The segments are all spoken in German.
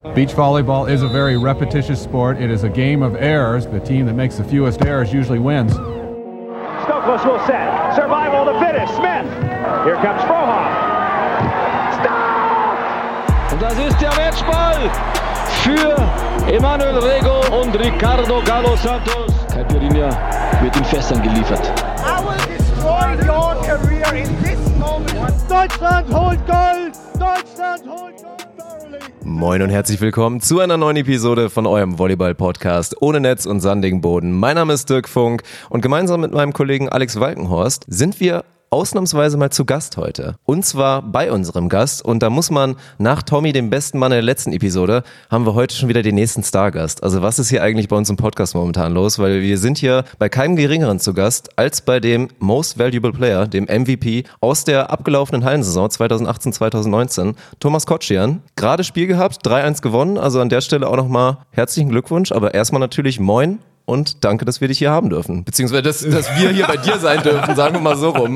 Beach volleyball is a very repetitious sport. It is a game of errors. The team that makes the fewest errors usually wins. Stokos will set. Survival of the fittest. Smith. Here comes Frohoff. Stop! Und das ist der Matchball für Emanuel Rego und Ricardo Galo Santos. Caipirinha wird in Fässern geliefert. I will destroy your career in this moment. Deutschland holt Gold! Deutschland holt Gold! Moin und herzlich willkommen zu einer neuen Episode von eurem Volleyball-Podcast ohne Netz und sandigen Boden. Mein Name ist Dirk Funk und gemeinsam mit meinem Kollegen Alex Walkenhorst sind wir ausnahmsweise mal zu Gast heute. Und zwar bei unserem Gast. Und da muss man nach Tommy, dem besten Mann der letzten Episode, haben wir heute schon wieder den nächsten Stargast. Also was ist hier eigentlich bei uns im Podcast momentan los? Weil wir sind hier bei keinem Geringeren zu Gast als bei dem Most Valuable Player, dem MVP aus der abgelaufenen Hallensaison 2018-2019, Thomas Kotschian. Gerade Spiel gehabt, 3-1 gewonnen. Also an der Stelle auch nochmal herzlichen Glückwunsch. Aber erstmal natürlich moin. Und danke, dass wir dich hier haben dürfen. Beziehungsweise, dass wir hier bei dir sein dürfen, sagen wir mal so rum.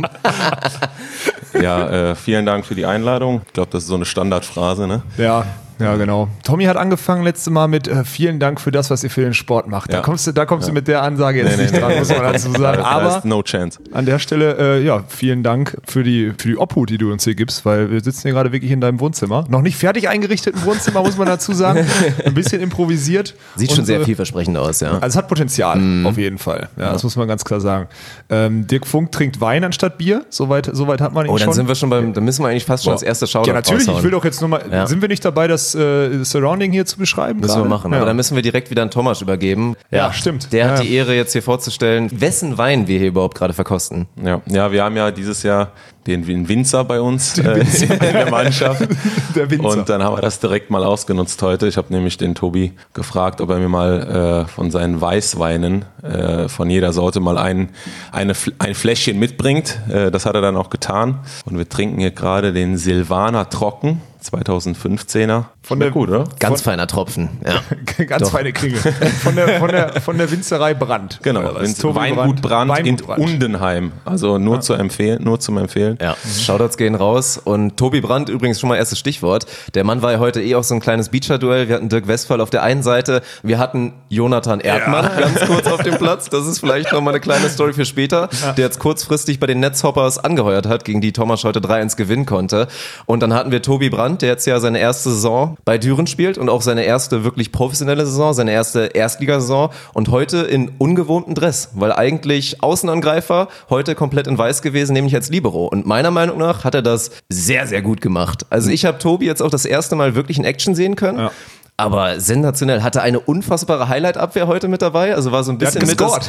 Ja, vielen Dank für die Einladung. Ich glaube, das ist so eine Standardphrase, ne? Ja, genau. Tommy hat angefangen letztes Mal mit vielen Dank für das, was ihr für den Sport macht. Ja. Da kommst du mit der Ansage jetzt nicht dran, muss man dazu sagen. Aber no chance. An der Stelle, vielen Dank für die Obhut, die du uns hier gibst, weil wir sitzen hier gerade wirklich in deinem Wohnzimmer. Noch nicht fertig eingerichteten Wohnzimmer, muss man dazu sagen. Ein bisschen improvisiert. Sieht schon sehr vielversprechend aus, ja. Also es hat Potenzial, auf jeden Fall. Ja, das muss man ganz klar sagen. Dirk Funk trinkt Wein anstatt Bier. Soweit hat man ihn schon. Oh, dann sind wir schon dann müssen wir eigentlich fast schon als erste Shoutout Ja, natürlich. raushauen. Ich will doch jetzt nochmal, sind wir nicht dabei, das Surrounding hier zu beschreiben? Müssen wir machen, ja. Aber dann müssen wir direkt wieder an Thomas übergeben. Ja, stimmt. Der hat die Ehre, jetzt hier vorzustellen, wessen Wein wir hier überhaupt gerade verkosten. Ja, wir haben ja dieses Jahr den Winzer bei uns in der Mannschaft. Der Winzer. Und dann haben wir das direkt mal ausgenutzt heute. Ich habe nämlich den Tobi gefragt, ob er mir mal von seinen Weißweinen von jeder Sorte mal ein Fläschchen mitbringt. Das hat er dann auch getan. Und wir trinken hier gerade den Silvaner Trocken. 2015er. Von der gut, oder? Ganz feiner Tropfen. Ja. Ganz feine Kringel. Von der Winzerei Brandt. Genau. Weingut Brandt in Undenheim. Also nur zum Empfehlen. Ja. Shoutouts gehen raus. Und Tobi Brandt übrigens schon mal erstes Stichwort. Der Mann war ja heute auch so ein kleines Beacher-Duell. Wir hatten Dirk Westphal auf der einen Seite. Wir hatten Jonathan Erdmann ganz kurz auf dem Platz. Das ist vielleicht nochmal eine kleine Story für später. Der jetzt kurzfristig bei den Netzhoppers angeheuert hat, gegen die Thomas heute 3-1 gewinnen konnte. Und dann hatten wir Tobi Brandt, der jetzt ja seine erste Saison bei Düren spielt und auch seine erste wirklich professionelle Saison, seine erste Erstligasaison und heute in ungewohntem Dress, weil eigentlich Außenangreifer, heute komplett in weiß gewesen, nämlich als Libero. Und meiner Meinung nach hat er das sehr, sehr gut gemacht. Also ich habe Tobi jetzt auch das erste Mal wirklich in Action sehen können. Ja. Aber sensationell, hatte eine unfassbare Highlight-Abwehr heute mit dabei, also war so ein bisschen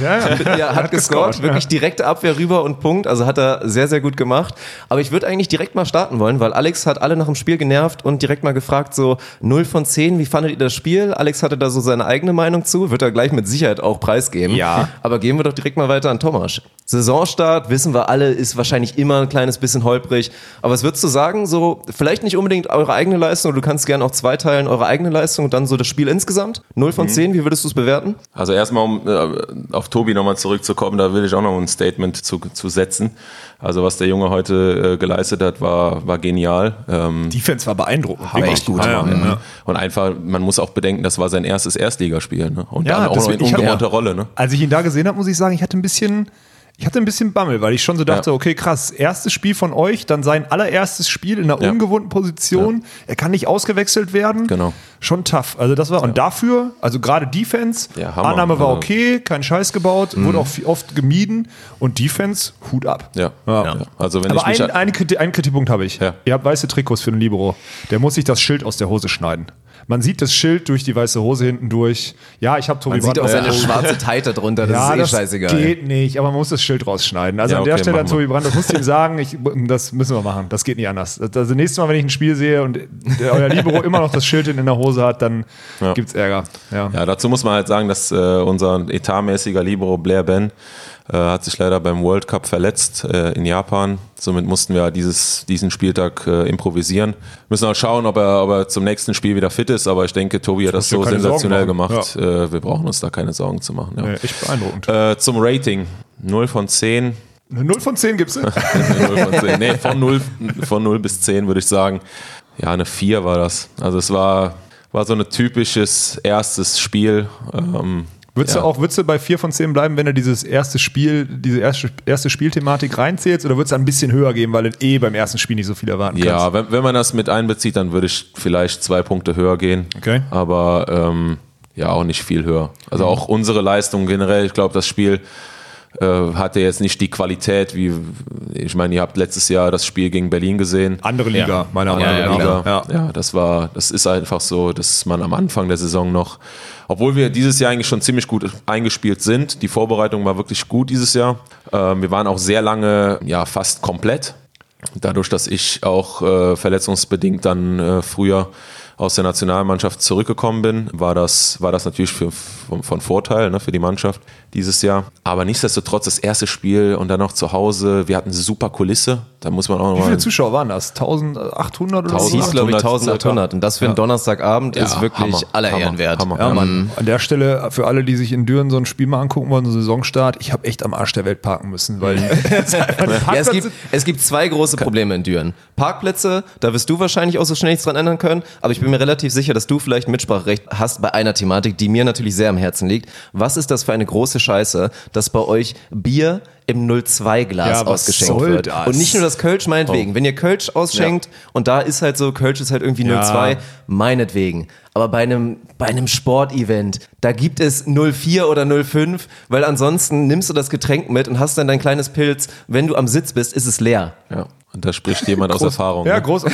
hat gescored, wirklich direkte Abwehr rüber und Punkt, also hat er sehr, sehr gut gemacht. Aber ich würde eigentlich direkt mal starten wollen, weil Alex hat alle nach dem Spiel genervt und direkt mal gefragt, so 0 von 10, wie fandet ihr das Spiel? Alex hatte da so seine eigene Meinung zu, wird er gleich mit Sicherheit auch preisgeben. Ja. Aber gehen wir doch direkt mal weiter an Thomas. Saisonstart, wissen wir alle, ist wahrscheinlich immer ein kleines bisschen holprig, aber was würdest du sagen, so vielleicht nicht unbedingt eure eigene Leistung, oder du kannst gerne auch zweiteilen, eure eigene Leistung und dann so das Spiel insgesamt? 0 von 10, wie würdest du es bewerten? Also erstmal, um auf Tobi nochmal zurückzukommen, da will ich auch noch ein Statement zu setzen. Also was der Junge heute geleistet hat, war genial. Defense war beeindruckend. War echt gut. Ja. Und einfach, man muss auch bedenken, das war sein erstes Erstligaspiel. Ne? Und dann auch noch in ungewohnter Rolle. Ne? Als ich ihn da gesehen habe, muss ich sagen, ich hatte ein bisschen Bammel, weil ich schon so dachte, okay, krass, erstes Spiel von euch, dann sein allererstes Spiel in einer ungewohnten Position, er kann nicht ausgewechselt werden. Genau. Schon tough. Also das war, und dafür, also gerade Defense, Annahme war okay, kein Scheiß gebaut, wurde auch oft gemieden und Defense, Hut ab. Ja. Also wenn aber einen Kritikpunkt habe ich. Ja. Ihr habt weiße Trikots für den Libero. Der muss sich das Schild aus der Hose schneiden. Man sieht das Schild durch die weiße Hose hinten durch. Ja, ich habe Tobi Brandt. Man sieht auch seine schwarze Teite drunter, das ist scheißegal. Das geht nicht, aber man muss das Schild rausschneiden. Also an der Stelle an Tobi Brandt, das musst du ihm sagen, das müssen wir machen, das geht nicht anders. Also nächstes Mal, wenn ich ein Spiel sehe und euer Libero immer noch das Schild in der Hose hat, dann gibt's Ärger. Ja, dazu muss man halt sagen, dass unser etatmäßiger Libero Blair Ben hat sich leider beim World Cup verletzt in Japan. Somit mussten wir diesen Spieltag improvisieren. Müssen auch schauen, ob er zum nächsten Spiel wieder fit ist. Aber ich denke, Tobi hat das so sensationell gemacht. Ja. Wir brauchen uns da keine Sorgen zu machen. Ja. Nee, echt beeindruckend. Zum Rating. 0 von 10. 0 von 10 gibt's? 0 von 10. Nee, von 0 bis 10 würde ich sagen. Ja, eine 4 war das. Also es war War so ein typisches erstes Spiel. Würdest du bei 4 von 10 bleiben, wenn du diese erste Spielthematik reinzählst, oder würdest du ein bisschen höher geben, weil du beim ersten Spiel nicht so viel erwarten kannst? Ja, wenn man das mit einbezieht, dann würde ich vielleicht 2 Punkte höher gehen. Okay. Aber auch nicht viel höher. Also auch unsere Leistung generell, ich glaube, das Spiel hatte jetzt nicht die Qualität, wie, ich meine, ihr habt letztes Jahr das Spiel gegen Berlin gesehen. Andere Liga, meiner Meinung nach. Ja, das ist einfach so, dass man am Anfang der Saison noch, obwohl wir dieses Jahr eigentlich schon ziemlich gut eingespielt sind, die Vorbereitung war wirklich gut dieses Jahr. Wir waren auch sehr lange, fast komplett. Dadurch, dass ich auch verletzungsbedingt dann früher aus der Nationalmannschaft zurückgekommen bin, war das natürlich von Vorteil, ne, für die Mannschaft dieses Jahr. Aber nichtsdestotrotz das erste Spiel und dann noch zu Hause, wir hatten eine super Kulisse. Da muss man auch noch Wie viele Zuschauer waren das? 1800 oder so? Das hieß, glaube ich, 1800. Und das für einen Donnerstagabend ist wirklich aller Ehren wert. Hammer. Ja, Mann. An der Stelle, für alle, die sich in Düren so ein Spiel mal angucken wollen, so einen Saisonstart, ich habe echt am Arsch der Welt parken müssen, weil es gibt 2 große Probleme in Düren. Parkplätze, da wirst du wahrscheinlich auch so schnell nichts dran ändern können, aber ich bin mir relativ sicher, dass du vielleicht Mitspracherecht hast bei einer Thematik, die mir natürlich sehr am Herzen liegt. Was ist das für eine große Scheiße, dass bei euch Bier im 02-Glas ausgeschenkt wird? Das? Und nicht nur das Kölsch, meinetwegen. Wenn ihr Kölsch ausschenkt und da ist halt so, Kölsch ist halt irgendwie 02, meinetwegen. Aber bei einem Sportevent, da gibt es 04 oder 05, weil ansonsten nimmst du das Getränk mit und hast dann dein kleines Pilz. Wenn du am Sitz bist, ist es leer. Ja. Und da spricht jemand aus Erfahrung. Ja, ne? groß. Und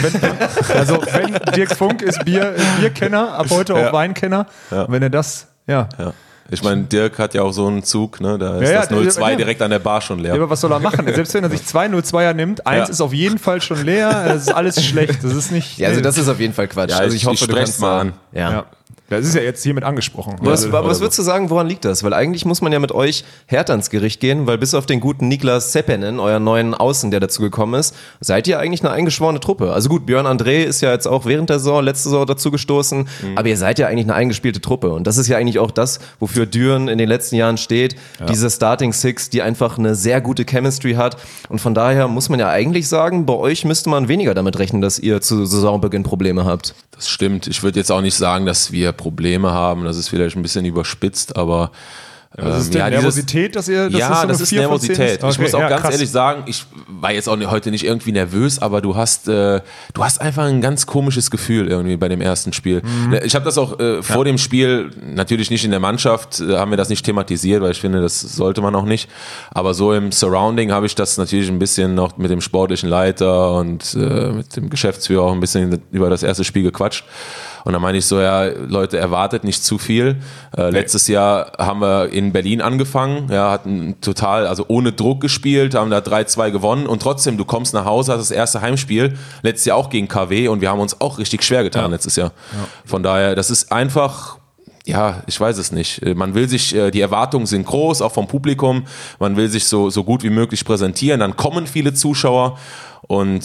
wenn Dirk Funk ist Bierkenner, ab heute auch Weinkenner. Ja. Und wenn er das, ja. Ich meine, Dirk hat ja auch so einen Zug, ne? Da ist das 02 direkt an der Bar schon leer. Ja, aber was soll er machen? Selbst wenn er sich 2 02er nimmt, 1 ist auf jeden Fall schon leer, das ist alles schlecht. Das ist nicht. Ja, also das ist auf jeden Fall Quatsch. Ja, also ich hoffe, du kannst mal an. Ja. Das ist ja jetzt hiermit angesprochen. Was würdest du sagen, woran liegt das? Weil eigentlich muss man ja mit euch härter ins Gericht gehen, weil bis auf den guten Niklas Seppänen, euren neuen Außen, der dazu gekommen ist, seid ihr eigentlich eine eingeschworene Truppe. Also gut, Björn André ist ja jetzt auch während der Saison, letzte Saison dazu gestoßen, aber ihr seid ja eigentlich eine eingespielte Truppe. Und das ist ja eigentlich auch das, wofür Düren in den letzten Jahren steht. Ja. Diese Starting Six, die einfach eine sehr gute Chemistry hat. Und von daher muss man ja eigentlich sagen, bei euch müsste man weniger damit rechnen, dass ihr zu Saisonbeginn Probleme habt. Das stimmt. Ich würde jetzt auch nicht sagen, dass wir Probleme haben. Das ist vielleicht ein bisschen überspitzt, aber das ist Nervosität, dass ihr das ist Nervosität. Ich muss auch ganz ehrlich sagen, ich war jetzt auch heute nicht irgendwie nervös, aber du hast einfach ein ganz komisches Gefühl irgendwie bei dem ersten Spiel. Ich habe das auch vor dem Spiel, natürlich nicht in der Mannschaft, haben wir das nicht thematisiert, weil ich finde, das sollte man auch nicht. Aber so im Surrounding habe ich das natürlich ein bisschen noch mit dem sportlichen Leiter und mit dem Geschäftsführer auch ein bisschen über das erste Spiel gequatscht. Und dann meine ich so, ja, Leute, erwartet nicht zu viel. Letztes Jahr haben wir in Berlin angefangen, hatten total, also ohne Druck gespielt, haben da 3-2 gewonnen und trotzdem, du kommst nach Hause, hast das erste Heimspiel, letztes Jahr auch gegen KW und wir haben uns auch richtig schwer getan letztes Jahr. Ja. Von daher, das ist einfach, ich weiß es nicht. Man will sich, die Erwartungen sind groß, auch vom Publikum, man will sich so gut wie möglich präsentieren, dann kommen viele Zuschauer und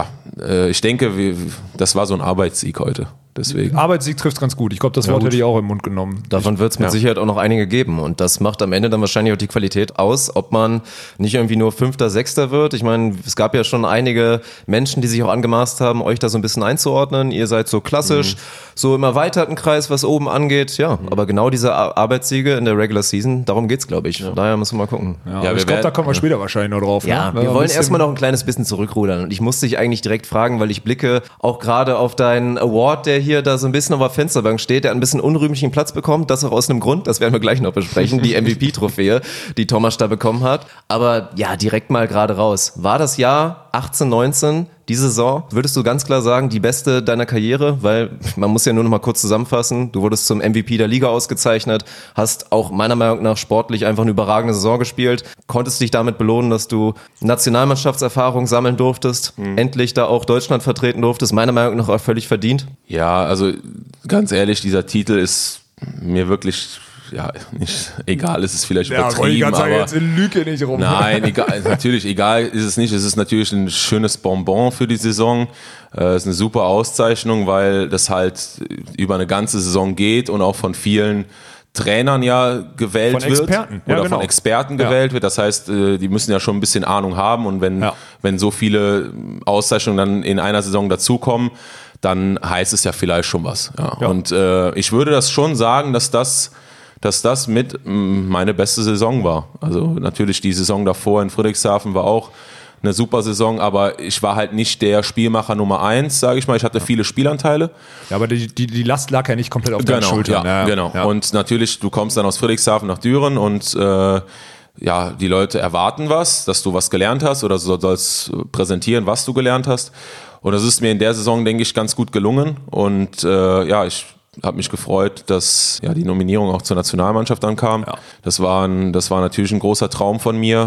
ich denke, das war so ein Arbeitssieg heute. Deswegen. Arbeitssieg trifft ganz gut. Ich glaube, das Wort hätte ich auch im Mund genommen. Davon wird es mit Sicherheit auch noch einige geben. Und das macht am Ende dann wahrscheinlich auch die Qualität aus, ob man nicht irgendwie nur 5., 6. wird. Ich meine, es gab ja schon einige Menschen, die sich auch angemaßt haben, euch da so ein bisschen einzuordnen. Ihr seid so klassisch, so im erweiterten Kreis, was oben angeht. Ja, aber genau diese Arbeitssiege in der Regular Season, darum geht's, glaube ich. Von daher müssen wir mal gucken. Ja, ich glaube, da kommen wir später wahrscheinlich noch drauf. Ja, ne? Wir wollen erstmal noch ein kleines bisschen zurückrudern. Und ich musste dich eigentlich direkt fragen, weil ich blicke auch gerade auf deinen Award, der hier da so ein bisschen auf der Fensterbank steht, der einen bisschen unrühmlichen Platz bekommt, das auch aus einem Grund, das werden wir gleich noch besprechen, die MVP-Trophäe, die Thomas da bekommen hat. Aber ja, direkt mal gerade raus. War das Jahr 18, 19, die Saison, würdest du ganz klar sagen, die beste deiner Karriere? Weil man muss ja nur noch mal kurz zusammenfassen, du wurdest zum MVP der Liga ausgezeichnet, hast auch meiner Meinung nach sportlich einfach eine überragende Saison gespielt, konntest dich damit belohnen, dass du Nationalmannschaftserfahrung sammeln durftest, endlich da auch Deutschland vertreten durftest, meiner Meinung nach auch völlig verdient. Ja, also ganz ehrlich, dieser Titel ist mir wirklich nicht egal, ist es vielleicht übertrieben, ich aber jetzt in Lüge nicht rum. Nein, egal, natürlich egal ist es nicht. Es ist natürlich ein schönes Bonbon für die Saison. Es ist eine super Auszeichnung, weil das halt über eine ganze Saison geht und auch von vielen Trainern ja gewählt von Experten. wird oder von Experten gewählt wird. Das heißt, die müssen ja schon ein bisschen Ahnung haben und wenn so viele Auszeichnungen dann in einer Saison dazukommen, dann heißt es ja vielleicht schon was. Ja. Und ich würde das schon sagen, dass das mit meine beste Saison war. Also natürlich die Saison davor in Friedrichshafen war auch eine super Saison, aber ich war halt nicht der Spielmacher Nummer 1, sage ich mal. Ich hatte viele Spielanteile. Ja, aber die Last lag ja nicht komplett auf deinen Schultern. Ja, genau. Ja. Und natürlich, du kommst dann aus Friedrichshafen nach Düren und die Leute erwarten dass du was gelernt hast oder du sollst präsentieren, was du gelernt hast. Und das ist mir in der Saison, denke ich, ganz gut gelungen. Und ich habe mich gefreut, dass die Nominierung auch zur Nationalmannschaft dann kam. Ja. Das war natürlich ein großer Traum von mir,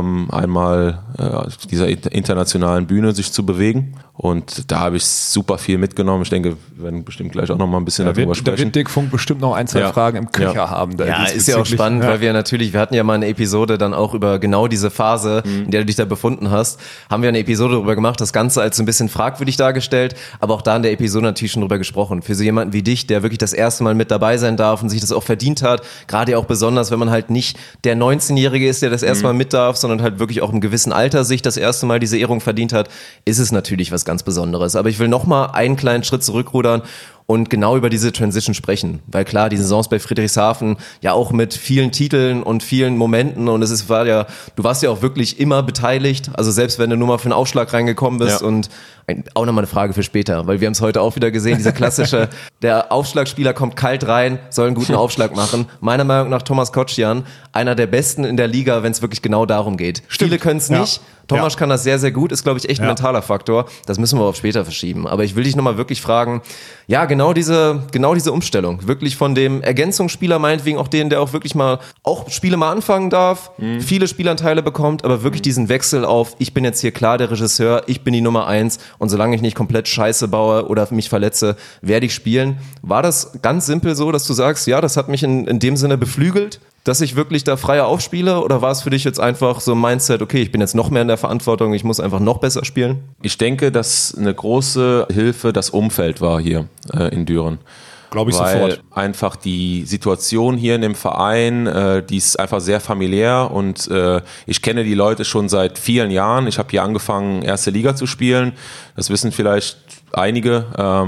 einmal auf dieser internationalen Bühne sich zu bewegen. Und da habe ich super viel mitgenommen. Ich denke, wir werden bestimmt gleich auch noch mal ein bisschen darüber sprechen. Da wird Dick Funk bestimmt noch 1-2 Fragen im Köcher haben. Ja, ist ja auch spannend, weil wir hatten ja mal eine Episode dann auch über genau diese Phase, in der du dich da befunden hast, haben wir eine Episode darüber gemacht, das Ganze als so ein bisschen fragwürdig dargestellt, aber auch da in der Episode natürlich schon drüber gesprochen. Für so jemanden wie dich, der wirklich das erste Mal mit dabei sein darf und sich das auch verdient hat, gerade auch besonders, wenn man halt nicht der 19-Jährige ist, der das erste Mal mit darf, sondern halt wirklich auch im gewissen Alter sich das erste Mal diese Ehrung verdient hat, ist es natürlich was ganz Besonderes. Aber ich will noch mal einen kleinen Schritt zurückrudern und genau über diese Transition sprechen. Weil klar, die Saisons bei Friedrichshafen ja auch mit vielen Titeln und vielen Momenten und du warst ja auch wirklich immer beteiligt, also selbst wenn du nur mal für einen Aufschlag reingekommen bist und auch nochmal eine Frage für später, weil wir haben es heute auch wieder gesehen, dieser klassische, der Aufschlagspieler kommt kalt rein, soll einen guten Aufschlag machen. Meiner Meinung nach Thomas Kotschyan, einer der Besten in der Liga, wenn es wirklich genau darum geht. Stimmt. Viele können es nicht. Thomas kann das sehr, sehr gut, ist, glaube ich, echt ein mentaler Faktor. Das müssen wir auf später verschieben. Aber ich will dich nochmal wirklich fragen, genau diese Umstellung, wirklich von dem Ergänzungsspieler, meinetwegen auch den, der auch wirklich mal auch Spiele mal anfangen darf, viele Spielanteile bekommt, aber wirklich diesen Wechsel auf, ich bin jetzt hier klar der Regisseur, ich bin die Nummer 1 und solange ich nicht komplett Scheiße baue oder mich verletze, werde ich spielen. War das ganz simpel so, dass du sagst, ja, das hat mich in dem Sinne beflügelt, dass ich wirklich da freier aufspiele, oder war es für dich jetzt einfach so ein Mindset, okay, ich bin jetzt noch mehr in der Verantwortung, ich muss einfach noch besser spielen? Ich denke, dass eine große Hilfe das Umfeld war hier in Düren. Glaube ich weil sofort. Einfach die Situation hier in dem Verein, die ist einfach sehr familiär und ich kenne die Leute schon seit vielen Jahren. Ich habe hier angefangen, erste Liga zu spielen. Das wissen vielleicht einige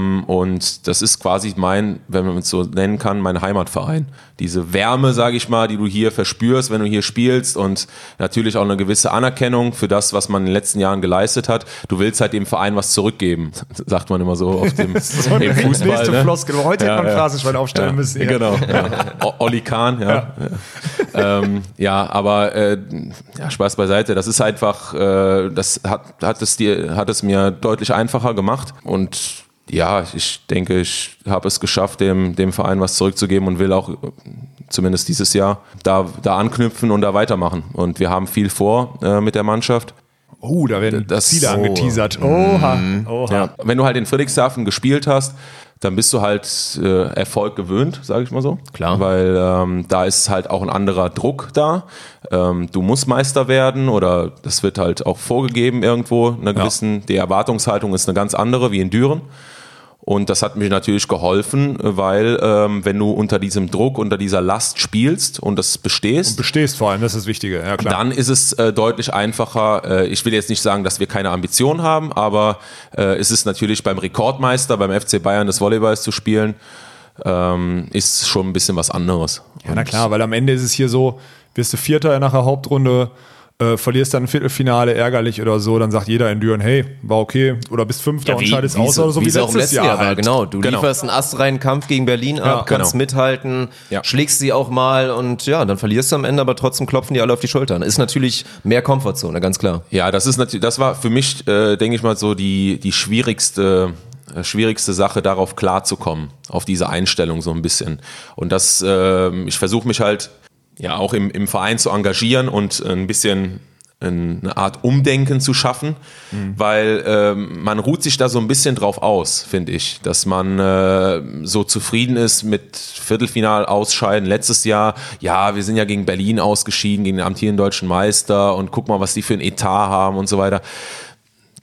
und das ist quasi wenn man es so nennen kann, mein Heimatverein. Diese Wärme, sage ich mal, die du hier verspürst, wenn du hier spielst und natürlich auch eine gewisse Anerkennung für das, was man in den letzten Jahren geleistet hat. Du willst halt dem Verein was zurückgeben, sagt man immer so auf dem so im Fußball. Nächste Floskel. Heute hätte man Phrasenschwein aufstellen müssen. Ja. Genau. Olli Kahn, aber Spaß beiseite. Das ist einfach, das hat es mir deutlich einfacher gemacht. Und ja, ich denke, ich habe es geschafft, dem Verein was zurückzugeben und will auch zumindest dieses Jahr da anknüpfen und da weitermachen. Und wir haben viel vor mit der Mannschaft. Oh, da werden Ziele angeteasert. Oha. Ja. Wenn du halt in Friedrichshafen gespielt hast, dann bist du halt Erfolg gewöhnt, sage ich mal so. Klar. Weil da ist halt auch ein anderer Druck da. Du musst Meister werden oder das wird halt auch vorgegeben irgendwo. Die Erwartungshaltung ist eine ganz andere wie in Düren. Und das hat mir natürlich geholfen, weil wenn du unter diesem Druck, unter dieser Last spielst und das bestehst. Und bestehst vor allem, das ist das Wichtige, ja klar. Dann ist es deutlich einfacher. Ich will jetzt nicht sagen, dass wir keine Ambition haben, aber es ist natürlich beim Rekordmeister, beim FC Bayern des Volleyballs zu spielen, ist schon ein bisschen was anderes. Ja, na klar, weil am Ende ist es hier so, wirst du Vierter nach der Hauptrunde, verlierst dann ein Viertelfinale ärgerlich oder so, dann sagt jeder in Düren, hey, war okay, oder bist Fünfter und scheidest aus oder so wie letztes Jahr halt. Genau, du lieferst einen astreinen Kampf gegen Berlin ab, kannst mithalten, schlägst sie auch mal und dann verlierst du am Ende, aber trotzdem klopfen die alle auf die Schultern. Ist natürlich mehr Komfortzone, ganz klar. Ja, das war für mich, denke ich mal, so die schwierigste Sache, darauf klarzukommen, auf diese Einstellung so ein bisschen. Und das, ich versuche mich halt auch im Verein zu engagieren und ein bisschen eine Art Umdenken zu schaffen, weil man ruht sich da so ein bisschen drauf aus, finde ich, dass man so zufrieden ist mit Viertelfinal ausscheiden. Letztes Jahr, wir sind ja gegen Berlin ausgeschieden, gegen den amtierenden deutschen Meister und guck mal, was die für ein Etat haben und so weiter.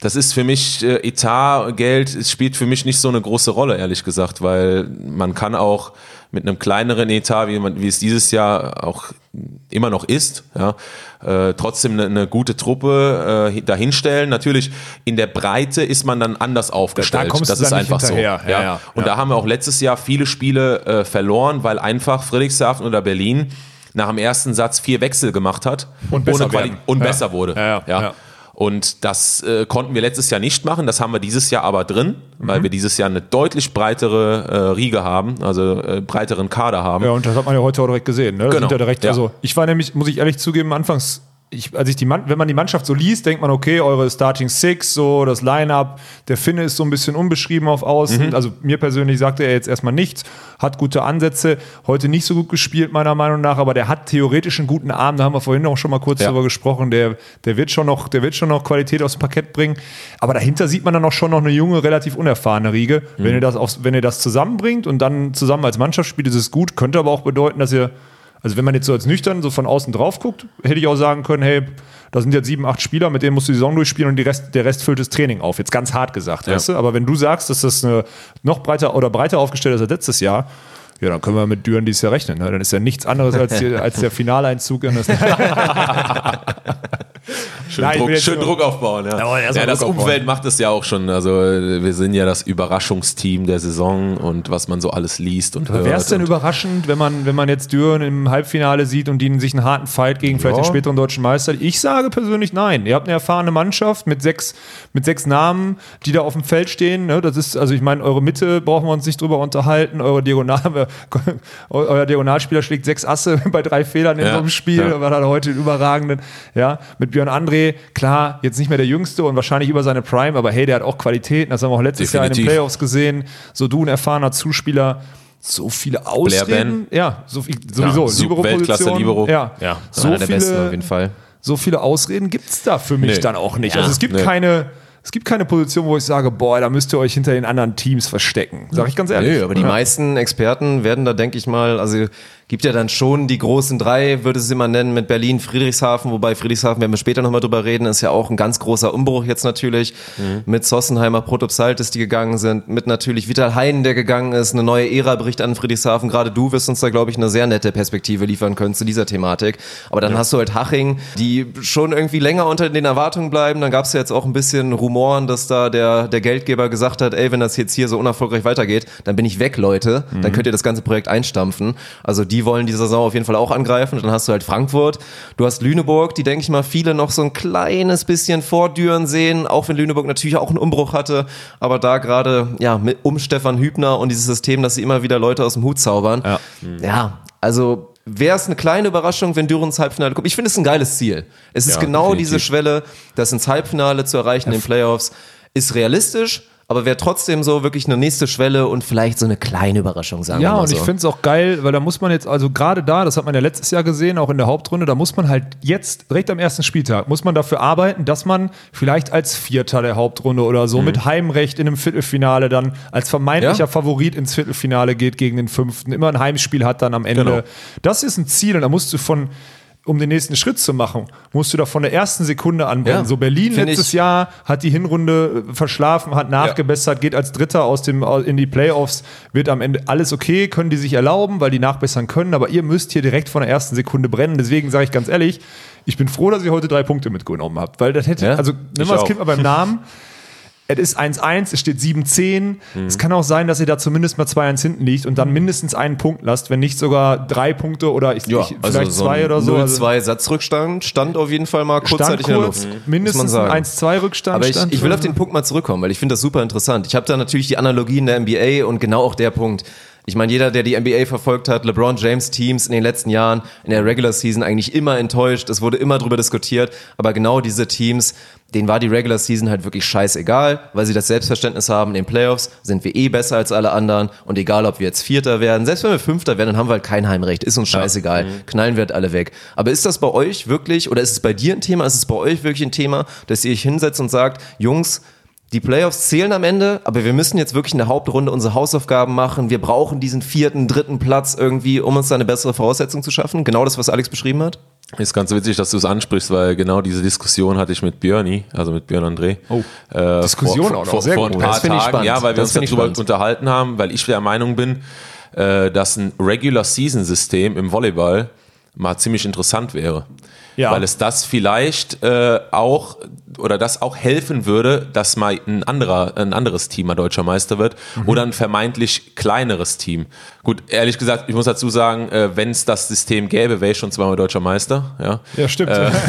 Das ist für mich, Etatgeld spielt für mich nicht so eine große Rolle, ehrlich gesagt, weil man kann auch mit einem kleineren Etat, wie es dieses Jahr auch immer noch ist, ja, trotzdem eine gute Truppe dahinstellen. Natürlich in der Breite ist man dann anders aufgestellt. Das ist einfach so. Ja. Und da haben wir auch letztes Jahr viele Spiele verloren, weil einfach Friedrichshafen oder Berlin nach dem ersten Satz 4 Wechsel gemacht hat und besser wurde. Ja. Und das konnten wir letztes Jahr nicht machen, das haben wir dieses Jahr aber drin, weil wir dieses Jahr eine deutlich breitere Riege haben, also breiteren Kader haben. Ja, und das hat man ja heute auch direkt gesehen. Ne? Genau. Also ich war nämlich, muss ich ehrlich zugeben, anfangs, wenn man die Mannschaft so liest, denkt man, okay, eure Starting Six, so das Line-Up, der Finne ist so ein bisschen unbeschrieben auf Außen, also mir persönlich sagte er jetzt erstmal nichts, hat gute Ansätze, heute nicht so gut gespielt meiner Meinung nach, aber der hat theoretisch einen guten Arm, da haben wir vorhin auch schon mal kurz drüber gesprochen, der wird schon noch Qualität aufs Parkett bringen, aber dahinter sieht man dann auch schon noch eine junge, relativ unerfahrene Riege, wenn ihr das zusammenbringt und dann zusammen als Mannschaft spielt, ist es gut, könnte aber auch bedeuten, dass ihr, also wenn man jetzt so als nüchtern so von außen drauf guckt, hätte ich auch sagen können, hey, da sind jetzt 7, 8 Spieler, mit denen musst du die Saison durchspielen und der Rest füllt das Training auf. Jetzt ganz hart gesagt, weißt du? Aber wenn du sagst, dass das noch breiter aufgestellt ist als letztes Jahr, ja, dann können wir mit Düren dieses Jahr rechnen. Ne? Dann ist ja nichts anderes als der Finaleinzug in das Schön Druck aufbauen. Ja, das Umfeld macht es ja auch schon. Also wir sind ja das Überraschungsteam der Saison und was man so alles liest und hört. Wäre es denn überraschend, wenn man jetzt Düren im Halbfinale sieht und die sich einen harten Fight gegen vielleicht den späteren deutschen Meister? Ich sage persönlich nein. Ihr habt eine erfahrene Mannschaft mit sechs Namen, die da auf dem Feld stehen. Ne? Das ist, also ich meine, eure Mitte brauchen wir uns nicht drüber unterhalten. Euer Diagonalspieler schlägt 6 Asse bei 3 Fehlern in so einem Spiel. Ja. War dann heute überragenden. Ja, mit Björn André, klar, jetzt nicht mehr der Jüngste und wahrscheinlich über seine Prime, aber hey, der hat auch Qualitäten. Das haben wir auch letztes Jahr in den Playoffs gesehen. So du, ein erfahrner Zuspieler. So viele Ausreden. Ja, sowieso. Weltklasse Libero. Ja. So einer der besten auf jeden Fall. So viele Ausreden gibt es da für mich dann auch nicht. Also es gibt keine Position, wo ich sage, boah, da müsst ihr euch hinter den anderen Teams verstecken. Sag ich ganz ehrlich. Aber die meisten Experten werden da, denke ich mal, also gibt ja dann schon die großen 3, würde es immer nennen, mit Berlin, Friedrichshafen, wobei Friedrichshafen, werden wir später nochmal drüber reden, ist ja auch ein ganz großer Umbruch jetzt natürlich, mit Sossenheimer, Protopsaltis, die gegangen sind, mit natürlich Vital Heinen, der gegangen ist, eine neue Ära bricht an Friedrichshafen, gerade du wirst uns da, glaube ich, eine sehr nette Perspektive liefern können zu dieser Thematik, aber dann hast du halt Haching, die schon irgendwie länger unter den Erwartungen bleiben, dann gab es ja jetzt auch ein bisschen Rumoren, dass da der Geldgeber gesagt hat, ey, wenn das jetzt hier so unerfolgreich weitergeht, dann bin ich weg, Leute, dann könnt ihr das ganze Projekt einstampfen, also die wollen die Saison auf jeden Fall auch angreifen. Und dann hast du halt Frankfurt, du hast Lüneburg, die, denke ich mal, viele noch so ein kleines bisschen vor Düren sehen, auch wenn Lüneburg natürlich auch einen Umbruch hatte, aber da gerade um Stefan Hübner und dieses System, dass sie immer wieder Leute aus dem Hut zaubern. Also wäre es eine kleine Überraschung, wenn Düren ins Halbfinale kommt. Ich finde es ein geiles Ziel. Es ist genau definitiv. Diese Schwelle, das ins Halbfinale zu erreichen in den Playoffs, ist realistisch, aber wäre trotzdem so wirklich eine nächste Schwelle und vielleicht so eine kleine Überraschung, sagen wir mal so. Ja, und ich finde es auch geil, weil da muss man jetzt, also gerade da, das hat man ja letztes Jahr gesehen, auch in der Hauptrunde, da muss man halt jetzt, direkt am ersten Spieltag, muss man dafür arbeiten, dass man vielleicht als Vierter der Hauptrunde oder so mit Heimrecht in einem Viertelfinale dann als vermeintlicher Favorit ins Viertelfinale geht gegen den 5., immer ein Heimspiel hat dann am Ende. Genau. Das ist ein Ziel und da musst du um den nächsten Schritt zu machen, musst du da von der ersten Sekunde anbrennen. Ja, so Berlin letztes Jahr hat die Hinrunde verschlafen, hat nachgebessert, geht als Dritter in die Playoffs, wird am Ende alles okay, können die sich erlauben, weil die nachbessern können, aber ihr müsst hier direkt von der ersten Sekunde brennen. Deswegen sage ich ganz ehrlich, ich bin froh, dass ihr heute 3 Punkte mitgenommen habt, weil das hätte, also nimm mal das Kind mal beim Namen. Es ist 1-1, es steht 7-10. Es kann auch sein, dass ihr da zumindest mal 2-1 hinten liegt und dann mindestens einen Punkt lasst, wenn nicht sogar 3 Punkte oder vielleicht also 2 oder so. 0-2 Satzrückstand stand auf jeden Fall mal kurzzeitig in der Luft. Mindestens ein 1-2 Rückstand. Aber ich will auf den Punkt mal zurückkommen, weil ich finde das super interessant. Ich habe da natürlich die Analogie in der NBA und genau auch der Punkt. Ich meine, jeder, der die NBA verfolgt hat, LeBron James Teams in den letzten Jahren in der Regular Season eigentlich immer enttäuscht. Es wurde immer drüber diskutiert. Aber genau diese Teams, denen war die Regular Season halt wirklich scheißegal, weil sie das Selbstverständnis haben, in den Playoffs sind wir besser als alle anderen. Und egal, ob wir jetzt Vierter werden, selbst wenn wir Fünfter werden, dann haben wir halt kein Heimrecht. Ist uns scheißegal. Knallen wir halt alle weg. Aber ist das bei euch wirklich, oder ist es bei dir ein Thema, ist es bei euch wirklich ein Thema, dass ihr euch hinsetzt und sagt, Jungs, die Playoffs zählen am Ende, aber wir müssen jetzt wirklich in der Hauptrunde unsere Hausaufgaben machen. Wir brauchen diesen 4., 3. Platz irgendwie, um uns da eine bessere Voraussetzung zu schaffen. Genau das, was Alex beschrieben hat. Ist ganz witzig, dass du es ansprichst, weil genau diese Diskussion hatte ich mit Björni, also mit Björn André. Diskussion auch noch, sehr vor ein paar Tagen. Ja, weil wir uns darüber unterhalten haben, weil ich der Meinung bin, dass ein Regular-Season-System im Volleyball mal ziemlich interessant wäre. Ja. Weil es das vielleicht auch helfen würde, dass mal ein anderes Team mal deutscher Meister wird oder ein vermeintlich kleineres Team. Gut, ehrlich gesagt, ich muss dazu sagen, wenn es das System gäbe, wäre ich schon zweimal deutscher Meister. Ja, stimmt.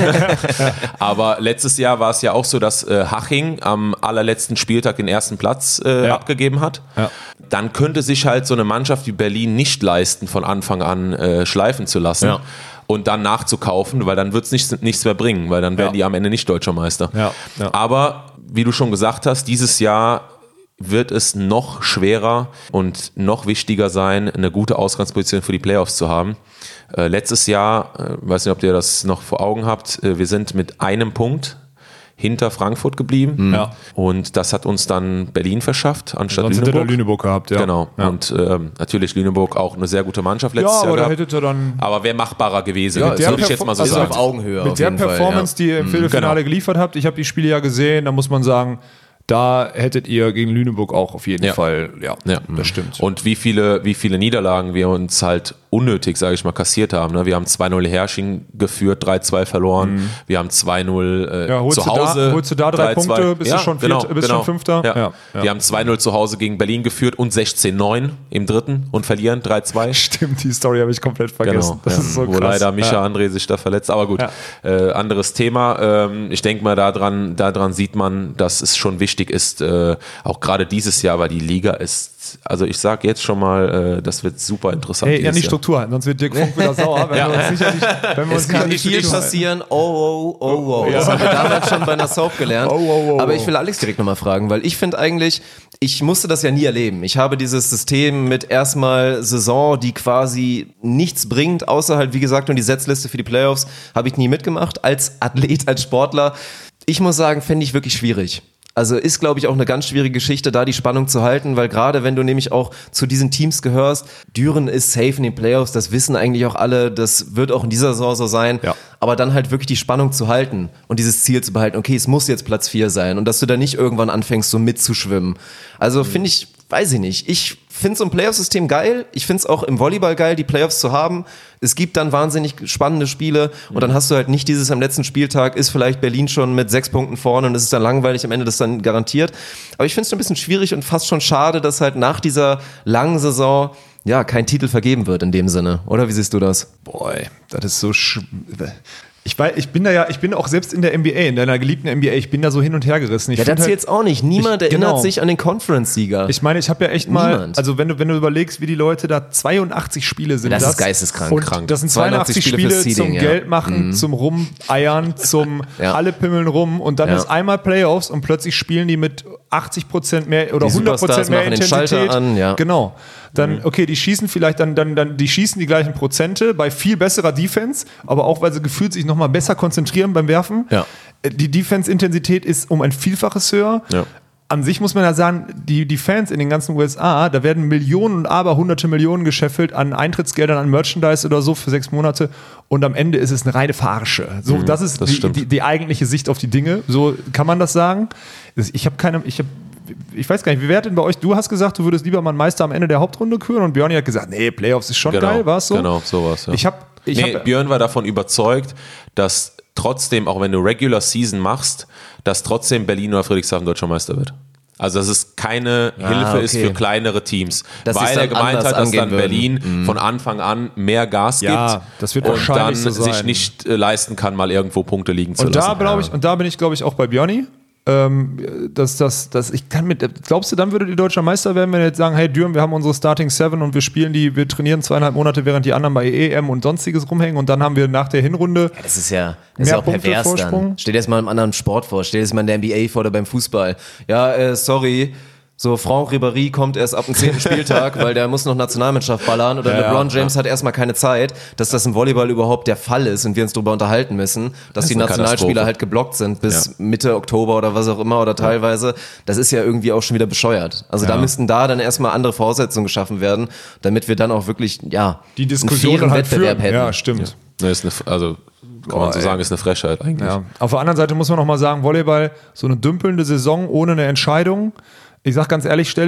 Aber letztes Jahr war es ja auch so, dass Haching am allerletzten Spieltag den ersten Platz abgegeben hat. Ja. Dann könnte sich halt so eine Mannschaft wie Berlin nicht leisten, von Anfang an schleifen zu lassen. Ja. Und dann nachzukaufen, weil dann wird es nichts mehr bringen, weil dann werden die am Ende nicht deutscher Meister. Ja. Aber wie du schon gesagt hast, dieses Jahr wird es noch schwerer und noch wichtiger sein, eine gute Ausgangsposition für die Playoffs zu haben. Letztes Jahr, weiß nicht, ob ihr das noch vor Augen habt, wir sind mit einem Punkt hinter Frankfurt geblieben. Ja. Und das hat uns dann Berlin verschafft, anstatt Lüneburg. Sonst hätte Lüneburg gehabt, ja. Genau. Ja. Und natürlich Lüneburg auch eine sehr gute Mannschaft letztes Jahr gehabt. Hättet ihr dann aber wäre machbarer gewesen. Ja, würde ich jetzt mal so sagen. Auf Augenhöhe. Mit der Performance, die ihr im Viertelfinale geliefert habt, ich habe die Spiele ja gesehen, da muss man sagen, da hättet ihr gegen Lüneburg auch auf jeden Fall, das stimmt. Und wie viele Niederlagen wir uns halt unnötig, sage ich mal, kassiert haben. Ne? Wir haben 2-0 Hersching geführt, 3-2 verloren. Wir haben 2-0 zu Hause. Holst du da 3 Punkte, bist du schon Fünfter? Ja. Wir haben 2-0 zu Hause gegen Berlin geführt und 16-9 im dritten und verlieren 3-2. Stimmt, die Story habe ich komplett vergessen. Das ist so krass. Wo leider Mischa André sich da verletzt. Aber gut, anderes Thema. Ich denke mal, daran sieht man, dass es schon wichtig ist, auch gerade dieses Jahr, weil die Liga ist, also ich sage jetzt schon mal, das wird super interessant. Hey, ja, nicht Struktur halten, sonst wird Dirk Funk wieder sauer, wenn wir uns sicherlich, es kann nicht viel passieren. Oh. Das haben wir damals schon bei der Soap gelernt. Aber ich will Alex direkt nochmal fragen, weil ich finde eigentlich, ich musste das ja nie erleben. Ich habe dieses System mit erstmal Saison, die quasi nichts bringt, außer halt, wie gesagt, nur die Setzliste für die Playoffs, habe ich nie mitgemacht. Als Athlet, als Sportler. Ich muss sagen, fände ich wirklich schwierig. Also ist, glaube ich, auch eine ganz schwierige Geschichte, da die Spannung zu halten, weil gerade wenn du nämlich auch zu diesen Teams gehörst, Düren ist safe in den Playoffs, das wissen eigentlich auch alle, das wird auch in dieser Saison so sein, aber dann halt wirklich die Spannung zu halten und dieses Ziel zu behalten, okay, es muss jetzt Platz 4 sein und dass du da nicht irgendwann anfängst, so mitzuschwimmen. Also finde ich, weiß ich nicht, ich finde so ein Playoff-System geil, ich finde es auch im Volleyball geil, die Playoffs zu haben. Es gibt dann wahnsinnig spannende Spiele und dann hast du halt nicht dieses am letzten Spieltag ist vielleicht Berlin schon mit 6 Punkten vorne und es ist dann langweilig, am Ende das dann garantiert. Aber ich finde es ein bisschen schwierig und fast schon schade, dass halt nach dieser langen Saison kein Titel vergeben wird in dem Sinne. Oder wie siehst du das? Boah, das ist so Ich bin auch selbst in der NBA, in deiner geliebten NBA, ich bin da so hin und her gerissen. Das zählt's auch nicht. Niemand erinnert sich an den Conference-Sieger. Ich meine, ich habe ja echt mal, also wenn du überlegst, wie die Leute da 82 Spiele sind. Das ist geisteskrank. Und das sind 82 Spiele zum Geld machen, zum Rumeiern, zum alle pimmeln rum und dann ist einmal Playoffs und plötzlich spielen die mit 80% mehr oder 100% mehr Intensität. Genau. Dann, okay, die schießen vielleicht die schießen die gleichen Prozente bei viel besserer Defense, aber auch, weil sie gefühlt sich nochmal besser konzentrieren beim Werfen. Ja. Die Defense-Intensität ist um ein Vielfaches höher. Ja. An sich muss man ja sagen, die Fans in den ganzen USA, da werden Millionen und hunderte Millionen gescheffelt an Eintrittsgeldern, an Merchandise oder so für 6 Monate und am Ende ist es eine reine Verarsche. So, das ist die eigentliche Sicht auf die Dinge. So kann man das sagen. Ich weiß gar nicht, wie wäre denn bei euch? Du hast gesagt, du würdest lieber mal einen Meister am Ende der Hauptrunde küren und Björn hat gesagt, nee, Playoffs ist schon geil, war es so? Genau, sowas. Ja. Björn war davon überzeugt, dass trotzdem, auch wenn du Regular Season machst, dass trotzdem Berlin oder Friedrichshafen deutscher Meister wird. Also dass es keine Hilfe ist für kleinere Teams. Weil er gemeint hat, dass dann Berlin von Anfang an mehr Gas gibt das wird und wahrscheinlich dann so sein. sich nicht leisten kann, mal irgendwo Punkte liegen zu lassen. Und da bin ich, glaube ich, auch bei Björni. Glaubst du, dann würdet ihr deutscher Meister werden, wenn wir jetzt sagen, hey Düren, wir haben unsere Starting 7 und wir trainieren 2,5 Monate, während die anderen bei EM und sonstiges rumhängen und dann haben wir nach der Hinrunde das ist ja auch pervers Vorsprung. Dann. Stell dir das mal im anderen Sport vor, stell dir das mal in der NBA vor oder beim Fußball. Sorry, so Franck Ribéry kommt erst ab dem 10. Spieltag, weil der muss noch Nationalmannschaft ballern oder LeBron James hat erstmal keine Zeit, dass das im Volleyball überhaupt der Fall ist und wir uns darüber unterhalten müssen, dass die Nationalspieler halt geblockt sind bis Mitte Oktober oder was auch immer oder teilweise. Das ist ja irgendwie auch schon wieder bescheuert. Also da müssten dann erstmal andere Voraussetzungen geschaffen werden, damit wir dann auch wirklich, die Diskussion einen fairen halt Wettbewerb hätten. Ja, stimmt. Kann man so sagen, ist eine Frechheit eigentlich. Ja. Auf der anderen Seite muss man noch mal sagen, Volleyball, so eine dümpelnde Saison ohne eine Entscheidung. Ich sag ganz ehrlich, stell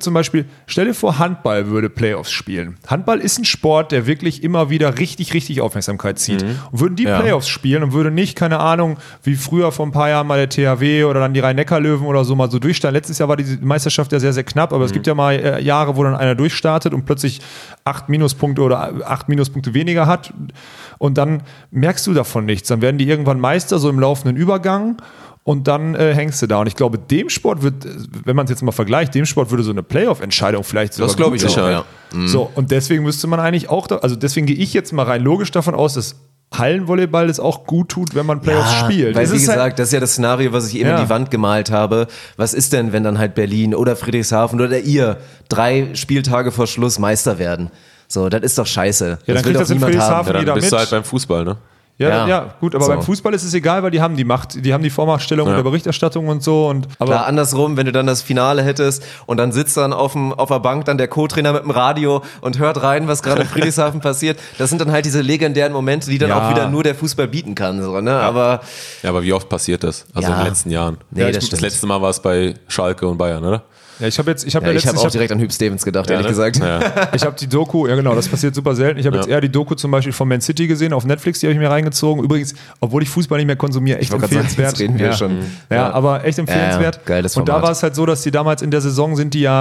dir vor, Handball würde Playoffs spielen. Handball ist ein Sport, der wirklich immer wieder richtig Aufmerksamkeit zieht. Und würden die Playoffs spielen und würde nicht, keine Ahnung, wie früher vor ein paar Jahren mal der THW oder dann die Rhein-Neckar-Löwen oder so mal so durchstarten. Letztes Jahr war die Meisterschaft ja sehr, sehr knapp, aber es gibt ja mal Jahre, wo dann einer durchstartet und plötzlich 8 Minuspunkte oder 8 Minuspunkte weniger hat. Und dann merkst du davon nichts. Dann werden die irgendwann Meister, so im laufenden Übergang. Und dann hängst du da. Und ich glaube, dem Sport wird, wenn man es jetzt mal vergleicht, dem Sport würde so eine Playoff-Entscheidung vielleicht sogar. Das glaube ich sicher, ja. So, und deswegen müsste man eigentlich auch, deswegen gehe ich jetzt mal rein logisch davon aus, dass Hallenvolleyball es auch gut tut, wenn man Playoffs spielt. Weil, wie gesagt, das ist ja das Szenario, was ich eben in die Wand gemalt habe. Was ist denn, wenn dann halt Berlin oder Friedrichshafen oder ihr 3 Spieltage vor Schluss Meister werden? So, das ist doch scheiße. Ja, dann kriegt das in Friedrichshafen dann wieder bist mit. du halt beim Fußball, ne? Ja, gut, aber beim Fußball ist es egal, weil die haben die Macht, die haben die Vormachtstellung und der Berichterstattung und so. Aber klar, andersrum, wenn du dann das Finale hättest und dann sitzt dann auf der Bank dann der Co-Trainer mit dem Radio und hört rein, was gerade in Friedrichshafen passiert, das sind dann halt diese legendären Momente, die dann auch wieder nur der Fußball bieten kann. So, ne? Aber wie oft passiert das? Also in den letzten Jahren. Nee, das letzte Mal war es bei Schalke und Bayern, oder? Ja, ich habe auch direkt an Hüb Stevens gedacht, ehrlich gesagt. Ja. Ich habe die Doku, ja genau, das passiert super selten. Ich habe jetzt eher die Doku zum Beispiel von Man City gesehen auf Netflix, die habe ich mir reingezogen. Übrigens, obwohl ich Fußball nicht mehr konsumiere, echt empfehlenswert. Jetzt reden wir schon. Ja, aber echt empfehlenswert. Geiles und Format. da war es halt so, dass die damals in der Saison sind die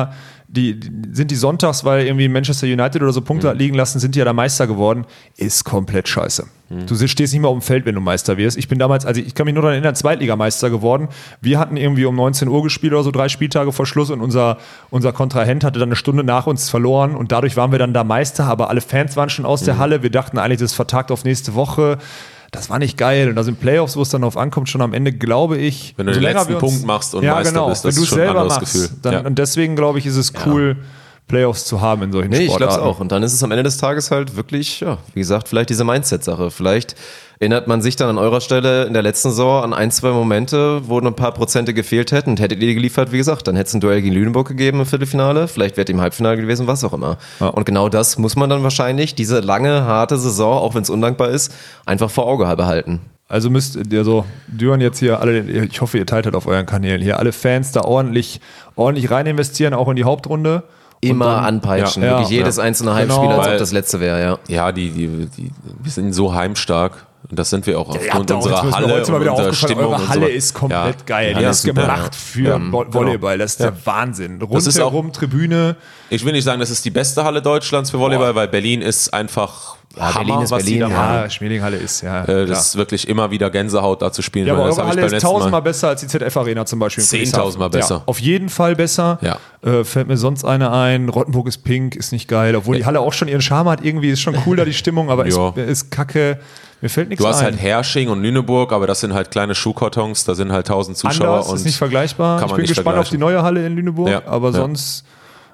sonntags, weil irgendwie Manchester United oder so Punkte hat liegen lassen, sind die ja da Meister geworden. Ist komplett scheiße. Du stehst nicht mehr auf dem Feld, wenn du Meister wirst. Ich bin damals, ich kann mich nur daran erinnern, Zweitligameister geworden. Wir hatten irgendwie um 19 Uhr gespielt oder so, 3 Spieltage vor Schluss und unser Kontrahent hatte dann eine Stunde nach uns verloren und dadurch waren wir dann da Meister, aber alle Fans waren schon aus der Halle. Wir dachten eigentlich, das ist vertagt auf nächste Woche. Das war nicht geil. Und da sind Playoffs, wo es dann drauf ankommt, schon am Ende, glaube ich. Wenn du den letzten Punkt machst und Meister bist, das ist schon ein anderes Gefühl. Und deswegen, glaube ich, ist es cool, Playoffs zu haben in solchen Sportarten. Ich glaube es auch. Und dann ist es am Ende des Tages halt wirklich, wie gesagt, vielleicht diese Mindset-Sache. Vielleicht erinnert man sich dann an eurer Stelle in der letzten Saison an 1, 2 Momente, wo ein paar Prozente gefehlt hätten und hättet ihr die geliefert, wie gesagt, dann hätte es ein Duell gegen Lüneburg gegeben im Viertelfinale, vielleicht wäre ihr im Halbfinale gewesen, was auch immer. Ja. Und genau das muss man dann wahrscheinlich, diese lange, harte Saison, auch wenn es undankbar ist, einfach vor Auge behalten. Also müsst ihr so, Düren jetzt hier alle, ich hoffe, ihr teilt das auf euren Kanälen hier, alle Fans da ordentlich rein investieren, auch in die Hauptrunde. Immer anpeitschen, wirklich jedes einzelne Heimspiel, als ob das letzte wäre, Ja, wir sind so heimstark. Und das sind wir auch aufgrund unserer Halle und unserer Stimmung. Eure Halle ist komplett geil. Die ist gemacht für Volleyball. Das ist der Wahnsinn. Rundherum Tribüne. Ich will nicht sagen, das ist die beste Halle Deutschlands für Volleyball, weil Berlin ist einfach Berlin ist Berlin. Schmieding-Halle ist, das ist wirklich immer wieder Gänsehaut da zu spielen. Ja, aber eure Halle ist 1000-mal besser als die ZF-Arena zum Beispiel. 10.000-mal besser. Ja, auf jeden Fall besser. Ja. Fällt mir sonst eine ein. Rottenburg ist pink, ist nicht geil. Obwohl die Halle auch schon ihren Charme hat. Irgendwie ist schon cool da die Stimmung, aber ist kacke. Mir fällt nichts ein. Du hast halt Hersching und Lüneburg, aber das sind halt kleine Schuhkartons, da sind halt 1000 Zuschauer. Anders, und ist nicht vergleichbar. Ich bin gespannt auf die neue Halle in Lüneburg, aber sonst,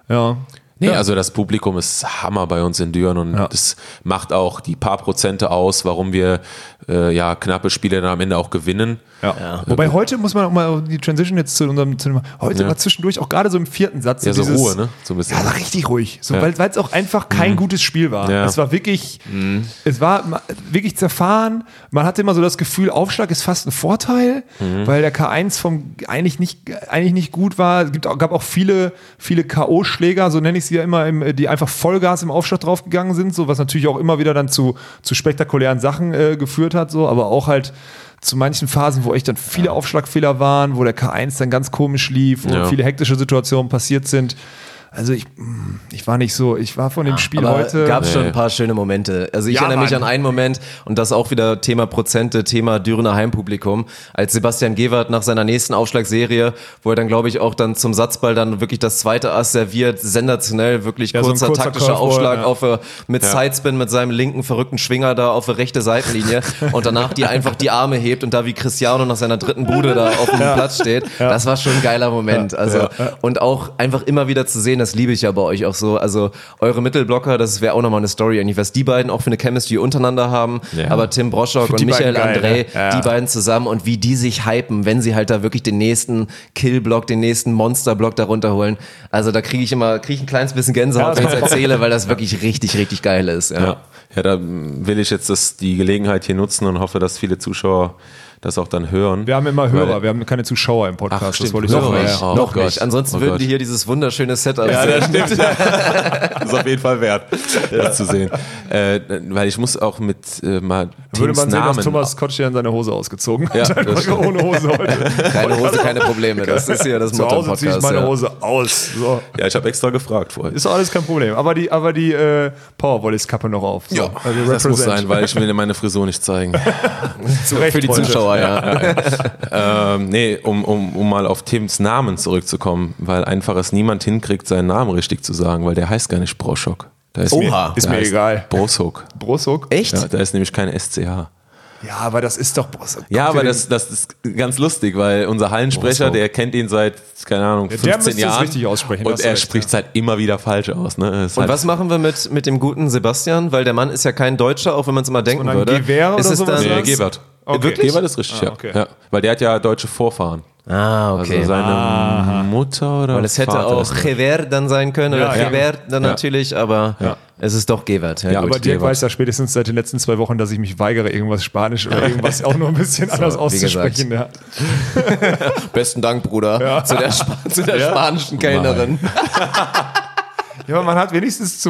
Nee, also das Publikum ist Hammer bei uns in Düren und das macht auch die paar Prozente aus, warum wir knappe Spiele dann am Ende auch gewinnen. Ja. Wobei heute muss man auch mal die Transition jetzt zu unserem heute war zwischendurch auch gerade so im 4. Satz. So Ruhe, ne? So ein bisschen. Ja, war richtig ruhig. So, weil es auch einfach kein gutes Spiel war. Ja. Es war wirklich, zerfahren. Man hatte immer so das Gefühl, Aufschlag ist fast ein Vorteil, weil der K1 eigentlich nicht gut war. Es gab auch viele K.O.-Schläger, so nenne ich sie ja immer, die einfach Vollgas im Aufschlag draufgegangen sind, so, was natürlich auch immer wieder dann zu spektakulären Sachen geführt hat, so, aber auch halt zu manchen Phasen, wo echt dann viele Aufschlagfehler waren, wo der K1 dann ganz komisch lief, wo viele hektische Situationen passiert sind. Also ich war nicht so, ich war von dem Spiel aber heute... gab es schon ein paar schöne Momente. Also ich erinnere mich an einen Moment und das auch wieder Thema Prozente, Thema Dürener Heimpublikum, als Sebastian Gewert nach seiner nächsten Aufschlagserie, wo er dann glaube ich auch dann zum Satzball dann wirklich das zweite Ass serviert, sensationell, wirklich kurzer so taktischer Aufschlag mit Sidespin mit seinem linken verrückten Schwinger da auf der rechte Seitenlinie und danach die einfach die Arme hebt und da wie Cristiano nach seiner 3. Bude da auf dem Platz steht. Das war schon ein geiler Moment. Also und auch einfach immer wieder zu sehen, erzählen, das liebe ich ja bei euch auch so. Also eure Mittelblocker, das wäre auch nochmal eine Story eigentlich, was die beiden auch für eine Chemistry untereinander haben. Ja. Aber Tim Broschok und Michael André, die beiden zusammen und wie die sich hypen, wenn sie halt da wirklich den nächsten Killblock, den nächsten Monsterblock da runterholen. Also da kriege ich ein kleines bisschen Gänsehaut, wenn ich es erzähle, weil das wirklich richtig, richtig geil ist. Ja, da will ich jetzt die Gelegenheit hier nutzen und hoffe, dass viele Zuschauer das auch dann hören. Wir haben immer Hörer, wir haben keine Zuschauer im Podcast. Ach, das wollte ich noch nicht. Ansonsten würden die hier dieses wunderschöne Setup sehen. Ja, das stimmt. Das ist auf jeden Fall wert, das zu sehen. Weil ich muss auch mit mal würde man sehen, dass Thomas Kotschern seine Hose ausgezogen hat. Ja, ohne Hose heute. Keine Hose, keine Probleme. Das ist hier das Motto im Podcast. Zu Hause ziehe ich meine Hose aus. So. Ja, ich habe extra gefragt vorher. Ist doch alles kein Problem. Aber die Powervolleys-Kappe noch auf. So. Ja, also das muss sein, weil ich will meine Frisur nicht zeigen. Zu Recht für die Zuschauer. Nee, um mal auf Tims Namen zurückzukommen, weil einfach es niemand hinkriegt, seinen Namen richtig zu sagen, weil der heißt gar nicht Broschok. Ist mir egal. Broschok. Broschok? Echt? Ja, da ist nämlich kein SCH. Ja, aber das ist doch... Ja, aber das ist ganz lustig, weil unser Hallensprecher, der kennt ihn seit, keine Ahnung, 15 Jahren. Es richtig aussprechen. Und er spricht es halt immer wieder falsch aus. Ne? Und was machen wir mit dem guten Sebastian? Weil der Mann ist ja kein Deutscher, auch wenn man es immer denken würde. Gewehr oder sowas? Nee, Gebert. Okay. Wirklich? Gebert ist richtig, okay. ja. Weil der hat ja deutsche Vorfahren. Ah, okay. Also seine Mutter oder Weil es hätte auch Gewehr dann sein können oder Gewehr dann natürlich, aber es ist doch Gewert. Ja, aber Dirk weiß ja spätestens seit den letzten 2 Wochen, dass ich mich weigere, irgendwas Spanisch oder irgendwas auch nur ein bisschen anders auszusprechen. Ja. Besten Dank, Bruder, zu der spanischen Kellnerin. Ja, aber man hat wenigstens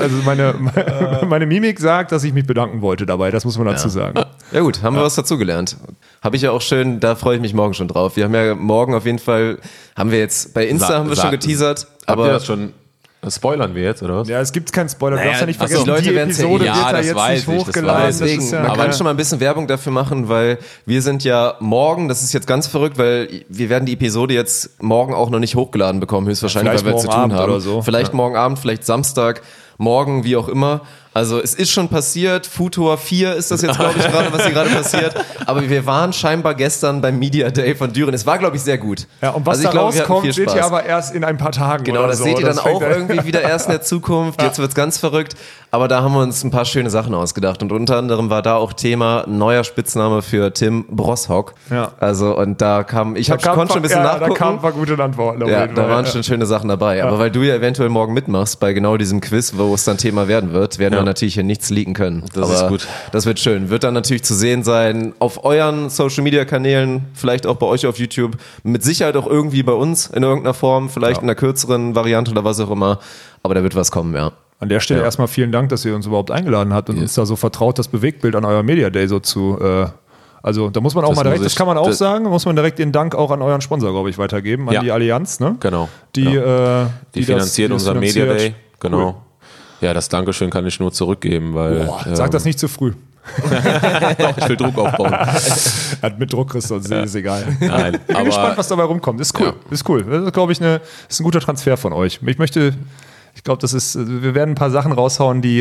meine Mimik sagt, dass ich mich bedanken wollte dabei, das muss man dazu sagen. Ja gut, haben wir was dazugelernt. Habe ich ja auch schön, da freue ich mich morgen schon drauf. Wir haben ja morgen auf jeden Fall, haben wir jetzt bei Insta haben wir schon geteasert. Aber das schon, spoilern wir jetzt, oder was? Ja, es gibt keinen Spoiler, du darfst ja nicht vergessen, die Leute werden Episode wird da jetzt nicht hochgeladen. Deswegen, man kann schon mal ein bisschen Werbung dafür machen, weil wir sind ja morgen, das ist jetzt ganz verrückt, weil wir werden die Episode jetzt morgen auch noch nicht hochgeladen bekommen, höchstwahrscheinlich, weil wir zu tun haben. Oder so. Vielleicht morgen Abend, vielleicht Samstag, morgen, wie auch immer. Also es ist schon passiert, Futur 4 ist das jetzt, glaube ich, gerade, was hier gerade passiert. Aber wir waren scheinbar gestern beim Media Day von Düren. Es war, glaube ich, sehr gut. Ja, und was da rauskommt, seht ihr aber erst in ein paar Tagen. Genau, oder das so. seht ihr dann auch irgendwie wieder erst in der Zukunft. Jetzt wird's ganz verrückt. Aber da haben wir uns ein paar schöne Sachen ausgedacht. Und unter anderem war da auch Thema neuer Spitzname für Tim Broschok. Ja. Also, und da konnte schon ein bisschen nachgucken. Da kamen ein paar gute Antworten. Ja, da waren schon schöne Sachen dabei. Ja. Aber weil du ja eventuell morgen mitmachst bei genau diesem Quiz, wo es dann Thema werden wird, werden wir natürlich hier nichts leaken können. Das ist gut. Das wird schön. Wird dann natürlich zu sehen sein auf euren Social-Media-Kanälen, vielleicht auch bei euch auf YouTube, mit Sicherheit auch irgendwie bei uns in irgendeiner Form, vielleicht in einer kürzeren Variante oder was auch immer. Aber da wird was kommen, ja. An der Stelle erstmal vielen Dank, dass ihr uns überhaupt eingeladen habt und uns da so vertraut, das Bewegtbild an euer Media Day so zu... Also da muss man auch mal direkt, das kann man auch sagen, muss man direkt den Dank auch an euren Sponsor, glaube ich, weitergeben, an die Allianz, ne? Genau. Die finanziert unser Media Day, genau. Cool. Ja, das Dankeschön kann ich nur zurückgeben, weil... sag das nicht zu früh. Doch, ich will Druck aufbauen. Mit Druck kriegst du uns, ist egal. Nein, ich bin gespannt, was dabei rumkommt. Ist cool. Ist cool. Das ist, glaube ich, ist ein guter Transfer von euch. Ich glaube, wir werden ein paar Sachen raushauen, die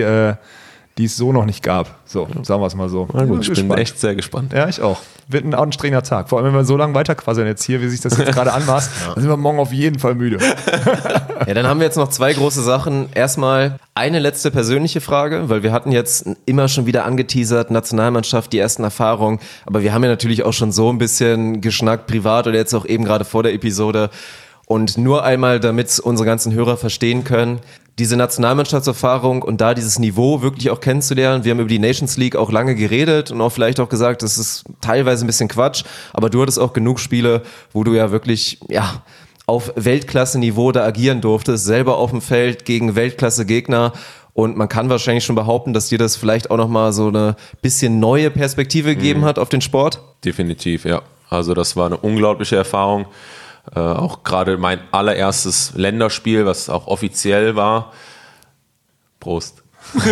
es so noch nicht gab. So, sagen wir es mal so. Na gut, ich bin echt sehr gespannt. Ja, ich auch. Wird ein anstrengender Tag. Vor allem, wenn wir so lange weiterquasseln jetzt hier, wie sich das jetzt gerade anmaßt, dann sind wir morgen auf jeden Fall müde. Ja, dann haben wir jetzt noch 2 große Sachen. Erstmal eine letzte persönliche Frage, weil wir hatten jetzt immer schon wieder angeteasert, Nationalmannschaft, die ersten Erfahrungen, aber wir haben ja natürlich auch schon so ein bisschen geschnackt, privat oder jetzt auch eben gerade vor der Episode. Und nur einmal, damit unsere ganzen Hörer verstehen können, diese Nationalmannschaftserfahrung und da dieses Niveau wirklich auch kennenzulernen. Wir haben über die Nations League auch lange geredet und auch vielleicht auch gesagt, das ist teilweise ein bisschen Quatsch, aber du hattest auch genug Spiele, wo du ja wirklich, auf Weltklasse-Niveau da agieren durftest, selber auf dem Feld gegen Weltklasse-Gegner. Und man kann wahrscheinlich schon behaupten, dass dir das vielleicht auch nochmal so eine bisschen neue Perspektive gegeben hat auf den Sport. Definitiv, ja. Also das war eine unglaubliche Erfahrung. Auch gerade mein allererstes Länderspiel, was auch offiziell war, Prost,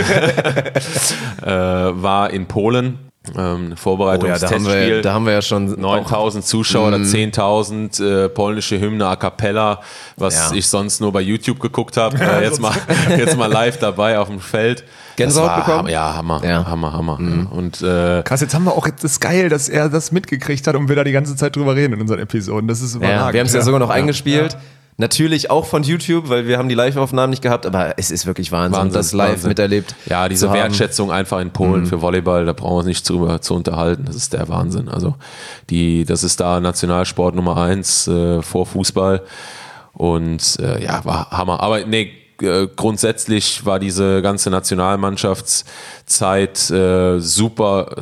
war in Polen. Vorbereitungstestspiel. Da haben wir ja schon 9.000 Zuschauer oder 10.000 polnische Hymne a cappella, was ich sonst nur bei YouTube geguckt habe. Jetzt mal live dabei auf dem Feld. Gänsehaut bekommen? Ja, Hammer. Ja. Hammer. Mhm. Und, krass, jetzt haben wir auch, das ist geil, dass er das mitgekriegt hat und wir da die ganze Zeit drüber reden in unseren Episoden. Das ist überragend. Wir haben es ja sogar noch eingespielt. Natürlich auch von YouTube, weil wir haben die Live-Aufnahmen nicht gehabt, aber es ist wirklich Wahnsinn das live miterlebt. Ja, diese Wertschätzung einfach in Polen für Volleyball, da brauchen wir uns nicht zu unterhalten. Das ist der Wahnsinn. Also das ist da Nationalsport Nummer 1 vor Fußball. Und war Hammer. Aber nee, grundsätzlich war diese ganze Nationalmannschaftszeit super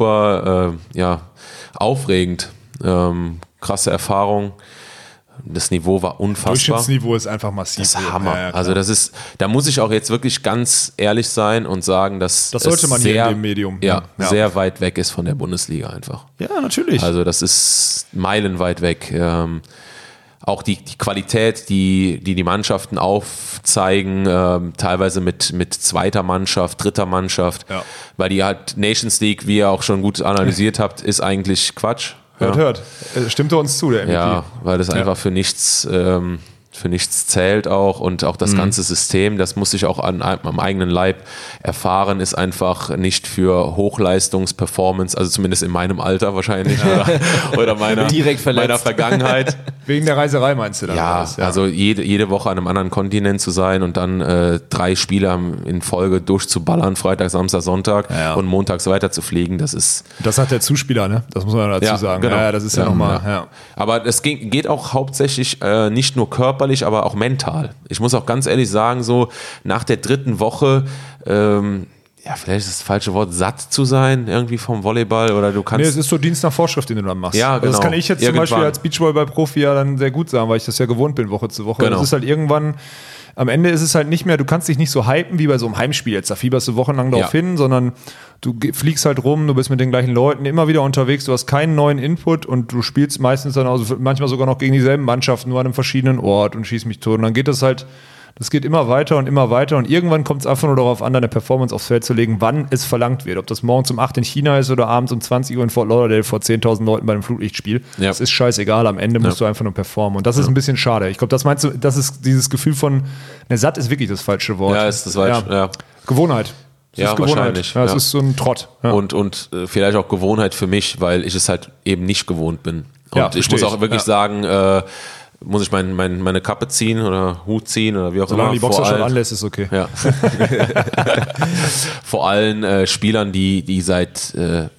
aufregend. Krasse Erfahrung. Das Niveau war unfassbar. Durchschnittsniveau ist einfach massiv. Das ist Hammer. Ja, also da muss ich auch jetzt wirklich ganz ehrlich sein und sagen, dass das sollte man hier in dem Medium sehr weit weg ist von der Bundesliga einfach. Ja, natürlich. Also das ist meilenweit weg. Auch die Qualität, die Mannschaften aufzeigen, teilweise mit zweiter Mannschaft, dritter Mannschaft, weil die halt Nations League, wie ihr auch schon gut analysiert habt, ist eigentlich Quatsch. Hört. Stimmte uns zu, der MVP. Ja, weil das einfach für nichts zählt auch und auch das ganze System, das muss ich auch am eigenen Leib erfahren, ist einfach nicht für Hochleistungs-Performance, also zumindest in meinem Alter wahrscheinlich oder meiner Vergangenheit. Wegen der Reiserei meinst du dann? Ja, also jede Woche an einem anderen Kontinent zu sein und dann 3 Spiele in Folge durchzuballern, Freitag, Samstag, Sonntag und montags weiter zu fliegen, das ist... Das hat der Zuspieler, ne? Das muss man dazu sagen. Genau. Ja, das ist nochmal... Ja. Aber es geht auch hauptsächlich nicht nur körperlich, aber auch mental. Ich muss auch ganz ehrlich sagen, so nach der 3. Woche, vielleicht ist das falsche Wort, satt zu sein irgendwie vom Volleyball oder du kannst... Nee, es ist so Dienst nach Vorschrift, den du dann machst. Ja, genau. Also das kann ich jetzt zum Beispiel als Beachvolleyball-Profi ja dann sehr gut sagen, weil ich das ja gewohnt bin, Woche zu Woche. Genau. Das ist halt irgendwann... Am Ende ist es halt nicht mehr, du kannst dich nicht so hypen wie bei so einem Heimspiel. Jetzt da fieberst du wochenlang darauf hin, sondern du fliegst halt rum, du bist mit den gleichen Leuten immer wieder unterwegs, du hast keinen neuen Input und du spielst meistens dann also manchmal sogar noch gegen dieselben Mannschaften, nur an einem verschiedenen Ort und schießt mich tot. Und dann geht das geht immer weiter und irgendwann kommt es einfach nur darauf an, deine Performance aufs Feld zu legen, wann es verlangt wird. Ob das morgens um 8 in China ist oder abends um 20 Uhr in Fort Lauderdale vor 10.000 Leuten bei einem Flutlichtspiel. Ja. Das ist scheißegal, am Ende musst du einfach nur performen. Und das ist ein bisschen schade. Ich glaube, das meinst du, das ist dieses Gefühl von, satt ist wirklich das falsche Wort. Ja, ist das falsch. Ja. Gewohnheit. Ja, wahrscheinlich. Ja, es ist so ein Trott. Ja. Und vielleicht auch Gewohnheit für mich, weil ich es halt eben nicht gewohnt bin. Und ich muss auch wirklich sagen, muss ich meine Kappe ziehen oder Hut ziehen oder wie auch Solange immer. Die Boxer schon anlässt, ist okay. Ja. Vor allen Spielern, die seit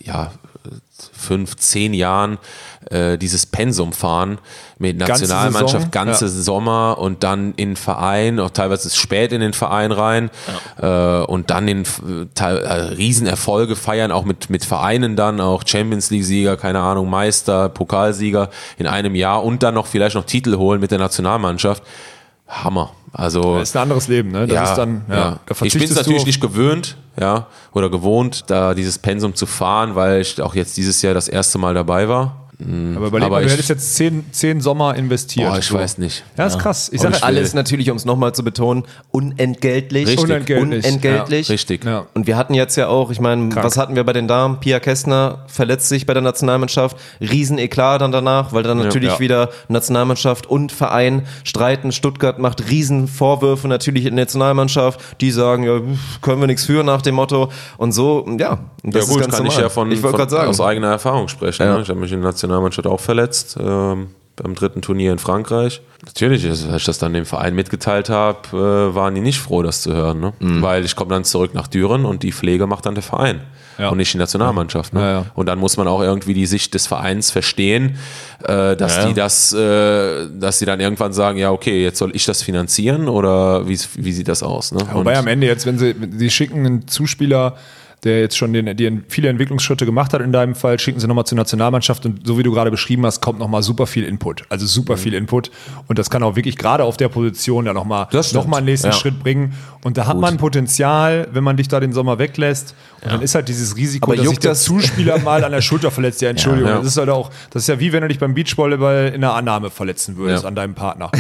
5, 10 Jahren dieses Pensum fahren mit Nationalmannschaft, ganze Sommer und dann in den Verein, auch teilweise spät in den Verein rein und dann Riesenerfolge feiern, auch mit Vereinen dann, auch Champions League-Sieger, keine Ahnung, Meister, Pokalsieger in einem Jahr und dann vielleicht noch Titel holen mit der Nationalmannschaft. Hammer. Also das ist ein anderes Leben, ne? Das ist dann, ich bin es natürlich nicht gewöhnt, oder gewohnt, da dieses Pensum zu fahren, weil ich auch jetzt dieses Jahr das erste Mal dabei war. Aber überleg mal, du hättest jetzt 10 Sommer investiert. Boah, ich weiß nicht. Ja, ist krass. Ich sage alles natürlich, um es nochmal zu betonen, unentgeltlich. Richtig. Unentgeltlich. Ja, richtig. Ja. Und wir hatten jetzt ja auch, ich meine, was hatten wir bei den Damen? Pia Kästner verletzt sich bei der Nationalmannschaft. Riesen-Eklat dann danach, weil dann natürlich wieder Nationalmannschaft und Verein streiten. Stuttgart macht Riesenvorwürfe natürlich in der Nationalmannschaft. Die sagen, ja, können wir nichts für nach dem Motto. Und so, ja. Und das ja gut, ist ganz kann normal. ich ja aus eigener Erfahrung sprechen. Ja. Ne? Ich habe mich in der Nationalmannschaft auch verletzt, beim 3. Turnier in Frankreich. Natürlich, als ich das dann dem Verein mitgeteilt habe, waren die nicht froh, das zu hören. Ne? Weil ich komme dann zurück nach Düren und die Pflege macht dann der Verein und nicht die Nationalmannschaft. Ne? Ja. Und dann muss man auch irgendwie die Sicht des Vereins verstehen, dass die dann irgendwann sagen, ja okay, jetzt soll ich das finanzieren oder wie sieht das aus? Ne? Wobei am Ende jetzt, wenn sie schicken einen Zuspieler, der jetzt schon viele Entwicklungsschritte gemacht hat in deinem Fall, schicken sie nochmal zur Nationalmannschaft und so wie du gerade beschrieben hast, kommt nochmal super viel Input. Also super viel Input und das kann auch wirklich gerade auf der Position ja nochmal einen nächsten Schritt bringen und da hat man Potenzial, wenn man dich da den Sommer weglässt und dann ist halt dieses Risiko, dass sich der Zuspieler mal an der Schulter verletzt. Ja, Entschuldigung, das ist halt auch, das ist ja wie wenn du dich beim Beachvolleyball in der Annahme verletzen würdest an deinem Partner.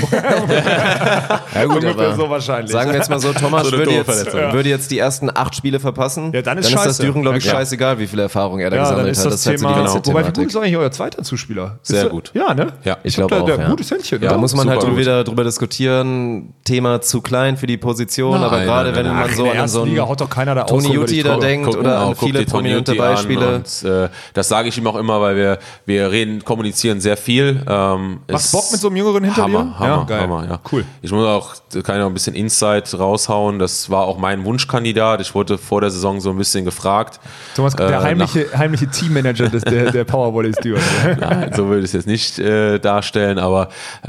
Ja gut, aber so wahrscheinlich. Sagen wir jetzt mal so, Thomas würde jetzt die ersten 8 Spiele verpassen. Ja, dann ist das Düren, glaube ich, scheißegal, wie viel Erfahrung er da gesammelt hat. Das ist das Thema. Halt so wobei, wie gut ist eigentlich euer zweiter Zuspieler? Sehr gut. Ja, ne? Ja, ich glaube auch. Gutes Händchen. Da muss man halt wieder drüber diskutieren. Thema zu klein für die Position, aber gerade wenn man so an so einen haut doch keiner da Tony Jutti da denkt oder an viele prominente Beispiele. Und, das sage ich ihm auch immer, weil wir kommunizieren sehr viel. Macht Bock mit so einem Jüngeren hinter dir? Hammer, ja. Cool. Ich muss auch, kann ich noch ein bisschen Insight raushauen. Das war auch mein Wunschkandidat. Ich wurde vor der Saison so ein bisschen gefragt. Thomas, der heimliche Teammanager der Powervolley ist Nein, so würde ich es jetzt nicht darstellen, aber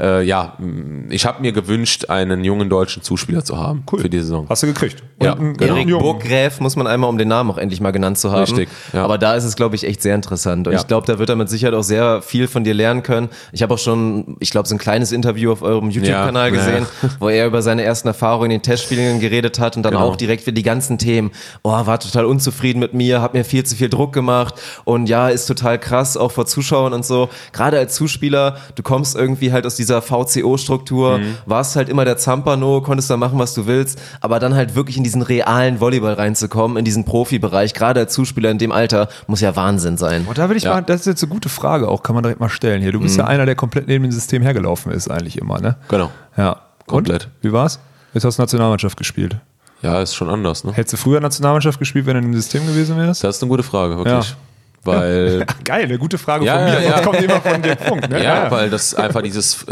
ich habe mir gewünscht, einen jungen deutschen Zuspieler zu haben für die Saison. Hast du gekriegt? Ja. Erik Burggräf muss man einmal, um den Namen auch endlich mal genannt zu haben. Richtig, ja. Aber da ist es, glaube ich, echt sehr interessant. Und ich glaube, da wird er mit Sicherheit auch sehr viel von dir lernen können. Ich habe auch schon, ich glaube, so ein kleines Interview auf eurem YouTube-Kanal gesehen, wo er über seine ersten Erfahrungen in den Testspielen geredet hat und dann auch direkt für die ganzen Themen, war total unzufrieden mit mir, hat mir viel zu viel Druck gemacht und ist total krass, auch vor Zuschauern und so. Gerade als Zuspieler, du kommst irgendwie halt aus dieser VCO-Struktur, warst halt immer der Zampano, konntest da machen, was du willst, aber dann halt wirklich in diesen realen Volleyball reinzukommen, in diesen Profibereich, gerade als Zuspieler in dem Alter, muss ja Wahnsinn sein. Und da will ich mal, das ist jetzt eine gute Frage auch, kann man direkt mal stellen hier. Du bist ja einer, der komplett neben dem System hergelaufen ist eigentlich immer, ne? Genau. Ja. Komplett. Und? Wie war's? Jetzt hast du Nationalmannschaft gespielt. Ja, ist schon anders, ne? Hättest du früher Nationalmannschaft gespielt, wenn du im System gewesen wärst? Das ist eine gute Frage, wirklich. Ja. Weil geil, eine gute Frage von mir. Das kommt immer von dem Punkt. Ne? Ja, weil das einfach dieses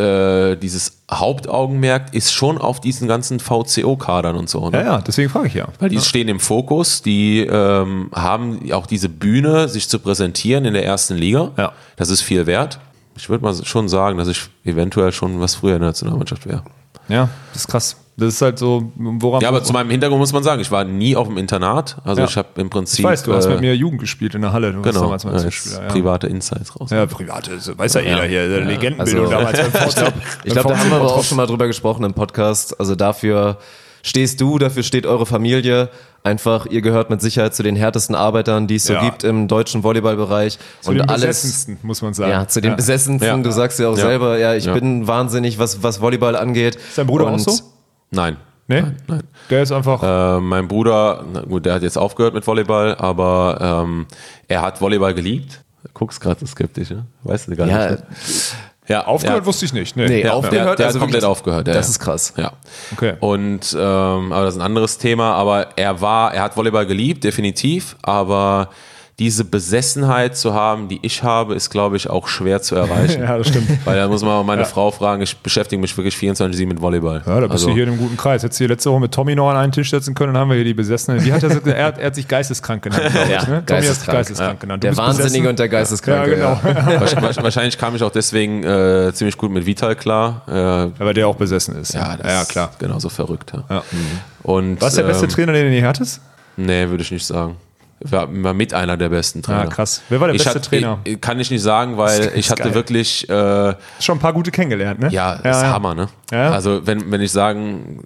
Hauptaugenmerk ist schon auf diesen ganzen VCO-Kadern und so. Ne? Ja, deswegen frage ich ja. Weil die stehen im Fokus, die haben auch diese Bühne, sich zu präsentieren in der ersten Liga. Ja. Das ist viel wert. Ich würde mal schon sagen, dass ich eventuell schon was früher in der Nationalmannschaft wäre. Ja, das ist krass. Das ist halt so, woran. Ja, aber zu meinem Hintergrund muss man sagen, ich war nie auf dem Internat. Also ich habe im Prinzip. Ich weiß, du hast mit mir Jugend gespielt in der Halle. Du genau, warst damals Zuspieler, private Insights raus. Ja, private, weiß ja jeder hier. Legendenbildung damals beim VCO. Ich glaube, da haben wir aber auch schon mal drüber gesprochen im Podcast. Also dafür stehst du, dafür steht eure Familie. Einfach, ihr gehört mit Sicherheit zu den härtesten Arbeitern, die es so gibt im deutschen Volleyballbereich. Zu den Besessensten, muss man sagen. Ja, zu den Besessensten. Ja. Du sagst ja auch selber, ich bin wahnsinnig, was Volleyball angeht. Ist dein Bruder auch so? Nein. Nee? Nein. Der ist einfach. Mein Bruder, gut, der hat jetzt aufgehört mit Volleyball, aber er hat Volleyball geliebt. Du guckst gerade so skeptisch, ne? Weißt du gar nicht. Ja, aufgehört wusste ich nicht. Nee, aufgehört. Der hat komplett aufgehört. Das ist krass. Ja. Okay. Und aber das ist ein anderes Thema. Aber er hat Volleyball geliebt, definitiv. Aber diese Besessenheit zu haben, die ich habe, ist, glaube ich, auch schwer zu erreichen. Ja, das stimmt. Weil da muss man auch meine Frau fragen, ich beschäftige mich wirklich 24/7 mit Volleyball. Ja, da bist du hier in einem guten Kreis. Hättest du hier letzte Woche mit Tommy noch an einen Tisch setzen können, dann haben wir hier die Besessenen. Wie hat er gesagt? Er hat sich geisteskrank genannt, glaube ich. Ne? Tommy hat sich geisteskrank genannt. Der Wahnsinnige und der Geisteskranke. Ja, genau. Wahrscheinlich kam ich auch deswegen ziemlich gut mit Vital klar. Weil der auch besessen ist. Ja, klar. Genauso verrückt. Ja. Und, was ist der beste Trainer, den du je hattest? Nee, würde ich nicht sagen. War mit einer der besten Trainer. Ja, krass. Wer war der beste Trainer? Kann ich nicht sagen, weil ich hatte wirklich schon ein paar gute kennengelernt, ne? Ja, das ist Hammer, ne? Ja. Also wenn ich sagen,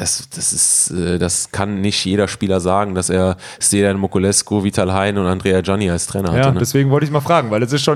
das kann nicht jeder Spieler sagen, dass er Stedan Mokulescu, Vital Hein und Andrea Gianni als Trainer hatte. Ja, ne? deswegen wollte ich mal fragen, weil es ist schon,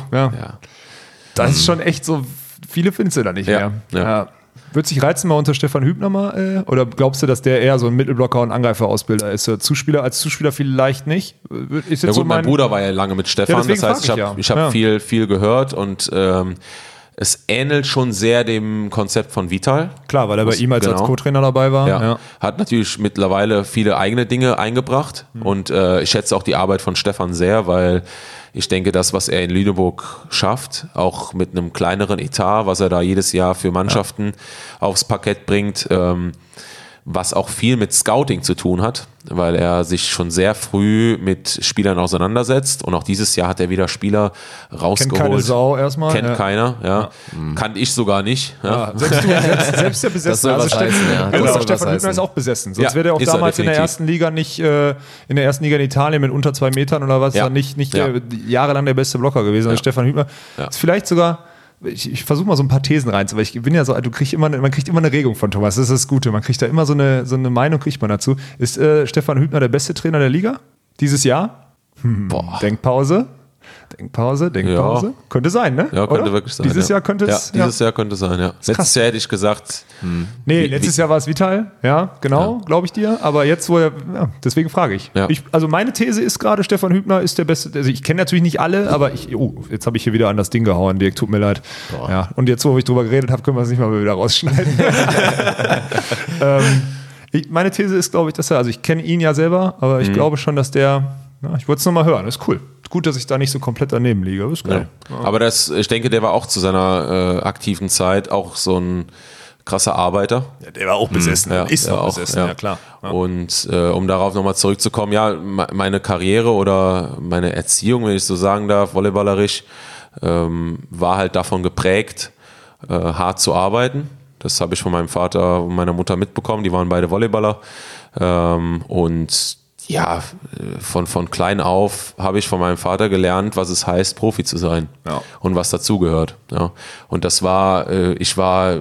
das ist schon echt so, viele findest du da nicht mehr. Ja. Wird sich reizen mal unter Stefan Hübner mal? Oder glaubst du, dass der eher so ein Mittelblocker und Angreiferausbilder ist? Als Zuspieler vielleicht nicht? Ist jetzt mein Bruder war ja lange mit Stefan, das heißt, ich hab viel gehört und es ähnelt schon sehr dem Konzept von Vital. Klar, weil er bei ihm als Co-Trainer dabei war. Ja. Hat natürlich mittlerweile viele eigene Dinge eingebracht und ich schätze auch die Arbeit von Stefan sehr, weil ich denke, das, was er in Lüneburg schafft, auch mit einem kleineren Etat, was er da jedes Jahr für Mannschaften aufs Parkett bringt, was auch viel mit Scouting zu tun hat, weil er sich schon sehr früh mit Spielern auseinandersetzt und auch dieses Jahr hat er wieder Spieler rausgeholt. Kennt keine Sau erstmal. Kennt keiner, ja. Kannte ich sogar nicht. Ja. Selbst der besessen. Das soll was heißen, ja. Genau, Stefan Hübner ist auch besessen. Sonst wäre er auch damals in der ersten Liga nicht, in der ersten Liga in Italien mit unter 2 Metern oder was, dann nicht jahrelang der beste Blocker gewesen. Also Stefan Hübner ist vielleicht sogar. Ich versuche mal so ein paar Thesen rein, weil ich bin ja so, man kriegt immer eine Regung von Thomas, das ist das Gute, man kriegt da immer so eine Meinung, kriegt man dazu. Ist Stefan Hübner der beste Trainer der Liga dieses Jahr? Denkpause. Denkpause. Ja. Könnte sein, ne? Ja, könnte Oder? wirklich sein. Dieses Jahr könnte es. Dieses Jahr könnte sein, ja. Letztes Jahr hätte ich gesagt. Nee, letztes Jahr war es Vital. Ja, genau, glaube ich dir. Aber jetzt, deswegen frage ich. Ja. Also meine These ist gerade, Stefan Hübner ist der Beste. Also ich kenne natürlich nicht alle, aber jetzt habe ich hier wieder an das Ding gehauen, Dirk, tut mir leid. Ja, und jetzt, wo ich drüber geredet habe, können wir es nicht mal wieder rausschneiden. Meine These ist, glaube ich, dass ich kenne ihn ja selber, aber ich glaube schon, dass ich wollte es nochmal hören, ist cool. Gut, dass ich da nicht so komplett daneben liege, ist geil. Ja. Aber ich denke, der war auch zu seiner aktiven Zeit auch so ein krasser Arbeiter. Ja, der war auch besessen, ist auch besessen, ja klar. Ja. Und um darauf nochmal zurückzukommen, meine Karriere oder meine Erziehung, wenn ich so sagen darf, volleyballerisch, war halt davon geprägt, hart zu arbeiten. Das habe ich von meinem Vater und meiner Mutter mitbekommen, die waren beide Volleyballer. Und ja, von klein auf habe ich von meinem Vater gelernt, was es heißt, Profi zu sein und was dazugehört. Ja. Und das war, jetzt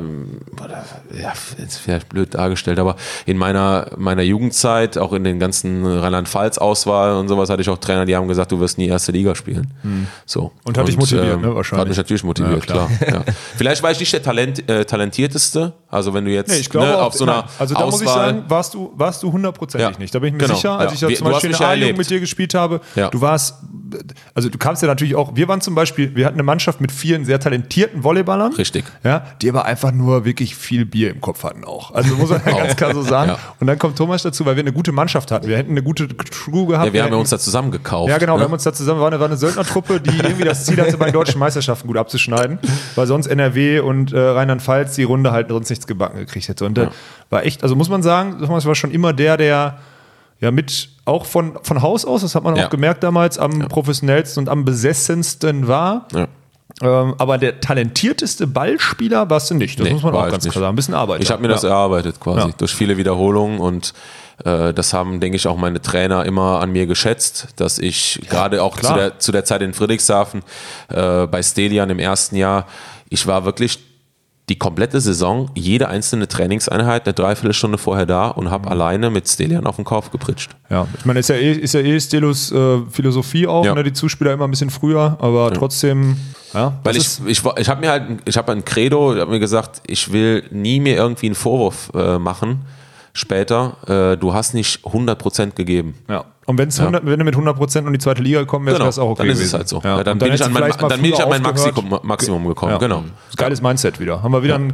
vielleicht blöd dargestellt, aber in meiner Jugendzeit, auch in den ganzen Rheinland-Pfalz-Auswahl und sowas, hatte ich auch Trainer, die haben gesagt, du wirst nie erste Liga spielen. So. Und hat dich motiviert, ne, wahrscheinlich. Hat mich natürlich motiviert, klar. Ja. Vielleicht war ich nicht der Talentierteste, also wenn du jetzt ich glaube auf so einer also da Auswahl, muss ich sagen, warst du 100%ig nicht. Da bin ich mir sicher, als ich da zum Beispiel in der A-Jugend mit dir gespielt habe, du kamst ja natürlich auch, wir hatten eine Mannschaft mit vielen sehr talentierten Volleyballern. Richtig. Ja, die aber einfach nur wirklich viel Bier im Kopf hatten auch. Also muss man ganz klar so sagen. Ja. Und dann kommt Thomas dazu, weil wir eine gute Mannschaft hatten. Wir hätten eine gute Crew gehabt. Ja, wir haben uns da zusammen gekauft. Ja, genau, wir haben uns da zusammen, war eine Söldnertruppe, die irgendwie das Ziel hatte, bei den deutschen Meisterschaften gut abzuschneiden, weil sonst NRW und Rheinland-Pfalz die Runde halt sonst nichts gebacken gekriegt hätte. Und war echt, also muss man sagen, Thomas war schon immer der mit auch von Haus aus, das hat man auch gemerkt damals, am professionellsten und am besessensten war. Ja. Aber der talentierteste Ballspieler warst du nicht. Das muss man auch ganz klar sagen. Ein bisschen Arbeit. Ich habe mir das erarbeitet quasi durch viele Wiederholungen und das haben, denke ich, auch meine Trainer immer an mir geschätzt, dass ich gerade auch zu der Zeit in Friedrichshafen bei Stelian im ersten Jahr, ich war wirklich die komplette Saison, jede einzelne Trainingseinheit eine Dreiviertelstunde vorher da und habe alleine mit Stelian auf den Kopf gepritscht. Ja, ich meine, ist ja Stelos Philosophie auch, ne? Die Zuspieler immer ein bisschen früher, aber trotzdem. Ja, weil ich habe ein Credo, ich habe mir gesagt, ich will nie mir irgendwie einen Vorwurf machen später, du hast nicht 100% gegeben. Ja. Und wenn du mit 100% in die zweite Liga gekommen wärst, wäre es auch okay dann gewesen. ist es halt so. Ja. Dann bin ich an mein Maximum gekommen. Ja. Genau. Geiles Mindset wieder. Haben wir wieder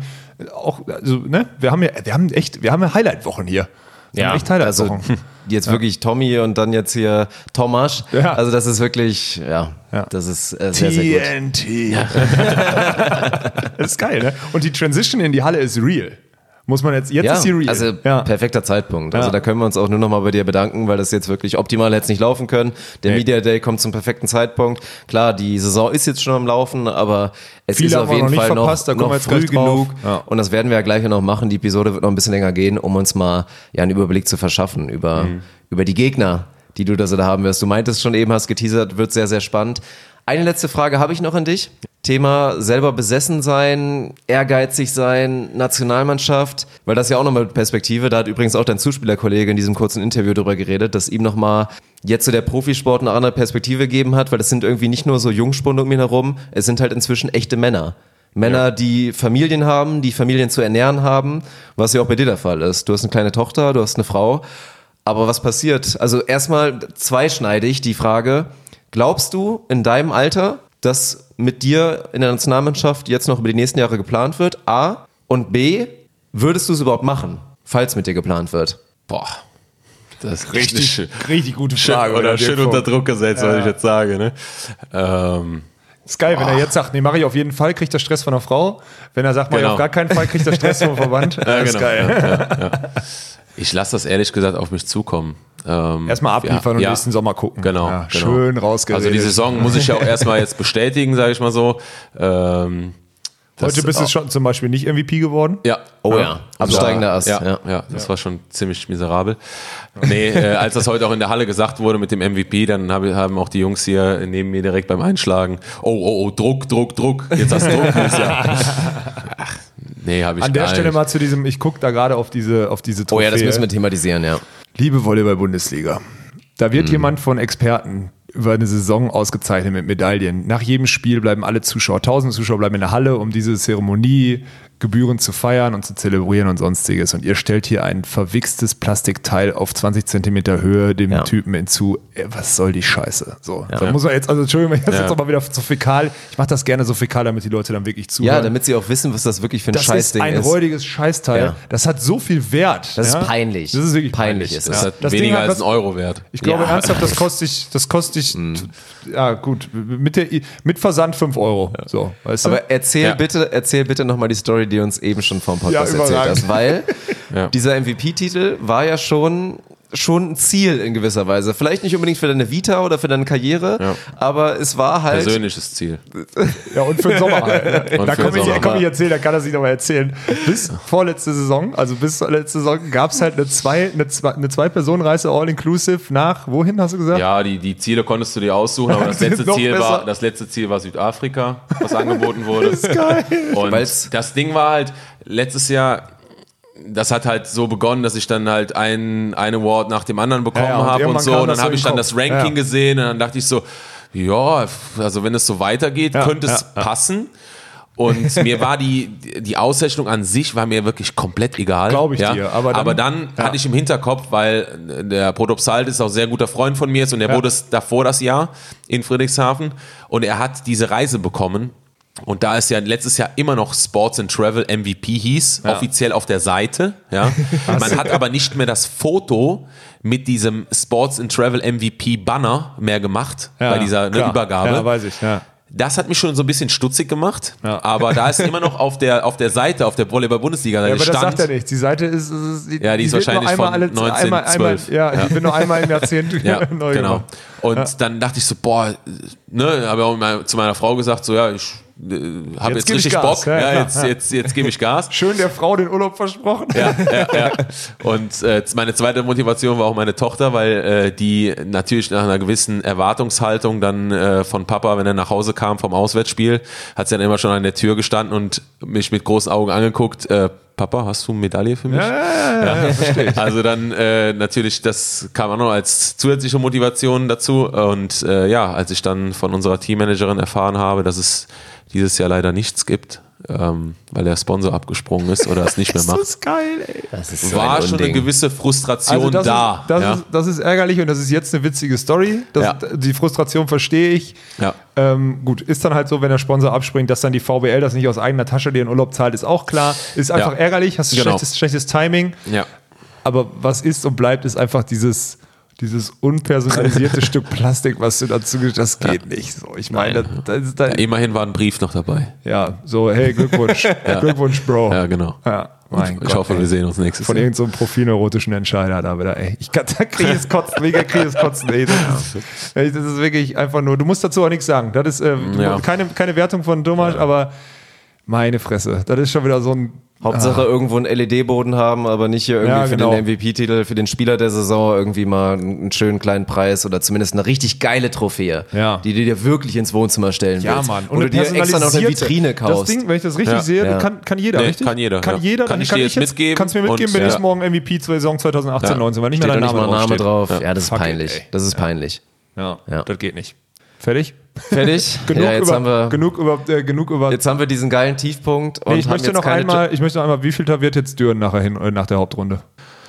wir haben Highlight-Wochen hier. Echt Highlight-Wochen. Also jetzt wirklich Tommy und dann jetzt hier Tomasz. Ja. Also das ist wirklich, das ist sehr, sehr gut. TNT. Das ist geil, ne? Und die Transition in die Halle ist real. Muss man jetzt ist sie real. Also perfekter Zeitpunkt. Also da können wir uns auch nur nochmal bei dir bedanken, weil das jetzt wirklich optimal hätte nicht laufen können. Der Media Day kommt zum perfekten Zeitpunkt. Klar, die Saison ist jetzt schon am Laufen, aber es ist auf jeden Fall noch früh genug. Ja. Und das werden wir ja gleich noch machen. Die Episode wird noch ein bisschen länger gehen, um uns mal einen Überblick zu verschaffen über die Gegner, die du da so haben wirst. Du meintest schon eben, hast geteasert, wird sehr, sehr spannend. Eine letzte Frage habe ich noch an dich. Thema selber besessen sein, ehrgeizig sein, Nationalmannschaft, weil das ja auch nochmal Perspektive, da hat übrigens auch dein Zuspielerkollege in diesem kurzen Interview darüber geredet, dass ihm nochmal jetzt so der Profisport eine andere Perspektive gegeben hat, weil das sind irgendwie nicht nur so Jungspunde um ihn herum, es sind halt inzwischen echte Männer. Männer, die Familien haben, die Familien zu ernähren haben, was ja auch bei dir der Fall ist. Du hast eine kleine Tochter, du hast eine Frau, aber was passiert? Also erstmal zweischneidig die Frage, glaubst du in deinem Alter, dass mit dir in der Nationalmannschaft jetzt noch über die nächsten Jahre geplant wird? A. Und B. Würdest du es überhaupt machen, falls mit dir geplant wird? Boah. Das ist richtig gute Frage. Oder schön unter Druck gesetzt, was ich jetzt sage. Ne? Ist geil, wenn er jetzt sagt, nee, mache ich auf jeden Fall, kriegt er Stress von der Frau. Wenn er sagt, mache ich auf gar keinen Fall, kriegt er Stress vom Verband. Das ist geil. Ja. Ich lasse das ehrlich gesagt auf mich zukommen. Erstmal abliefern und nächsten Sommer gucken. Genau. Schön rausgeredet. Also die Saison muss ich ja auch erstmal jetzt bestätigen, sage ich mal so. Heute bist du schon zum Beispiel nicht MVP geworden? Ja. Oh ja. Absteigender Ast. Ja, das war schon ziemlich miserabel. Nee, als das heute auch in der Halle gesagt wurde mit dem MVP, dann haben auch die Jungs hier neben mir direkt beim Einschlagen, Druck. Jetzt hast du Druck. Ach, nee, habe ich an der Stelle mal zu diesem, ich gucke da gerade auf diese Trophäe. Oh ja, das müssen wir thematisieren, ja. Liebe Volleyball-Bundesliga, da wird jemand von Experten über eine Saison ausgezeichnet mit Medaillen. Nach jedem Spiel bleiben alle Zuschauer, 1000 Zuschauer bleiben in der Halle, um diese Zeremonie gebührend zu feiern und zu zelebrieren und sonstiges. Und ihr stellt hier ein verwichstes Plastikteil auf 20 Zentimeter Höhe dem Typen hinzu. Was soll die Scheiße? So, da muss man jetzt, also Entschuldigung, wenn ich das jetzt nochmal wieder so fäkal, ich mache das gerne so fäkal, damit die Leute dann wirklich zuhören. Ja, damit sie auch wissen, was das wirklich für ein Scheißding ist. Das ist ein räudiges Scheißteil. Ja. Das hat so viel Wert. Das ist peinlich. Das ist wirklich peinlich. Das hat weniger als €1 wert. Ich glaube ernsthaft, das kostet ja gut, mit Versand 5 €. Ja. So, weißt du? Aber erzähl bitte nochmal die Story, die uns eben schon vom Podcast erzählt hast, weil dieser MVP-Titel war ja schon ein Ziel in gewisser Weise. Vielleicht nicht unbedingt für deine Vita oder für deine Karriere, aber es war halt... Persönliches Ziel. Ja, und für den Sommer halt. Da kann ich erzählen, da kann er sich nochmal erzählen. Bis vorletzte Saison, also bis letzte Saison, gab es halt eine Zwei-Personen-Reise All-Inclusive nach, wohin hast du gesagt? Ja, die Ziele konntest du dir aussuchen, aber das letzte Ziel war Südafrika, was angeboten wurde. Das ist geil. Und das Ding war halt, letztes Jahr... Das hat halt so begonnen, dass ich dann halt einen Award nach dem anderen bekommen habe und so. Und dann habe ich dann das Ranking gesehen und dann dachte ich so, ja, also wenn es so weitergeht, könnte es passen. Und mir war die Auszeichnung an sich war mir wirklich komplett egal. Glaube ich dir. Aber dann hatte ich im Hinterkopf, weil der Protopsalt ist auch sehr guter Freund von mir und er wurde es davor das Jahr in Friedrichshafen und er hat diese Reise bekommen. Und da es ja letztes Jahr immer noch Sports and Travel MVP hieß, offiziell auf der Seite, man hat aber nicht mehr das Foto mit diesem Sports and Travel MVP Banner mehr gemacht bei dieser Übergabe. Ja, weiß ich, Das hat mich schon so ein bisschen stutzig gemacht, aber da ist immer noch auf der Seite, auf der Volleyball-Bundesliga aber das sagt er nicht. Die Seite ist die ist wahrscheinlich von 1912. Die wird nur einmal im Jahrzehnt neu genau. Und dann dachte ich so, habe ich auch zu meiner Frau gesagt, so ich habe jetzt richtig Bock, jetzt gebe ich Gas. Schön der Frau den Urlaub versprochen. Ja. Und meine zweite Motivation war auch meine Tochter, weil die natürlich nach einer gewissen Erwartungshaltung dann von Papa, wenn er nach Hause kam vom Auswärtsspiel, hat sie dann immer schon an der Tür gestanden und mich mit großen Augen angeguckt. Papa, hast du eine Medaille für mich? Ja, verstehe ich. Also dann natürlich, das kam auch noch als zusätzliche Motivation dazu. Und als ich dann von unserer Teammanagerin erfahren habe, dass es dieses Jahr leider nichts gibt, weil der Sponsor abgesprungen ist oder es nicht mehr macht. Das ist geil, ey. Das ist so war schon eine gewisse Frustration da. Das ist ärgerlich und das ist jetzt eine witzige Story. Die Frustration verstehe ich. Ja. Gut, ist dann halt so, wenn der Sponsor abspringt, dass dann die VBL das nicht aus eigener Tasche dir in Urlaub zahlt, ist auch klar. Ist einfach ärgerlich, hast schlechtes Timing. Ja. Aber was ist und bleibt, ist einfach dieses unpersonalisierte Stück Plastik, was du dazu das geht nicht. So, ich meine, immerhin war ein Brief noch dabei. Ja, so, hey, Glückwunsch. Glückwunsch, Bro. Ja, genau. Ja, ich hoffe, wir sehen uns nächstes Jahr. Von irgendeinem so profilneurotischen Entscheider da wieder, ey. Da kriege ich es kotzen, ey. Das ist wirklich einfach nur, du musst dazu auch nichts sagen. Das ist keine Wertung von Thomas, aber meine Fresse, das ist schon wieder so ein Hauptsache irgendwo einen LED-Boden haben, aber nicht hier irgendwie für den MVP-Titel, für den Spieler der Saison irgendwie mal einen schönen kleinen Preis oder zumindest eine richtig geile Trophäe, die du dir wirklich ins Wohnzimmer stellen willst. Ja, Mann. Und du dir extra noch eine Vitrine kaufst. Das Ding, wenn ich das richtig sehe, kann jeder, richtig? Kann jeder. Kann ich dir jetzt mitgeben. Kannst du mir mitgeben, bin ich morgen MVP zur Saison 2018-19, weil nicht mehr dein Name drauf. Ja, das ist peinlich. Das ist peinlich. Ja, das geht nicht. Fertig? Jetzt haben wir Jetzt haben wir diesen geilen Tiefpunkt. Und ich möchte noch einmal, wie viel wird jetzt Düren nach der Hauptrunde?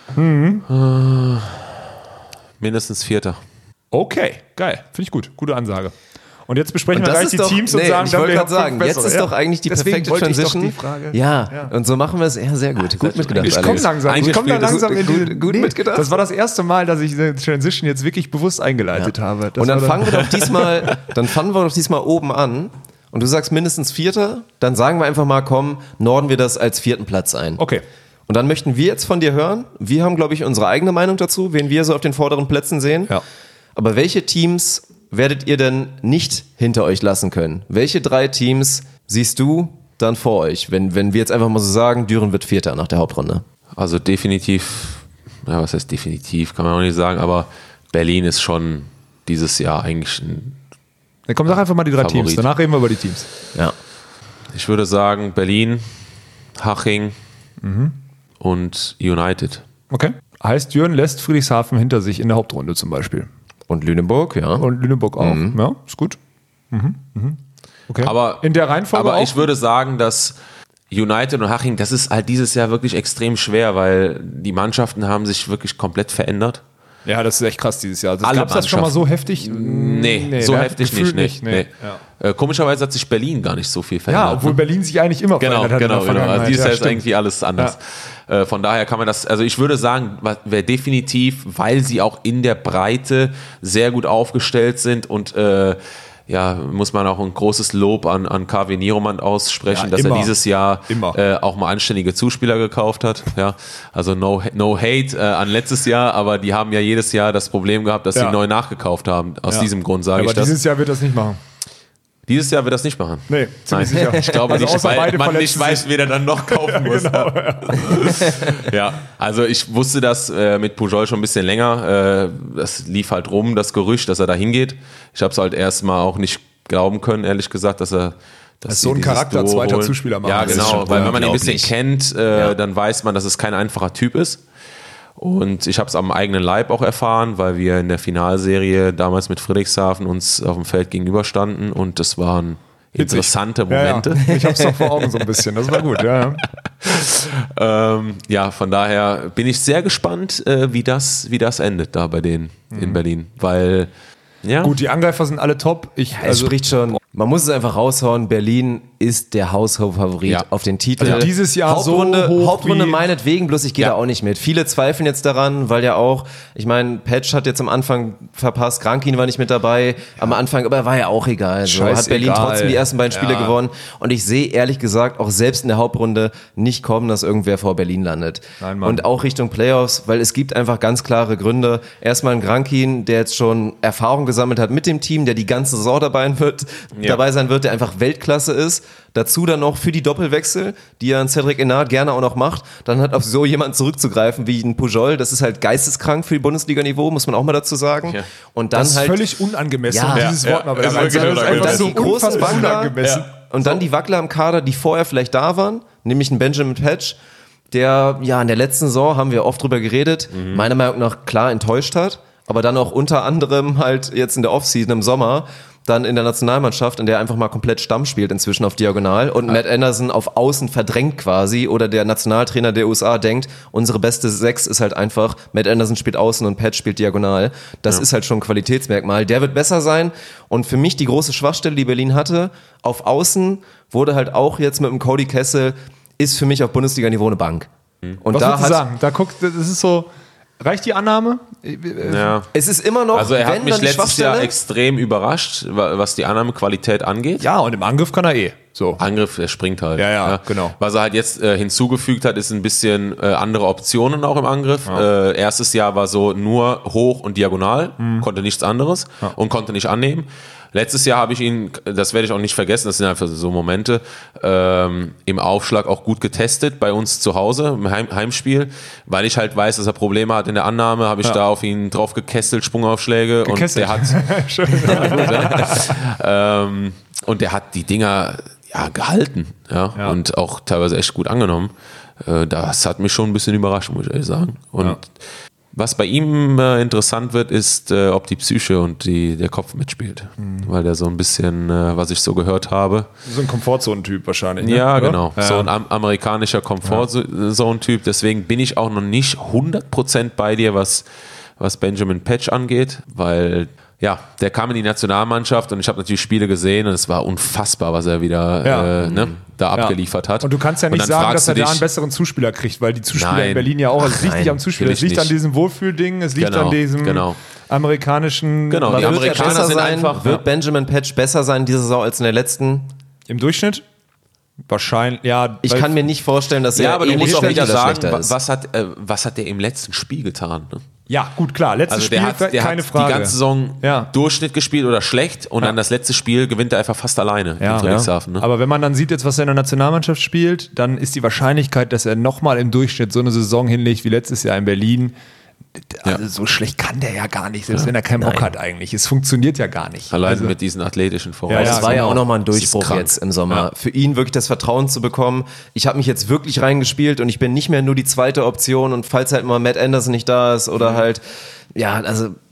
Mindestens 4. Okay, geil. Finde ich gut. Gute Ansage. Und jetzt besprechen wir gleich die Teams und sagen, ich wollte gerade sagen, jetzt ist doch eigentlich die perfekte Transition. Und so machen wir es sehr gut. Gut mitgedacht, Ich komme langsam gut mitgedacht. Das war das erste Mal, dass ich eine Transition jetzt wirklich bewusst eingeleitet habe. Und dann fangen wir doch diesmal oben an. Und du sagst mindestens 4. Dann sagen wir einfach mal, komm, norden wir das als 4. Platz ein. Okay. Und dann möchten wir jetzt von dir hören. Wir haben, glaube ich, unsere eigene Meinung dazu, wen wir so auf den vorderen Plätzen sehen. Ja. Aber welche Teams werdet ihr denn nicht hinter euch lassen können? Welche 3 Teams siehst du dann vor euch, wenn wir jetzt einfach mal so sagen, Düren wird 4. nach der Hauptrunde? Also definitiv, was heißt definitiv, kann man auch nicht sagen, aber Berlin ist schon dieses Jahr eigentlich ein Dann komm, sag einfach mal die 3 Teams, danach reden wir über die Teams. Ja. Ich würde sagen Berlin, Haching und United. Okay. Heißt, Düren lässt Friedrichshafen hinter sich in der Hauptrunde zum Beispiel. Und Lüneburg, ja. Und Lüneburg auch. Ja, ist gut. Okay. Aber in der Reihenfolge aber auch? Ich würde sagen, dass United und Haching, das ist halt dieses Jahr wirklich extrem schwer, weil die Mannschaften haben sich wirklich komplett verändert. Ja, das ist echt krass dieses Jahr. Alle Gab es das schon mal so heftig? Nee, so heftig nicht. Nee. Ja. Komischerweise hat sich Berlin gar nicht so viel verändert. Ja, obwohl Berlin sich eigentlich immer verändert hat. Genau. Also dieses Jahr ist eigentlich alles anders. Ja. Von daher kann man das, also ich würde sagen, wäre definitiv, weil sie auch in der Breite sehr gut aufgestellt sind und muss man auch ein großes Lob an KW Nieromand aussprechen, dass er dieses Jahr auch mal anständige Zuspieler gekauft hat. Ja, also no hate an letztes Jahr, aber die haben ja jedes Jahr das Problem gehabt, dass sie neu nachgekauft haben. Aus diesem Grund sage ich das. Aber dieses Jahr wird das nicht machen. Dieses Jahr wird das nicht machen. Nee, ziemlich sicher. Ich glaube also nicht, weil man nicht weiß, wer dann noch kaufen muss. Genau, ja, also ich wusste das mit Pujol schon ein bisschen länger. Das lief halt rum, das Gerücht, dass er da hingeht. Ich habe es halt erstmal auch nicht glauben können, ehrlich gesagt, dass er das so ein Charakter zweiter Zuspieler macht. Ja, genau, weil wenn man ihn ein bisschen kennt, dann weiß man, dass es kein einfacher Typ ist. Und ich habe es am eigenen Leib auch erfahren, weil wir in der Finalserie damals mit Friedrichshafen uns auf dem Feld gegenüberstanden und das waren interessante Momente. Ja. Ich habe es doch vor Augen so ein bisschen, das war gut. Von daher bin ich sehr gespannt, wie das endet da bei denen in Berlin, weil gut, die Angreifer sind alle top. Es spricht schon. Man muss es einfach raushauen. Berlin ist der Haushof-Favorit auf den Titel. Also dieses Jahr Hauptrunde meinetwegen, bloß ich gehe da auch nicht mit. Viele zweifeln jetzt daran, weil ja auch, ich meine, Patch hat jetzt am Anfang verpasst, Grankin war nicht mit dabei, am Anfang, aber war ja auch egal. So hat Berlin trotzdem die ersten beiden Spiele gewonnen und ich sehe ehrlich gesagt auch selbst in der Hauptrunde nicht kommen, dass irgendwer vor Berlin landet. Nein, und auch Richtung Playoffs, weil es gibt einfach ganz klare Gründe. Erstmal ein Grankin, der jetzt schon Erfahrung gesammelt hat mit dem Team, der die ganze Saison dabei sein wird, der einfach Weltklasse ist. Dazu dann noch für die Doppelwechsel, die ja ein Cedric Enard gerne auch noch macht, dann hat auf so jemanden zurückzugreifen wie ein Pujol, das ist halt geisteskrank für die Bundesliga-Niveau, muss man auch mal dazu sagen. Ja. Und dann das ist halt völlig unangemessen, dieses Wort mal und dann die großen Wackler, und dann die Wackler im Kader, die vorher vielleicht da waren, nämlich ein Benjamin Patch, der in der letzten Saison, haben wir oft drüber geredet, meiner Meinung nach klar enttäuscht hat, aber dann auch unter anderem halt jetzt in der Offseason im Sommer dann in der Nationalmannschaft, in der er einfach mal komplett Stamm spielt inzwischen auf Diagonal und Matt Anderson auf Außen verdrängt quasi oder der Nationaltrainer der USA denkt, unsere beste Sechs ist halt einfach, Matt Anderson spielt Außen und Pat spielt Diagonal. Das ist halt schon ein Qualitätsmerkmal. Der wird besser sein und für mich die große Schwachstelle, die Berlin hatte, auf Außen wurde halt auch jetzt mit dem Cody Kessel, ist für mich auf Bundesliga-Niveau eine Bank. Und was würdest du sagen? Das ist so... Reicht die Annahme? Ja. Es ist immer noch, also er hat mich letztes Jahr extrem überrascht, was die Annahmequalität angeht. Ja, und im Angriff kann er so. Angriff, er springt halt. Ja, genau. Was er halt jetzt hinzugefügt hat, ist ein bisschen andere Optionen auch im Angriff. Ja. Erstes Jahr war so nur hoch und diagonal, konnte nichts anderes und konnte nicht annehmen. Letztes Jahr habe ich ihn, das werde ich auch nicht vergessen, das sind einfach so Momente, im Aufschlag auch gut getestet bei uns zu Hause im Heimspiel, weil ich halt weiß, dass er Probleme hat in der Annahme, habe ich da auf ihn drauf gekesselt, Sprungaufschläge und der hat und der hat die Dinger gehalten und auch teilweise echt gut angenommen. Das hat mich schon ein bisschen überrascht, muss ich ehrlich sagen. Und was bei ihm interessant wird, ist, ob die Psyche und der Kopf mitspielt. Weil der so ein bisschen, was ich so gehört habe. So ein Komfortzone-Typ wahrscheinlich. Ne? Ja, genau. Ja. So ein amerikanischer Komfortzone-Typ. Deswegen bin ich auch noch nicht 100% bei dir, was Benjamin Patch angeht, weil der kam in die Nationalmannschaft und ich habe natürlich Spiele gesehen und es war unfassbar, was er wieder da abgeliefert hat. Und du kannst ja nicht sagen, dass er da einen besseren Zuspieler kriegt, weil die Zuspieler in Berlin ja auch, es liegt nicht am Zuspieler, es liegt an diesem Wohlfühlding, es liegt an diesem amerikanischen... Genau, die Amerikaner sind einfach... Wird Benjamin Patch besser sein diese Saison als in der letzten? Im Durchschnitt? Wahrscheinlich, ich kann mir nicht vorstellen, dass er aber du musst auch wieder sagen, ist. was hat der im letzten Spiel getan? Ne? Ja, gut, klar. Letztes Spiel, keine Frage. Die ganze Saison Durchschnitt gespielt oder schlecht und dann das letzte Spiel gewinnt er einfach fast alleine in Friedrichshafen. Ne? Aber wenn man dann sieht, jetzt was er in der Nationalmannschaft spielt, dann ist die Wahrscheinlichkeit, dass er nochmal im Durchschnitt so eine Saison hinlegt wie letztes Jahr in Berlin, also so schlecht kann der ja gar nicht, selbst wenn er keinen Bock hat eigentlich. Es funktioniert ja gar nicht. Allein mit diesen athletischen Voraussetzungen. Das war ja auch nochmal ein Durchbruch jetzt im Sommer. Ja. Für ihn wirklich das Vertrauen zu bekommen. Ich habe mich jetzt wirklich reingespielt und ich bin nicht mehr nur die zweite Option und falls halt mal Matt Anderson nicht da ist oder halt,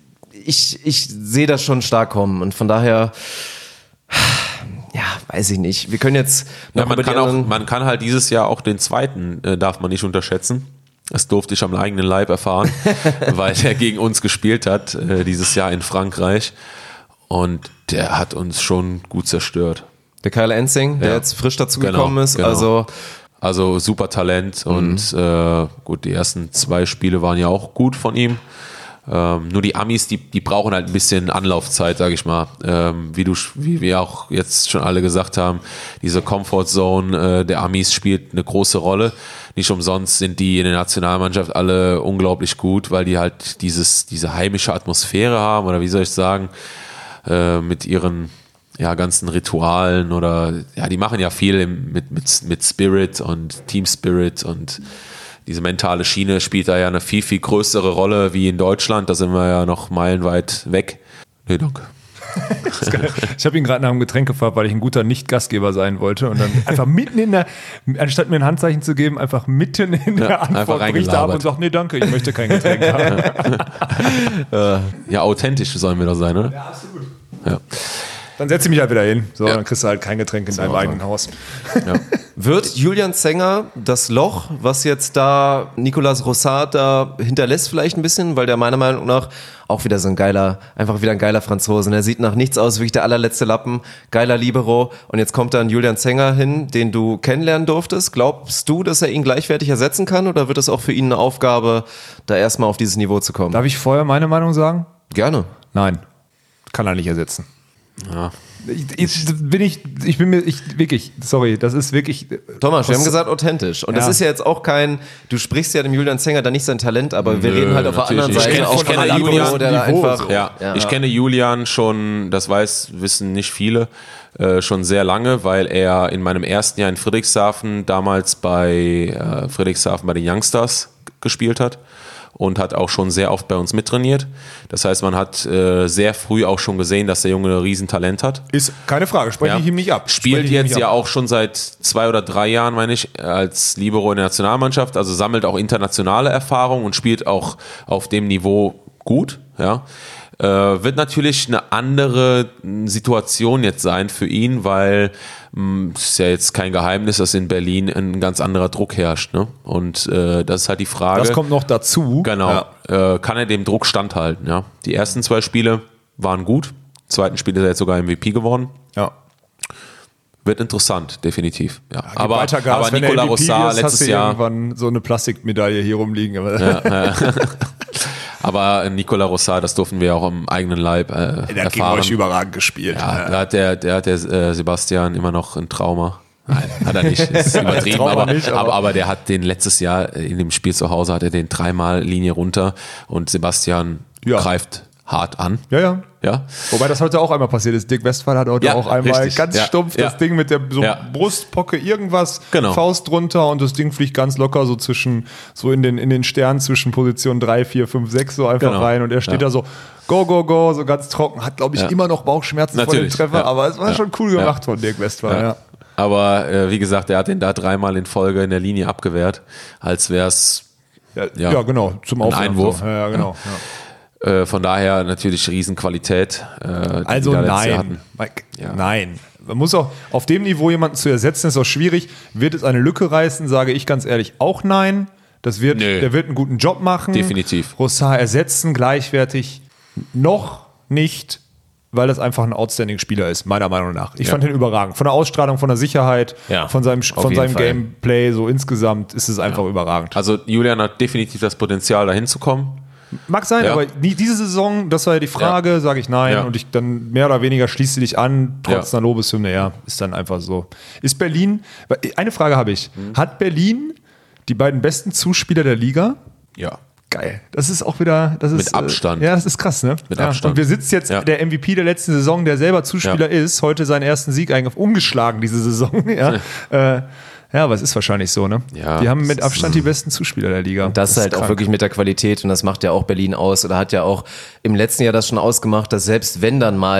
ich sehe das schon stark kommen und von daher, ja, weiß ich nicht. Wir können jetzt man kann halt dieses Jahr auch den zweiten, darf man nicht unterschätzen. Das durfte ich am eigenen Leib erfahren, weil der gegen uns gespielt hat, dieses Jahr in Frankreich. Und der hat uns schon gut zerstört. Der Kyle Ensing, der jetzt frisch dazugekommen ist. Genau. Also super Talent und gut, die ersten 2 Spiele waren ja auch gut von ihm. Nur die Amis, die brauchen halt ein bisschen Anlaufzeit, sage ich mal. Wie wir auch jetzt schon alle gesagt haben, diese Comfort Zone der Amis spielt eine große Rolle. Nicht umsonst sind die in der Nationalmannschaft alle unglaublich gut, weil die halt diese heimische Atmosphäre haben oder wie soll ich sagen, mit ihren ganzen Ritualen oder die machen ja viel mit Spirit und Team Spirit und diese mentale Schiene spielt da ja eine viel, viel größere Rolle wie in Deutschland. Da sind wir ja noch meilenweit weg. Nee, danke. Ich habe ihn gerade nach einem Getränk gefragt, weil ich ein guter Nicht-Gastgeber sein wollte und dann einfach mitten anstatt mir ein Handzeichen zu geben, einfach mitten in der Antwort bricht er ab und sagt, nee, danke, ich möchte kein Getränk haben. Ja, authentisch sollen wir doch sein, oder? Ja, absolut. Ja. Dann setze ich mich halt wieder hin. So, dann kriegst du halt kein Getränk in deinem eigenen Haus. Ja. Wird Julian Zenger das Loch, was jetzt da Nicolas Rossard da hinterlässt, vielleicht ein bisschen, weil der meiner Meinung nach auch wieder so ein geiler Franzose. Er sieht nach nichts aus, wirklich der allerletzte Lappen, geiler Libero. Und jetzt kommt dann Julian Zenger hin, den du kennenlernen durftest. Glaubst du, dass er ihn gleichwertig ersetzen kann oder wird es auch für ihn eine Aufgabe, da erstmal auf dieses Niveau zu kommen? Darf ich vorher meine Meinung sagen? Gerne. Nein, kann er nicht ersetzen. Ja. Sorry, das ist wirklich... Thomas, wir haben gesagt authentisch. Und das ist ja jetzt auch kein, du sprichst ja dem Julian Zenger da nicht sein Talent, aber wir reden halt auf der anderen Seite auch von Julian, der da einfach... Ich kenne Julian schon, das wissen nicht viele, schon sehr lange, weil er in meinem ersten Jahr in Friedrichshafen damals bei Friedrichshafen bei den Youngstars gespielt hat. Und hat auch schon sehr oft bei uns mittrainiert. Das heißt, man hat sehr früh auch schon gesehen, dass der Junge ein Riesentalent hat. Ist keine Frage, spreche ich ihm nicht ab. Spielt jetzt ja auch schon seit 2 oder 3 Jahren, meine ich, als Libero in der Nationalmannschaft. Also sammelt auch internationale Erfahrung und spielt auch auf dem Niveau gut. Ja. Wird natürlich eine andere Situation jetzt sein für ihn, weil es ist ja jetzt kein Geheimnis, dass in Berlin ein ganz anderer Druck herrscht. Ne? Und das ist halt die Frage. Das kommt noch dazu. Genau. Ja. Kann er dem Druck standhalten? Ja? Die ersten 2 Spiele waren gut. Im zweiten Spiel ist er jetzt sogar MVP geworden. Ja. Wird interessant, definitiv. Ja. Aber Nicolas Rossard letztes Jahr irgendwann so eine Plastikmedaille hier rumliegen. Aber Nicolas Rossard, das durften wir auch am eigenen Leib erfahren. Der hat gegen euch überragend gespielt. Ja, da hat der Sebastian immer noch ein Trauma. Nein, hat er nicht. Das ist übertrieben, aber der hat den letztes Jahr in dem Spiel zu Hause, hat er den 3-mal Linie runter und Sebastian greift hart an. Ja. Wobei das heute auch einmal passiert ist. Dirk Westphal hat heute auch einmal ganz stumpf das Ding mit der Brustpocke irgendwas, Faust drunter und das Ding fliegt ganz locker so in den Sternen zwischen Position 3, 4, 5, 6 so einfach rein und er steht da so go, so ganz trocken, hat glaube ich immer noch Bauchschmerzen vor dem Treffer, aber es war schon cool gemacht von Dirk Westphal. Aber wie gesagt, er hat den da 3-mal in Folge in der Linie abgewehrt, als wäre es genau, zum Einwurf. Ja, genau. Von daher natürlich Riesenqualität. Also nein. Nein. Man muss auch auf dem Niveau jemanden zu ersetzen, ist auch schwierig. Wird es eine Lücke reißen, sage ich ganz ehrlich auch nein. Der wird einen guten Job machen. Definitiv. Rossard ersetzen, gleichwertig noch nicht, weil das einfach ein outstanding Spieler ist, meiner Meinung nach. Ich fand ihn überragend. Von der Ausstrahlung, von der Sicherheit, von seinem Gameplay, so insgesamt ist es einfach überragend. Also Julian hat definitiv das Potenzial, dahin zu kommen. Mag sein, aber diese Saison, das war ja die Frage, sage ich nein. Und ich dann mehr oder weniger schließe sie dich an, trotz einer Lobeshymne, ist dann einfach so. Ist Berlin, eine Frage habe ich, hat Berlin die beiden besten Zuspieler der Liga? Ja. Geil. Das ist auch wieder, mit Abstand. Das ist krass, ne? Mit Abstand. Und wir sitzen jetzt der MVP der letzten Saison, der selber Zuspieler ist, heute seinen ersten Sieg eigentlich umgeschlagen diese Saison, Ja, aber es ist wahrscheinlich so, ne? Ja, die haben mit Abstand die besten Zuspieler der Liga. Und das ist halt krank. Auch wirklich mit der Qualität und das macht ja auch Berlin aus oder hat ja auch im letzten Jahr das schon ausgemacht, dass selbst wenn dann mal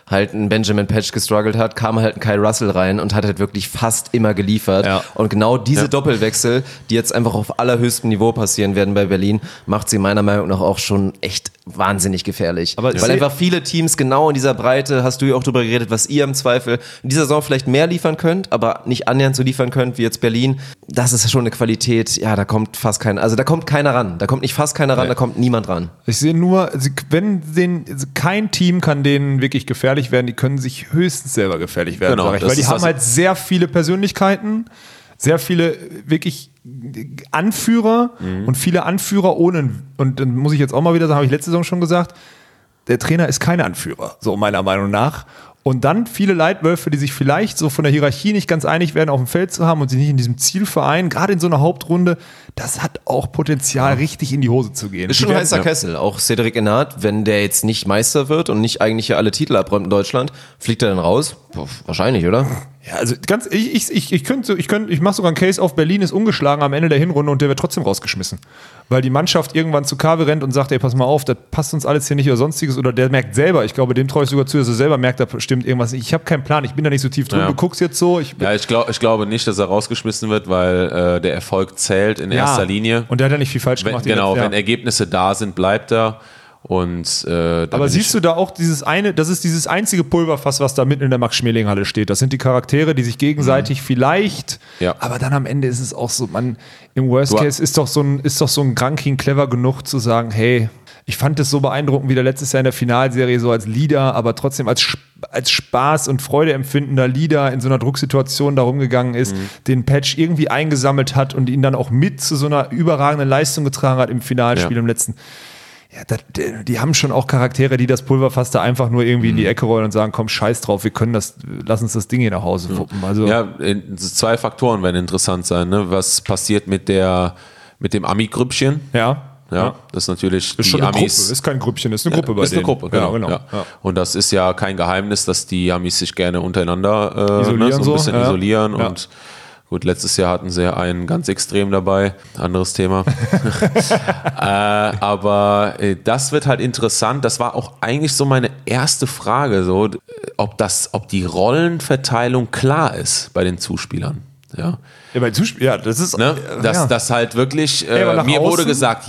halt ein Benjamin Patch gestruggelt hat, kam halt ein Kyle Russell rein und hat halt wirklich fast immer geliefert. Ja. Und genau diese Doppelwechsel, die jetzt einfach auf allerhöchstem Niveau passieren werden bei Berlin, macht sie meiner Meinung nach auch schon echt wahnsinnig gefährlich. Weil einfach viele Teams genau in dieser Breite, hast du ja auch drüber geredet, was ihr im Zweifel in dieser Saison vielleicht mehr liefern könnt, aber nicht annähernd so liefern könnt wie jetzt Berlin. Das ist schon eine Qualität, ja, da kommt fast keiner, also da kommt keiner ran. Da kommt nicht fast keiner ran, da kommt niemand ran. Ich sehe nur, kein Team kann denen wirklich gefährlich werden, die können sich höchstens selber gefährlich werden, sag ich. Weil die haben halt sehr viele Persönlichkeiten, sehr viele wirklich Anführer und viele Anführer ohne, und dann muss ich jetzt auch mal wieder sagen, habe ich letzte Saison schon gesagt, der Trainer ist kein Anführer, so meiner Meinung nach. Und dann viele Leitwölfe, die sich vielleicht so von der Hierarchie nicht ganz einig werden, auf dem Feld zu haben und sich nicht in diesem Ziel vereinen, gerade in so einer Hauptrunde, das hat auch Potenzial, richtig in die Hose zu gehen. Ist schon ein heißer Kessel. Auch Cedric Enard, wenn der jetzt nicht Meister wird und nicht eigentlich alle Titel abräumt in Deutschland, fliegt er dann raus? Puh, wahrscheinlich, oder? Ja, also ich mache sogar einen Case auf, Berlin ist ungeschlagen am Ende der Hinrunde und der wird trotzdem rausgeschmissen. Weil die Mannschaft irgendwann zu KW rennt und sagt, ey, pass mal auf, das passt uns alles hier nicht oder sonstiges, oder der merkt selber, ich glaube, dem traue ich sogar zu, dass er selber merkt, da stimmt irgendwas nicht. Ich habe keinen Plan, ich bin da nicht so tief drin, du guckst jetzt so. Ich glaube nicht, dass er rausgeschmissen wird, weil der Erfolg zählt in erster Linie. Und der hat ja nicht viel falsch gemacht. Wenn Ergebnisse da sind, bleibt er. Und, aber siehst du da auch das ist dieses einzige Pulverfass, was da mitten in der Max-Schmeling-Halle steht. Das sind die Charaktere, die sich gegenseitig vielleicht, aber dann am Ende ist es auch so, im Worst Case ist doch so ein Granking clever genug zu sagen, hey, ich fand es so beeindruckend, wie der letztes Jahr in der Finalserie so als Leader, aber trotzdem als Spaß und Freude empfindender Leader in so einer Drucksituation da rumgegangen ist, den Patch irgendwie eingesammelt hat und ihn dann auch mit zu so einer überragenden Leistung getragen hat im Finalspiel im letzten. Ja, die haben schon auch Charaktere, die das Pulverfass da einfach nur irgendwie in die Ecke rollen und sagen, komm, scheiß drauf, lass uns das Ding hier nach Hause wuppen. Also zwei Faktoren werden interessant sein, ne? Was passiert mit dem Ami-Grüppchen? Ja, das ist natürlich ist die Amis. Gruppe. Ist kein Grüppchen, ist eine Gruppe bei denen. Ist eine Gruppe, genau. Ja. Und das ist ja kein Geheimnis, dass die Amis sich gerne untereinander isolieren und gut, letztes Jahr hatten sie ja einen ganz extrem dabei, anderes Thema. Aber das wird halt interessant. Das war auch eigentlich so meine erste Frage, so, ob die Rollenverteilung klar ist bei den Zuspielern. Ja, bei Zuspielern, das ist... Ne? Das halt wirklich, mir wurde gesagt,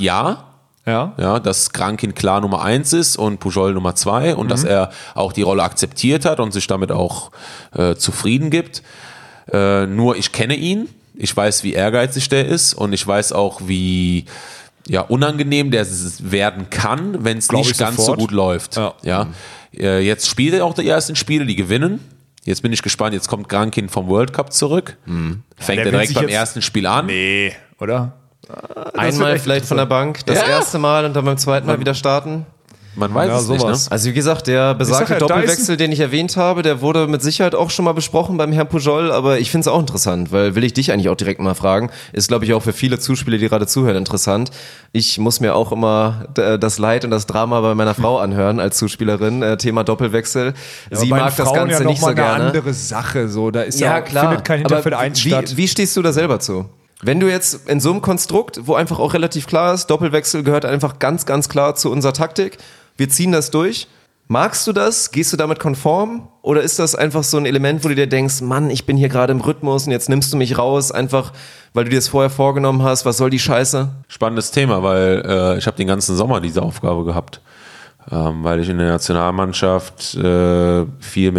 dass Grankin klar Nummer 1 ist und Pujol Nummer 2 und dass er auch die Rolle akzeptiert hat und sich damit auch zufrieden gibt. Nur ich kenne ihn, ich weiß, wie ehrgeizig der ist und ich weiß auch, wie unangenehm der werden kann, wenn es nicht ganz so gut läuft. Jetzt spielt er auch die ersten Spiele, die gewinnen. Jetzt bin ich gespannt, jetzt kommt Grankin vom World Cup zurück. Fängt er direkt beim ersten Spiel an? Nee, oder? Einmal vielleicht von der Bank, das erste Mal und dann beim zweiten Mal wieder starten. Man weiß es nicht, ne? Also wie gesagt, der besagte Doppelwechsel, den ich erwähnt habe, der wurde mit Sicherheit auch schon mal besprochen beim Herrn Pujol, aber ich finde es auch interessant, weil will ich dich eigentlich auch direkt mal fragen, ist glaube ich auch für viele Zuspieler, die gerade zuhören, interessant. Ich muss mir auch immer das Leid und das Drama bei meiner Frau anhören als Zuspielerin, Thema Doppelwechsel. Sie mag das Ganze nicht so gerne. Eine andere Sache, so, da ist findet kein Hinterfeld statt. Wie stehst du da selber zu? Wenn du jetzt in so einem Konstrukt, wo einfach auch relativ klar ist, Doppelwechsel gehört einfach ganz, ganz klar zu unserer Taktik, wir ziehen das durch. Magst du das? Gehst du damit konform? Oder ist das einfach so ein Element, wo du dir denkst, Mann, ich bin hier gerade im Rhythmus und jetzt nimmst du mich raus, einfach weil du dir das vorher vorgenommen hast, was soll die Scheiße? Spannendes Thema, weil ich habe den ganzen Sommer diese Aufgabe gehabt. Weil ich in der Nationalmannschaft Andrea viel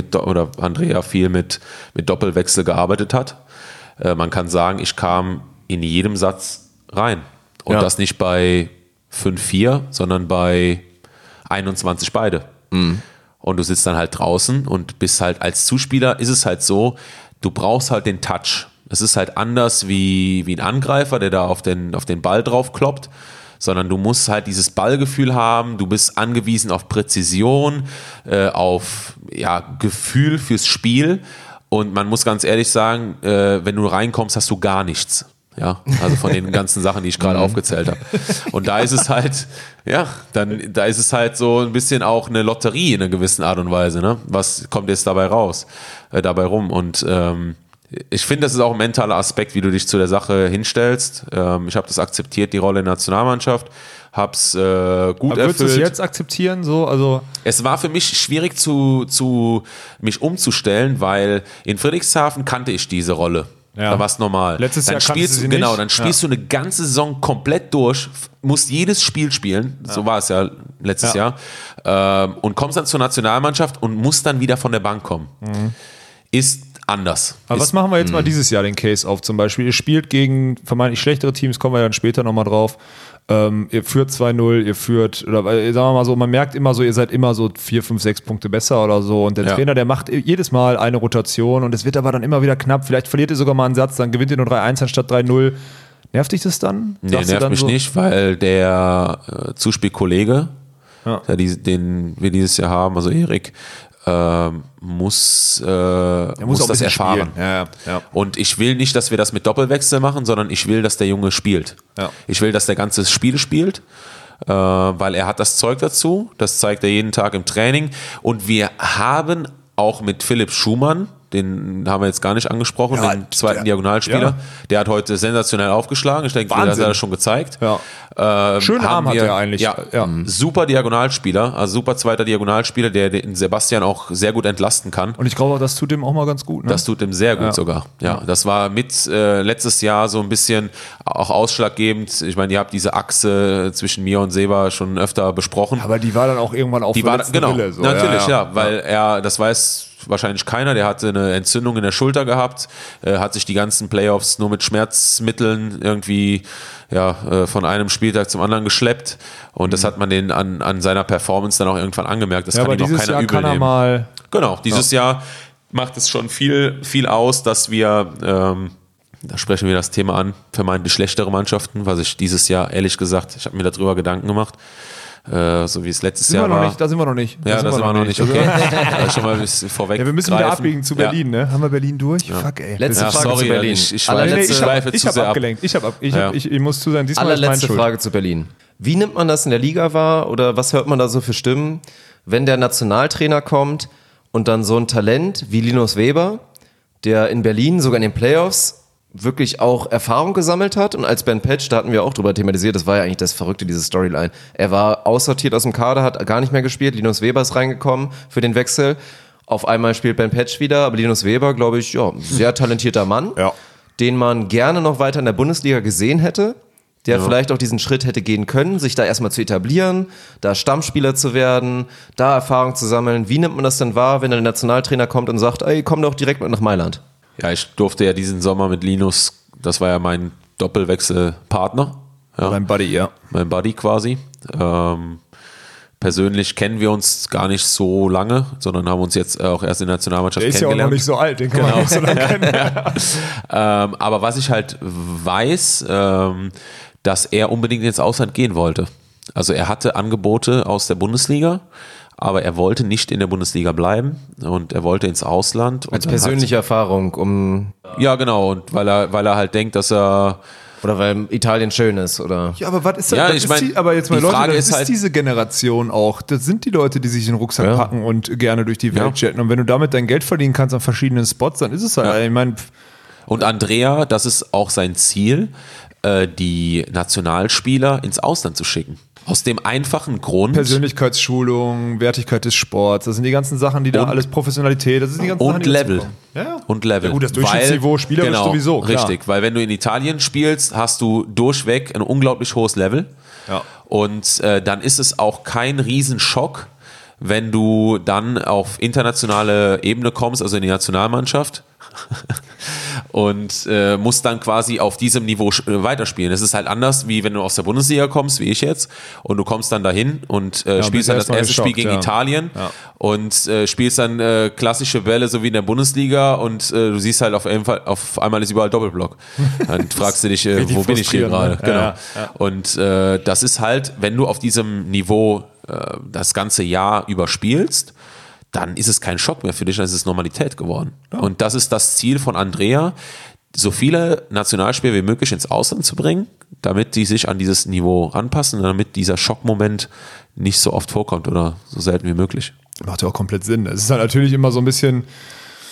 mit Doppelwechsel gearbeitet hat. Man kann sagen, ich kam in jedem Satz rein. Und das nicht bei 5-4, sondern bei 21 beide. Und du sitzt dann halt draußen und bist halt als Zuspieler, ist es halt so, du brauchst halt den Touch. Es ist halt anders wie ein Angreifer, der da auf den Ball drauf kloppt, sondern du musst halt dieses Ballgefühl haben, du bist angewiesen auf Präzision, auf Gefühl fürs Spiel und man muss ganz ehrlich sagen, wenn du reinkommst, hast du gar nichts. Ja, also von den ganzen Sachen, die ich gerade aufgezählt habe. Und da ist es halt, da ist es halt so ein bisschen auch eine Lotterie in einer gewissen Art und Weise, ne? Was kommt jetzt dabei rum? Und ich finde, das ist auch ein mentaler Aspekt, wie du dich zu der Sache hinstellst. Ich habe das akzeptiert, die Rolle in der Nationalmannschaft, hab's gut erfüllt. Würdest du es jetzt akzeptieren? So? Also es war für mich schwierig, mich umzustellen, weil in Friedrichshafen kannte ich diese Rolle. Ja. Da war es normal. Letztes Jahr spielst du nicht. Dann spielst du eine ganze Saison komplett durch, musst jedes Spiel spielen, so war es ja letztes Jahr, und kommst dann zur Nationalmannschaft und musst dann wieder von der Bank kommen. Ist anders. Aber was machen wir jetzt mal dieses Jahr den Case auf zum Beispiel? Ihr spielt gegen vermeintlich schlechtere Teams, kommen wir dann später nochmal drauf. Ihr führt 2-0, ihr führt, oder sagen wir mal so, man merkt immer so, ihr seid immer so 4, 5, 6 Punkte besser oder so und der Trainer, der macht jedes Mal eine Rotation und es wird aber dann immer wieder knapp, vielleicht verliert ihr sogar mal einen Satz, dann gewinnt ihr nur 3-1 anstatt 3-0. Nervt dich das dann? Nee, nervt mich nicht, weil der Zuspielkollege, den wir dieses Jahr haben, also Erik, muss das erfahren. Ja. Und ich will nicht, dass wir das mit Doppelwechsel machen, sondern ich will, dass der Junge spielt. Ja. Ich will, dass der ganze Spiel spielt, weil er hat das Zeug dazu. Das zeigt er jeden Tag im Training. Und wir haben auch mit Philipp Schumann, den haben wir jetzt gar nicht angesprochen, den zweiten Diagonalspieler. Der hat heute sensationell aufgeschlagen. Ich denke, das hat er schon gezeigt. Ja. Schönen Arm hat er eigentlich. Super Diagonalspieler, also super zweiter Diagonalspieler, der den Sebastian auch sehr gut entlasten kann. Und ich glaube, das tut ihm auch mal ganz gut. Ne? Das tut ihm sehr gut sogar. Ja, das war mit letztes Jahr so ein bisschen auch ausschlaggebend. Ich meine, ihr habt diese Achse zwischen mir und Seba schon öfter besprochen. Aber die war dann auch irgendwann auf der letzten Wille. So. Natürlich, weil das weiß wahrscheinlich keiner, der hatte eine Entzündung in der Schulter gehabt, hat sich die ganzen Playoffs nur mit Schmerzmitteln irgendwie von einem Spieltag zum anderen geschleppt und das hat man den an seiner Performance dann auch irgendwann angemerkt. Das kann ihm auch keiner übel nehmen. Genau, dieses Jahr macht es schon viel, viel aus, dass wir, da sprechen wir das Thema an, vermeintlich schlechtere Mannschaften, was ich dieses Jahr, ehrlich gesagt, ich habe mir darüber Gedanken gemacht, so wie es letztes Jahr war. Da sind wir noch nicht. Ja, da sind wir noch nicht. Okay. Schon mal ein bisschen vorweg. Ja, wir müssen wieder abbiegen zu Berlin, ne? Haben wir Berlin durch? Ja. Fuck, ey. Letzte Frage zu Berlin. Ich habe abgelenkt. Ich muss zu sein, diesmal allerletzte Frage zu Berlin. Wie nimmt man das in der Liga wahr oder was hört man da so für Stimmen, wenn der Nationaltrainer kommt und dann so ein Talent wie Linus Weber, der in Berlin sogar in den Playoffs wirklich auch Erfahrung gesammelt hat und als Ben Petch, da hatten wir auch drüber thematisiert, das war ja eigentlich das Verrückte, diese Storyline. Er war aussortiert aus dem Kader, hat gar nicht mehr gespielt, Linus Weber ist reingekommen für den Wechsel. Auf einmal spielt Ben Petch wieder, aber Linus Weber, glaube ich, sehr talentierter Mann, den man gerne noch weiter in der Bundesliga gesehen hätte, der vielleicht auch diesen Schritt hätte gehen können, sich da erstmal zu etablieren, da Stammspieler zu werden, da Erfahrung zu sammeln. Wie nimmt man das denn wahr, wenn der Nationaltrainer kommt und sagt, ey, komm doch direkt mit nach Mailand? Ja, ich durfte ja diesen Sommer mit Linus, das war ja mein Doppelwechselpartner. Ja. Mein Buddy, Mein Buddy quasi. Persönlich kennen wir uns gar nicht so lange, sondern haben uns jetzt auch erst in der Nationalmannschaft kennengelernt. Der ist ja auch noch nicht so alt, den kann man nicht so lange kennen. Aber was ich halt weiß, dass er unbedingt ins Ausland gehen wollte. Also er hatte Angebote aus der Bundesliga, aber er wollte nicht in der Bundesliga bleiben und er wollte ins Ausland. Als persönliche Erfahrung, Ja, genau, und weil er halt denkt, dass er... Oder weil Italien schön ist, oder? Ja, aber was ist das? Aber jetzt mal die Leute, Frage das ist halt, diese Generation auch. Das sind die Leute, die sich in den Rucksack packen und gerne durch die Welt jetten. Und wenn du damit dein Geld verdienen kannst an verschiedenen Spots, dann ist es halt, ich meine... Und Andrea, das ist auch sein Ziel, die Nationalspieler ins Ausland zu schicken. Aus dem einfachen Grund. Persönlichkeitsschulung, Wertigkeit des Sports, das sind die ganzen Sachen, die da alles Professionalität, das sind die ganzen Sachen, die Level. Und Level. Ja gut, das Durchschnittsniveau spielerisch sowieso. Klar. Richtig, weil wenn du in Italien spielst, hast du durchweg ein unglaublich hohes Level. Ja. Und dann ist es auch kein Riesenschock, wenn du dann auf internationale Ebene kommst, also in die Nationalmannschaft. Und musst dann quasi auf diesem Niveau weiterspielen. Es ist halt anders, wie wenn du aus der Bundesliga kommst, wie ich jetzt, und du kommst dann dahin und spielst dann das erste Spiel gegen Italien und spielst dann klassische Bälle, so wie in der Bundesliga, und du siehst halt auf einmal ist überall Doppelblock. Dann fragst du dich, wo bin ich hier gerade? Genau. Ja. Und das ist halt, wenn du auf diesem Niveau das ganze Jahr überspielst, dann ist es kein Schock mehr für dich, dann ist es Normalität geworden. Ja. Und das ist das Ziel von Andrea, so viele Nationalspieler wie möglich ins Ausland zu bringen, damit die sich an dieses Niveau anpassen, damit dieser Schockmoment nicht so oft vorkommt oder so selten wie möglich. Macht ja auch komplett Sinn. Es ist halt natürlich immer so ein bisschen,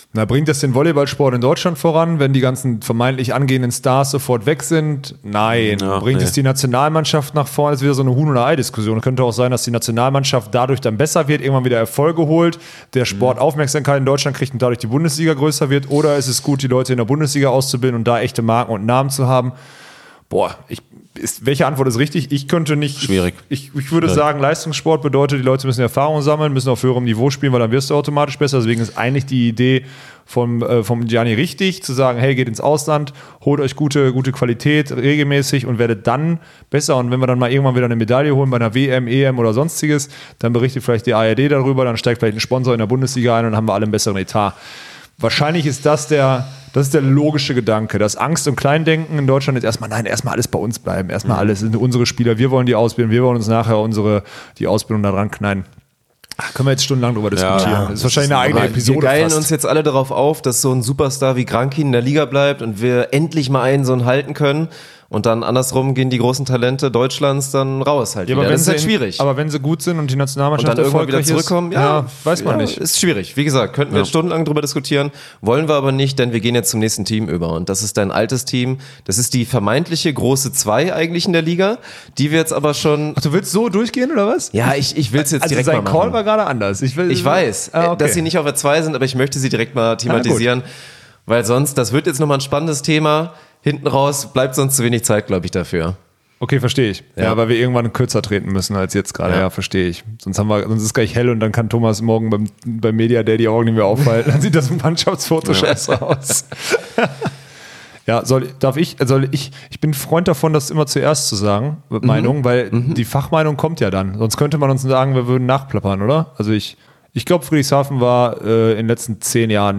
Na, bringt das den Volleyballsport in Deutschland voran, wenn die ganzen vermeintlich angehenden Stars sofort weg sind? Nein. Bringt es die Nationalmannschaft nach vorne? Das ist wieder so eine Huhn- oder Ei-Diskussion. Könnte auch sein, dass die Nationalmannschaft dadurch dann besser wird, irgendwann wieder Erfolge holt, der Sport Aufmerksamkeit in Deutschland kriegt und dadurch die Bundesliga größer wird. Oder ist es gut, die Leute in der Bundesliga auszubilden und da echte Marken und Namen zu haben? Boah, welche Antwort ist richtig? Ich könnte nicht. Schwierig. Ich würde sagen, Leistungssport bedeutet, die Leute müssen Erfahrung sammeln, müssen auf höherem Niveau spielen, weil dann wirst du automatisch besser. Deswegen ist eigentlich die Idee vom Gianni richtig, zu sagen, hey, geht ins Ausland, holt euch gute Qualität regelmäßig und werdet dann besser. Und wenn wir dann mal irgendwann wieder eine Medaille holen bei einer WM, EM oder sonstiges, dann berichtet vielleicht die ARD darüber, dann steigt vielleicht ein Sponsor in der Bundesliga ein und dann haben wir alle einen besseren Etat. Wahrscheinlich ist das der logische Gedanke. Das Angst- und Kleindenken in Deutschland ist erstmal alles bei uns bleiben. Erstmal alles sind unsere Spieler. Wir wollen die ausbilden. Wir wollen uns nachher die Ausbildung da dran knallen. Können wir jetzt stundenlang drüber diskutieren. Ja, das ist wahrscheinlich eine eigene Episode. Wir geilen uns jetzt alle darauf auf, dass so ein Superstar wie Grankin in der Liga bleibt und wir endlich mal einen so einen halten können. Und dann andersrum gehen die großen Talente Deutschlands dann raus halt. Ja, wieder. Das ist halt schwierig. Aber wenn sie gut sind und die Nationalmannschaft und dann irgendwann wieder zurückkommen, weiß man nicht. Ist schwierig. Wie gesagt, könnten wir stundenlang drüber diskutieren, wollen wir aber nicht, denn wir gehen jetzt zum nächsten Team über. Und das ist dein altes Team. Das ist die vermeintliche große 2 eigentlich in der Liga, die wir jetzt aber schon... Ach, du willst so durchgehen oder was? Ja, ich will es jetzt direkt mal machen. Also sein Call war gerade anders. Ich weiß, dass sie nicht auf der 2 sind, aber ich möchte sie direkt mal thematisieren, weil sonst, das wird jetzt nochmal ein spannendes Thema. Hinten raus bleibt sonst zu wenig Zeit, glaube ich, dafür. Okay, verstehe ich. Ja, weil wir irgendwann kürzer treten müssen als jetzt gerade. Ja, verstehe ich. Sonst ist es gleich hell und dann kann Thomas morgen beim Media Day die Augen nicht mehr aufhalten. Dann sieht das Mannschaftsfoto scheiße aus. Ja, ich bin Freund davon, das immer zuerst zu sagen, Meinung, weil die Fachmeinung kommt ja dann. Sonst könnte man uns sagen, wir würden nachplappern, oder? Also ich glaube, Friedrichshafen war in den letzten 10 Jahren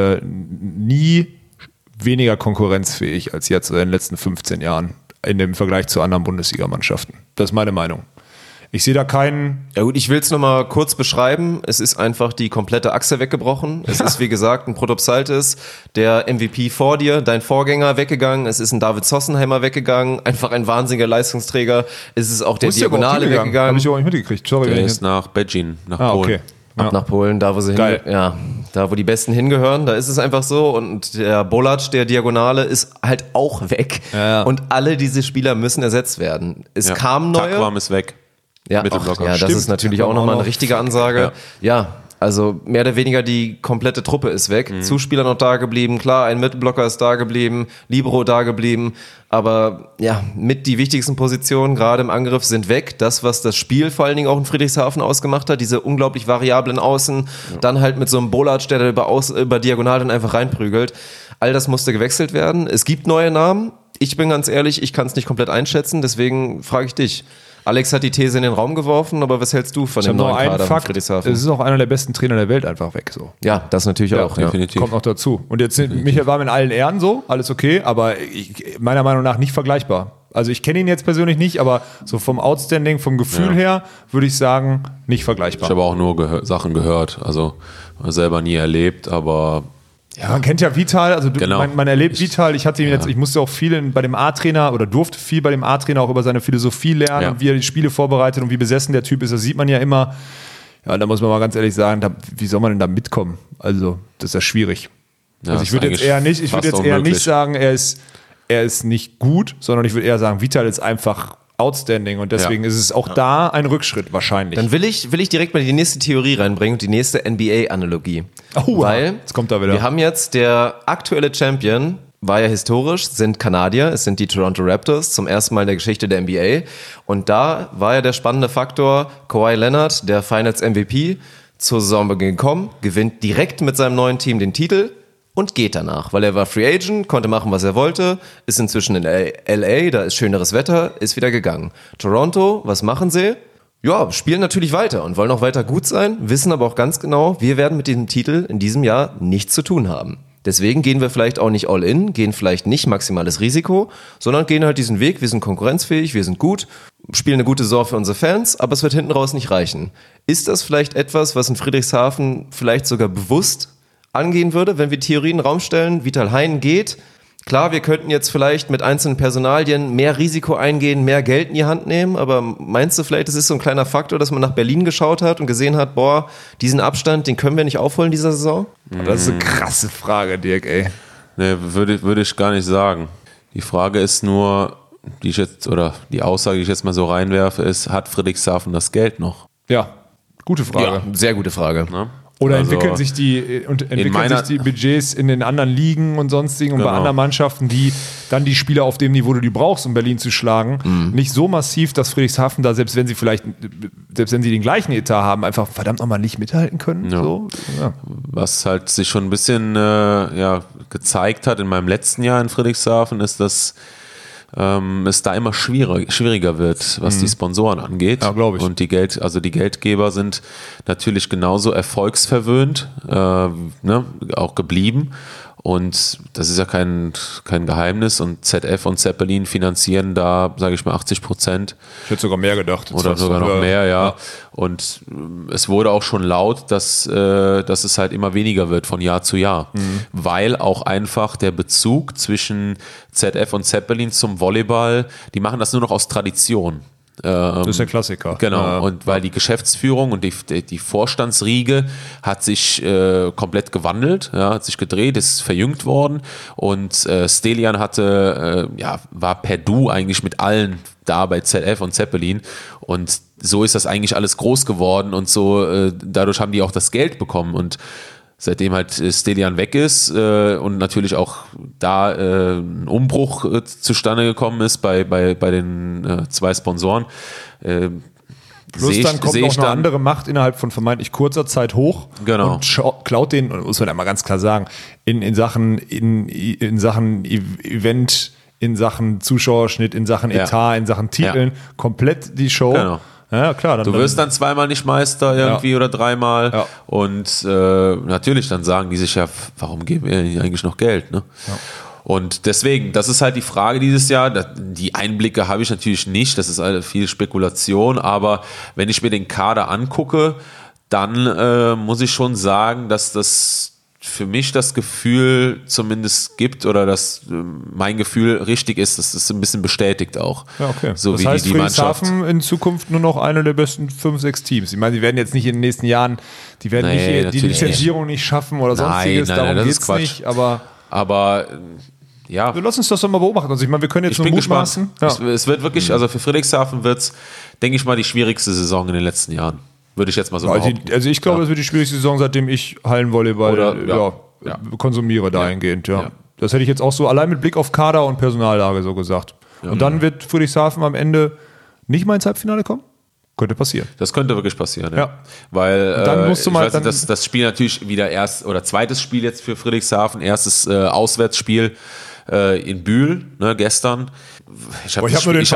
nie weniger konkurrenzfähig als jetzt in den letzten 15 Jahren in dem Vergleich zu anderen Bundesligamannschaften. Das ist meine Meinung. Ich sehe da keinen... Ja gut, ich will es nochmal kurz beschreiben. Es ist einfach die komplette Achse weggebrochen. Es ist, wie gesagt, ein Protopsaltis, der MVP vor dir, dein Vorgänger weggegangen. Es ist ein David Sossenheimer weggegangen. Einfach ein wahnsinniger Leistungsträger. Es ist auch der Diagonale weggegangen. Habe ich auch nicht mitgekriegt. Sorry. Der ist nach Beijing, nach Polen. Okay. Ab nach Polen, da wo sie da wo die Besten hingehören, da ist es einfach so. Und der Bolac, der Diagonale, ist halt auch weg. Ja. Und alle diese Spieler müssen ersetzt werden. Es kam neue. Takvam ist weg. Ja, das ist natürlich auch nochmal eine richtige Ansage. Ja, also mehr oder weniger die komplette Truppe ist weg. Zuspieler noch da geblieben, klar, ein Mittelblocker ist da geblieben, Libero da geblieben, aber ja, mit die wichtigsten Positionen gerade im Angriff sind weg. Das, was das Spiel vor allen Dingen auch in Friedrichshafen ausgemacht hat, diese unglaublich variablen Außen, dann halt mit so einem Bolac, der über Diagonal dann einfach reinprügelt. All das musste gewechselt werden. Es gibt neue Namen. Ich bin ganz ehrlich, ich kann es nicht komplett einschätzen, deswegen frage ich dich. Alex hat die These in den Raum geworfen, aber was hältst du von dem neuen Kader von Friedrichshafen? Es ist auch einer der besten Trainer der Welt einfach weg. So. Ja, das natürlich auch. Definitiv. Kommt noch dazu. Und jetzt, Michael war mit allen Ehren so, alles okay, aber meiner Meinung nach nicht vergleichbar. Also ich kenne ihn jetzt persönlich nicht, aber so vom Outstanding, vom Gefühl her, würde ich sagen, nicht vergleichbar. Ich habe auch nur Sachen gehört, also selber nie erlebt, aber... Ja, man kennt ja Vital, also man erlebt Vital. Ich musste auch viel bei dem A-Trainer oder durfte viel bei dem A-Trainer auch über seine Philosophie lernen und wie er die Spiele vorbereitet und wie besessen der Typ ist. Das sieht man ja immer. Ja, da muss man mal ganz ehrlich sagen, wie soll man denn da mitkommen? Also, das ist ja schwierig. Ja, also ich würde jetzt eher nicht sagen, er ist nicht gut, sondern ich würde eher sagen, Vital ist einfach outstanding und deswegen ist es auch da ein Rückschritt wahrscheinlich. Dann will ich direkt mal die nächste Theorie reinbringen und die nächste NBA-Analogie. Weil jetzt kommt da wieder. Wir haben jetzt der aktuelle Champion, war ja historisch, sind Kanadier, es sind die Toronto Raptors, zum ersten Mal in der Geschichte der NBA. Und da war ja der spannende Faktor, Kawhi Leonard, der Finals MVP, zur Saisonbeginn gekommen, gewinnt direkt mit seinem neuen Team den Titel und geht danach, weil er war Free Agent, konnte machen, was er wollte, ist inzwischen in LA, da ist schöneres Wetter, ist wieder gegangen. Toronto, was machen sie? Ja, spielen natürlich weiter und wollen auch weiter gut sein, wissen aber auch ganz genau, wir werden mit diesem Titel in diesem Jahr nichts zu tun haben. Deswegen gehen wir vielleicht auch nicht all in, gehen vielleicht nicht maximales Risiko, sondern gehen halt diesen Weg, wir sind konkurrenzfähig, wir sind gut, spielen eine gute Saison für unsere Fans, aber es wird hinten raus nicht reichen. Ist das vielleicht etwas, was in Friedrichshafen vielleicht sogar bewusst angehen würde, wenn wir Theorien in den Raum stellen, Vital Hein geht, Klar, wir könnten jetzt vielleicht mit einzelnen Personalien mehr Risiko eingehen, mehr Geld in die Hand nehmen, aber meinst du vielleicht, es ist so ein kleiner Faktor, dass man nach Berlin geschaut hat und gesehen hat, boah, diesen Abstand, den können wir nicht aufholen dieser Saison? Das ist eine krasse Frage, Dirk, ey. Nee, würde ich gar nicht sagen. Die Frage ist nur, die Aussage, die ich jetzt mal so reinwerfe, ist, hat Friedrichshafen das Geld noch? Ja, gute Frage. Ja, sehr gute Frage. Ne? Oder entwickeln sich die Budgets in den anderen Ligen und sonstigen und bei anderen Mannschaften, die dann die Spieler auf dem Niveau, die du brauchst, um Berlin zu schlagen, nicht so massiv, dass Friedrichshafen da, selbst wenn sie den gleichen Etat haben, einfach verdammt nochmal nicht mithalten können. Ja. So. Ja. Was halt sich schon ein bisschen gezeigt hat in meinem letzten Jahr in Friedrichshafen, ist, dass es da immer schwieriger wird, was die Sponsoren angeht. Ja, glaube ich. Und die Geldgeber sind natürlich genauso erfolgsverwöhnt, auch geblieben. Und das ist ja kein Geheimnis. Und ZF und Zeppelin finanzieren da, sage ich mal, 80%. Ich hätte sogar mehr gedacht. Oder sogar noch mehr, ja. Und es wurde auch schon laut, dass es halt immer weniger wird von Jahr zu Jahr. Weil auch einfach der Bezug zwischen ZF und Zeppelin zum Volleyball, die machen das nur noch aus Tradition. Das ist der Klassiker. Genau, und weil die Geschäftsführung und die Vorstandsriege hat sich komplett gewandelt, hat sich gedreht, ist verjüngt worden und Stelian war per Du eigentlich mit allen da bei ZF und Zeppelin und so ist das eigentlich alles groß geworden und so dadurch haben die auch das Geld bekommen und seitdem halt Stelian weg ist und natürlich auch da ein Umbruch zustande gekommen ist bei den zwei Sponsoren. Plus dann kommt noch eine andere Macht innerhalb von vermeintlich kurzer Zeit hoch und klaut den, muss man einmal ganz klar sagen, in Sachen Event, in Sachen Zuschauerschnitt, in Sachen Etat, in Sachen Titeln, komplett die Show. Genau. Ja, klar. Du wirst dann zweimal nicht Meister irgendwie oder dreimal. Ja. Und natürlich dann sagen die sich ja, warum geben wir eigentlich noch Geld? Ne? Ja. Und deswegen, das ist halt die Frage dieses Jahr. Die Einblicke habe ich natürlich nicht. Das ist halt viel Spekulation. Aber wenn ich mir den Kader angucke, dann muss ich schon sagen, dass das für mich das Gefühl zumindest gibt oder dass mein Gefühl richtig ist, dass das ein bisschen bestätigt auch. Ja, okay. So das wie heißt, die Mannschaft in Zukunft nur noch eine der besten 5-6 Teams. Ich meine, die werden jetzt nicht in den nächsten Jahren, die Lizenzierung nicht schaffen oder sonstiges, darum geht es nicht. Aber ja. Lass uns das doch mal beobachten. Also ich meine, wir können jetzt nur mutmaßen. Ja. Es wird wirklich, also für Friedrichshafen wird es, denke ich mal, die schwierigste Saison in den letzten Jahren. Würde ich jetzt mal so behaupten. Also ich glaube, es wird die schwierigste Saison, seitdem ich Hallenvolleyball konsumiere dahingehend. Ja. Das hätte ich jetzt auch so allein mit Blick auf Kader und Personallage so gesagt. Ja. Und dann wird Friedrichshafen am Ende nicht mal ins Halbfinale kommen? Könnte passieren. Das könnte wirklich passieren, ja. Weil dann musst du mal das Spiel natürlich wieder zweites Spiel jetzt für Friedrichshafen, erstes Auswärtsspiel in Bühl, gestern. Ich habe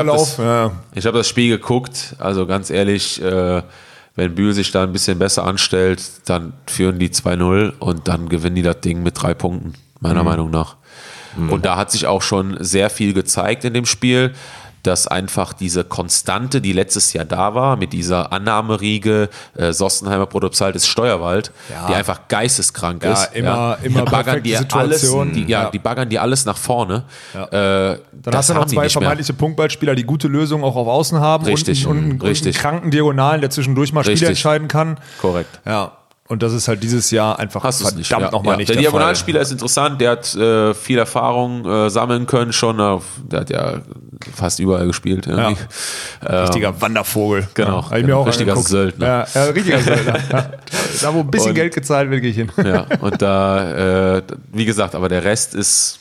das Spiel geguckt, also ganz ehrlich, wenn Bühl sich da ein bisschen besser anstellt, dann führen die 2-0 und dann gewinnen die das Ding mit 3 Punkten, meiner Meinung nach. Und da hat sich auch schon sehr viel gezeigt in dem Spiel, dass einfach diese Konstante, die letztes Jahr da war, mit dieser Annahmeriege, Sossenheimer, Protopsaltis, Steuerwald, die einfach geisteskrank ist. Immer baggern dir Situation. Die baggern dir alles nach vorne. Ja. Dann hast du noch zwei vermeintliche Punktballspieler, die gute Lösungen auch auf Außen haben und einen kranken Diagonalen, der zwischendurch mal Spiele entscheiden kann. Korrekt. Ja. Und das ist halt dieses Jahr einfach verdammt nochmal nicht der Diagonalspieler ist interessant, der hat viel Erfahrung sammeln können schon. Der hat ja fast überall gespielt. Irgendwie. Richtiger Wandervogel. Genau. Ja, mir auch richtiger Söldner. Ja, richtiger Söldner. Da, wo ein bisschen Geld gezahlt wird, gehe ich hin. Ja, und da, wie gesagt, aber der Rest ist,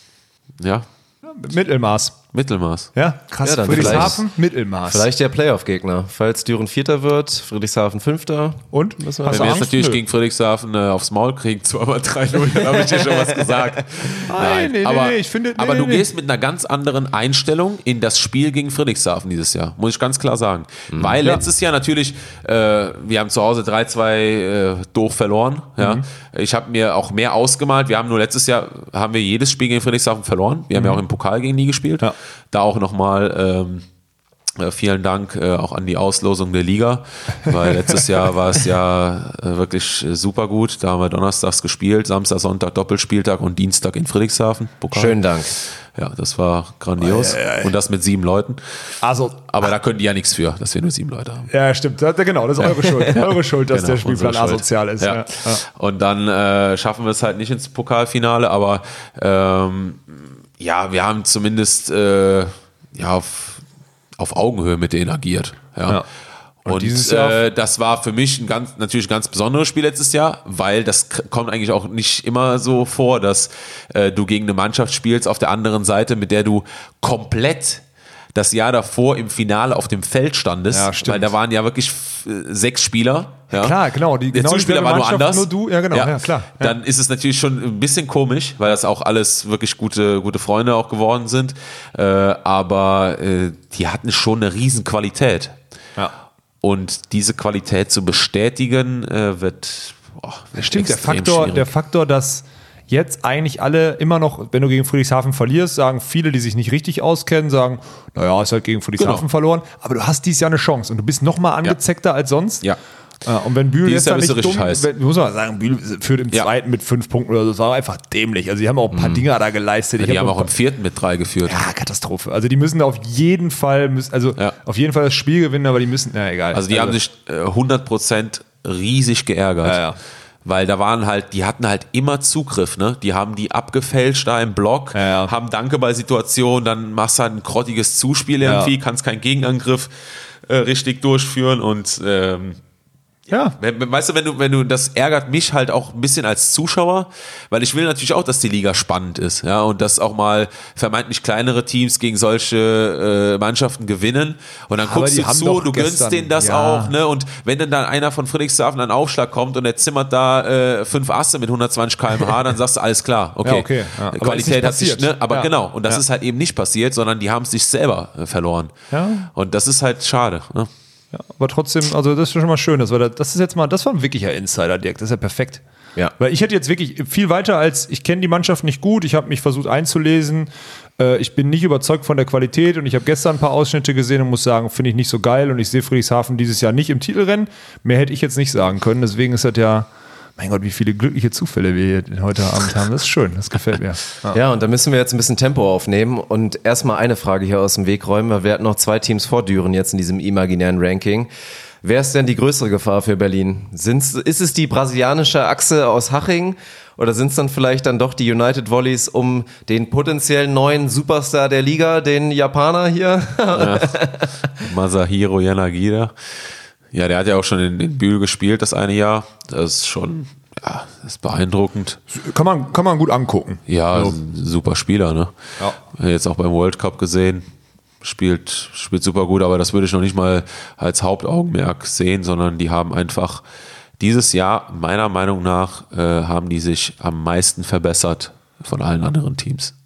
Mittelmaß. Ja, krass. Ja, Friedrichshafen, Mittelmaß. Vielleicht der Playoff-Gegner. Falls Düren Vierter wird, Friedrichshafen Fünfter. Und? Wenn wir jetzt natürlich gegen Friedrichshafen aufs Maul kriegen, zweimal 3-0, dann habe ich dir schon was gesagt. Nein, ich finde... Aber du gehst mit einer ganz anderen Einstellung in das Spiel gegen Friedrichshafen dieses Jahr, muss ich ganz klar sagen. Weil letztes Jahr natürlich, wir haben zu Hause 3-2 doof verloren. Ja. Ich habe mir auch mehr ausgemalt. Wir haben nur letztes Jahr, haben wir jedes Spiel gegen Friedrichshafen verloren. Wir haben ja auch im Pokal gegen die gespielt. Ja. Da auch nochmal Vielen Dank auch an die Auslosung der Liga, weil letztes Jahr war es ja wirklich super gut. Da haben wir donnerstags gespielt, Samstag, Sonntag Doppelspieltag und Dienstag in Friedrichshafen. Pokal. Schönen Dank. Ja, das war grandios. Und das mit 7 Leuten. Also, aber da können die ja nichts für, dass wir nur 7 Leute haben. Ja, stimmt. Genau, das ist eure Schuld. Eure Schuld, dass der Spielplan asozial ist. Ja. Und dann schaffen wir es halt nicht ins Pokalfinale, aber wir haben zumindest auf Augenhöhe mit denen agiert. Ja. Und dieses Jahr das war für mich natürlich ein ganz besonderes Spiel letztes Jahr, weil das kommt eigentlich auch nicht immer so vor, dass du gegen eine Mannschaft spielst auf der anderen Seite, mit der du komplett das Jahr davor im Finale auf dem Feld standest, weil da waren ja wirklich 6 Spieler. Ja. Klar, genau. Der Zuspieler war nur anders. Nur du. Ja, genau. Ja, klar. Ja. Dann ist es natürlich schon ein bisschen komisch, weil das auch alles wirklich gute Freunde auch geworden sind. Aber die hatten schon eine riesen Qualität. Ja. Und diese Qualität zu bestätigen, wird stimmt, der Faktor, dass jetzt eigentlich alle immer noch, wenn du gegen Friedrichshafen verlierst, sagen viele, die sich nicht richtig auskennen, sagen, naja, ist halt gegen Friedrichshafen verloren, aber du hast dieses Jahr eine Chance und du bist noch mal angezeckter als sonst. Ja. Und wenn Bühl jetzt da nicht dumm, muss man sagen, Bühl führt im zweiten mit 5 Punkten oder so, das war einfach dämlich. Also die haben auch ein paar Dinger da geleistet. Die haben auch im 4. mit 3 geführt. Ja, Katastrophe. Also die müssen auf jeden Fall auf jeden Fall das Spiel gewinnen, aber die müssen, egal. Also die haben sich 100% riesig geärgert. Ja. Weil die hatten halt immer Zugriff, ne? Die haben die abgefälscht da im Block, haben Dankeball-Situationen, dann machst du halt ein grottiges Zuspiel irgendwie, kannst keinen Gegenangriff richtig durchführen und weißt du, wenn du, das ärgert mich halt auch ein bisschen als Zuschauer, weil ich will natürlich auch, dass die Liga spannend ist, ja, und dass auch mal vermeintlich kleinere Teams gegen solche Mannschaften gewinnen und dann guckst du zu, du gönnst denen das auch, ne, und wenn dann einer von Friedrichshafen an Aufschlag kommt und er zimmert da 5 Asse mit 120 km/h, dann sagst du, alles klar, okay. Ja. Qualität hat sich, ne, aber genau, und das ist halt eben nicht passiert, sondern die haben es sich selber verloren. Ja. Und das ist halt schade, ne? Ja, aber trotzdem, also das ist schon mal schön. Das war ein wirklicher Insider, Dirk. Das ist ja perfekt. Ja. Weil ich hätte jetzt wirklich viel weiter ich kenne die Mannschaft nicht gut, ich habe mich versucht einzulesen, ich bin nicht überzeugt von der Qualität und ich habe gestern ein paar Ausschnitte gesehen und muss sagen, finde ich nicht so geil und ich sehe Friedrichshafen dieses Jahr nicht im Titelrennen. Mehr hätte ich jetzt nicht sagen können, deswegen ist das ja, mein Gott, wie viele glückliche Zufälle wir hier heute Abend haben. Das ist schön, das gefällt mir. Ja, und da müssen wir jetzt ein bisschen Tempo aufnehmen und erstmal eine Frage hier aus dem Weg räumen, weil wir hatten noch 2 Teams vor Düren jetzt in diesem imaginären Ranking. Wer ist denn die größere Gefahr für Berlin? Ist es die brasilianische Achse aus Haching oder sind es dann vielleicht dann doch die United Volleys um den potenziellen neuen Superstar der Liga, den Japaner hier? Ja. Masahiro Yanagida. Ja, der hat ja auch schon in Bühl gespielt das eine Jahr. Das ist schon, das ist beeindruckend. Kann man gut angucken. Ja, also. Ein super Spieler, ne? Ja. Jetzt auch beim World Cup gesehen. Spielt super gut, aber das würde ich noch nicht mal als Hauptaugenmerk sehen, sondern die haben einfach dieses Jahr, meiner Meinung nach, haben die sich am meisten verbessert von allen anderen Teams.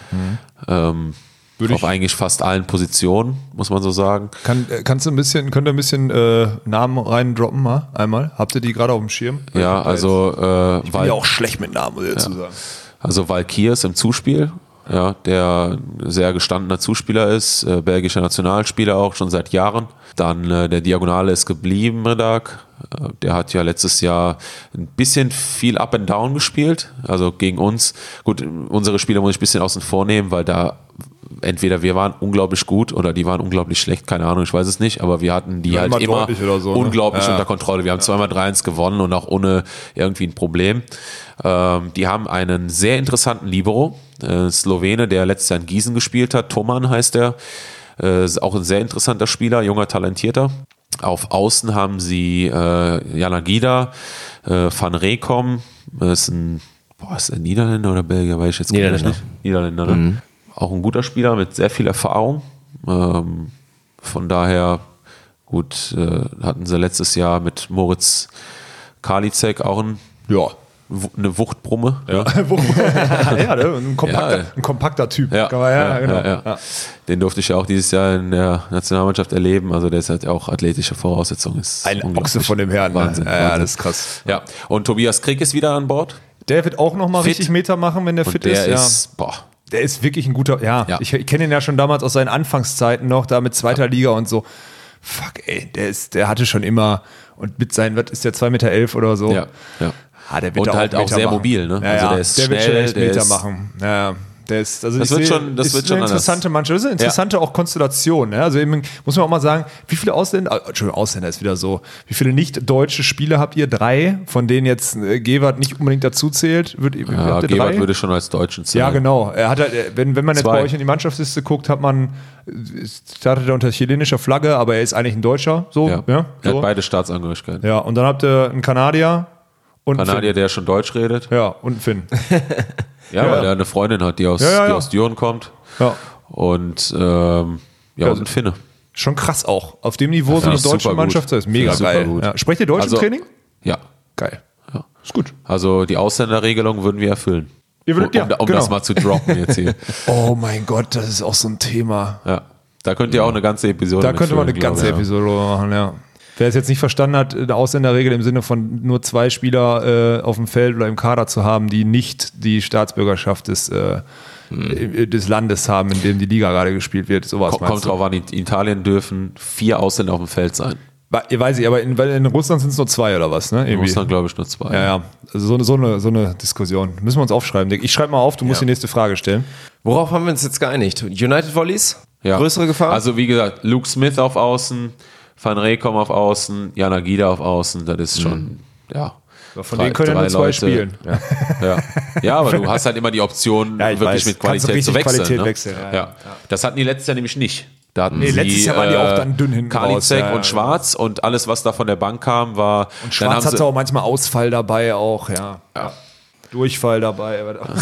Auf eigentlich fast allen Positionen, muss man so sagen. Könnt ihr ein bisschen Namen reindroppen mal einmal? Habt ihr die gerade auf dem Schirm? Ja, also ich bin ja auch schlecht mit Namen, muss ich dazu sagen. Also Valkirs im Zuspiel, ja, der sehr gestandener Zuspieler ist, belgischer Nationalspieler auch schon seit Jahren. Dann der Diagonale ist geblieben, Redak. Der hat ja letztes Jahr ein bisschen viel Up and Down gespielt, also gegen uns. Gut, unsere Spieler muss ich ein bisschen außen vor nehmen, weil da entweder wir waren unglaublich gut oder die waren unglaublich schlecht, keine Ahnung, ich weiß es nicht, aber wir hatten die halt immer so, unglaublich unter Kontrolle. Wir haben 2x3-1 gewonnen und auch ohne irgendwie ein Problem. Die haben einen sehr interessanten Libero, Slowene, der letztes Jahr in Gießen gespielt hat, Toman heißt er, ist auch ein sehr interessanter Spieler, junger, talentierter. Auf Außen haben sie Yanagida, Van Rekom, ist ein Niederländer oder Belgier, weiß ich jetzt gar nicht. Niederländer, ne? Mhm. Auch ein guter Spieler mit sehr viel Erfahrung. Von daher, gut, hatten sie letztes Jahr mit Moritz Karliczek auch eine Wuchtbrumme. Ja, ein kompakter Typ. Ja. Genau. Den durfte ich ja auch dieses Jahr in der Nationalmannschaft erleben. Also der ist halt auch athletische Voraussetzungen. Ist ein Ochse von dem Herrn. Wahnsinn. Ja, das ist krass. Ja. Und Tobias Krieg ist wieder an Bord. Der wird auch nochmal richtig Meter machen, wenn der fit ist. Der ist, Der ist wirklich ein guter, ich kenne ihn ja schon damals aus seinen Anfangszeiten noch, da mit zweiter Liga und so. Fuck, ey, der hatte schon immer, und mit seinen, was ist der, 2,11 Meter oder so? Ja. Der wird und halt auch sehr machen. mobil, ne? Ja, also der ist der schnell, wird schon echt der Meter ist machen. Ja. Das wird schon eine interessante Mannschaft. Das ist eine interessante auch Konstellation. Ne? Also eben, muss man auch mal sagen, wie viele Ausländer ist wieder so. Wie viele nicht-deutsche Spieler habt ihr? 3, von denen jetzt Gewert nicht unbedingt dazu zählt? Gewert würde schon als Deutschen zählen. Ja, genau. Er hat halt, wenn man jetzt 2. bei euch in die Mannschaftsliste guckt, startet er unter chilenischer Flagge, aber er ist eigentlich ein Deutscher. So, ja. Ja, so. Er hat beide Staatsangehörigkeiten. Ja, und dann habt ihr einen Kanadier und einen Finn. Der schon Deutsch redet. Ja, und einen Finn. Weil er eine Freundin hat, die aus Düren kommt. Ja. Und und ein Finne. Schon krass auch. Auf dem Niveau so eine deutsche Mannschaft, das ist mega geil. Gut. Ja. Sprecht ihr Deutsch im Training? Ja. Geil. Ja. Ist gut. Also die Ausländerregelung würden wir erfüllen. Ihr würdet, um das mal zu droppen jetzt hier. Oh mein Gott, das ist auch so ein Thema. Ja. Da könnt ihr auch eine ganze Episode machen. Da könnte man eine ganze Episode machen, ja. Wer es jetzt nicht verstanden hat, eine Ausländerregel im Sinne von nur 2 Spieler auf dem Feld oder im Kader zu haben, die nicht die Staatsbürgerschaft des Landes haben, in dem die Liga gerade gespielt wird. Sowas kommt drauf an, in Italien dürfen 4 Ausländer auf dem Feld sein. Weiß ich, aber in Russland sind es nur 2 oder was? Ne? Irgendwie. In Russland glaube ich nur 2. Ja. Also so eine Diskussion. Müssen wir uns aufschreiben. Ich schreibe mal auf, du musst die nächste Frage stellen. Worauf haben wir uns jetzt geeinigt? United Volleys? Ja. Größere Gefahr? Also wie gesagt, Luke Smith auf Außen, Van Reekom auf Außen, Jana Gida auf Außen, das ist schon, Von denen können ja nur 2 Leute spielen. Ja, aber du hast halt immer die Option, wirklich mit Qualität zu wechseln. Ja. Das hatten die letztes Jahr nämlich nicht. Da hatten sie, letztes Jahr waren die auch dann dünn hinten Karliczek und Schwarz und alles, was da von der Bank kam, war... Und Schwarz hatte auch manchmal Ausfall dabei auch, ja. Durchfall dabei.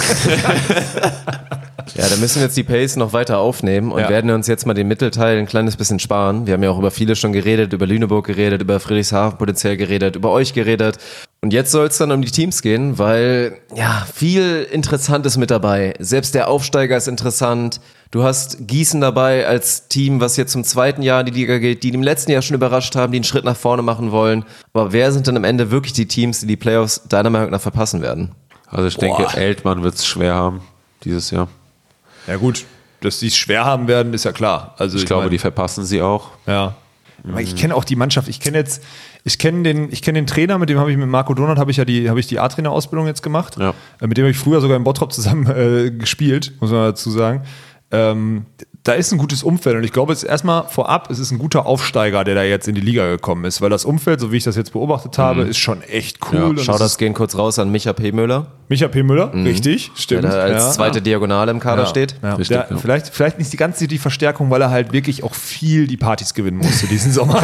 Ja, da müssen wir jetzt die Pace noch weiter aufnehmen und werden uns jetzt mal den Mittelteil ein kleines bisschen sparen. Wir haben ja auch über viele schon geredet, über Lüneburg geredet, über Friedrichshafen potenziell geredet, über euch geredet. Und jetzt soll es dann um die Teams gehen, weil viel Interessantes mit dabei. Selbst der Aufsteiger ist interessant. Du hast Gießen dabei als Team, was jetzt zum 2. Jahr in die Liga geht, die im letzten Jahr schon überrascht haben, die einen Schritt nach vorne machen wollen. Aber wer sind dann am Ende wirklich die Teams, die Playoffs deiner Meinung nach verpassen werden? Also ich denke, Eltmann wird es schwer haben dieses Jahr. Ja gut, dass die es schwer haben werden, ist ja klar. Also ich glaube, die verpassen sie auch. Ja. Aber ich kenne auch die Mannschaft. Ich kenne den Trainer, mit dem habe ich mit Marco Donat habe ich die A-Trainer-Ausbildung jetzt gemacht. Ja. Mit dem habe ich früher sogar in Bottrop zusammen gespielt, muss man dazu sagen. Da ist ein gutes Umfeld und ich glaube, es ist erstmal vorab, es ist ein guter Aufsteiger, der da jetzt in die Liga gekommen ist, weil das Umfeld, so wie ich das jetzt beobachtet habe, ist schon echt cool. Ja, das gehen kurz raus an Micha P. Müller. Micha P. Müller, richtig, stimmt. Der da als zweite Diagonale im Kader steht. Ja. Vielleicht nicht die ganze die Verstärkung, weil er halt wirklich auch viel die Partys gewinnen musste diesen Sommer.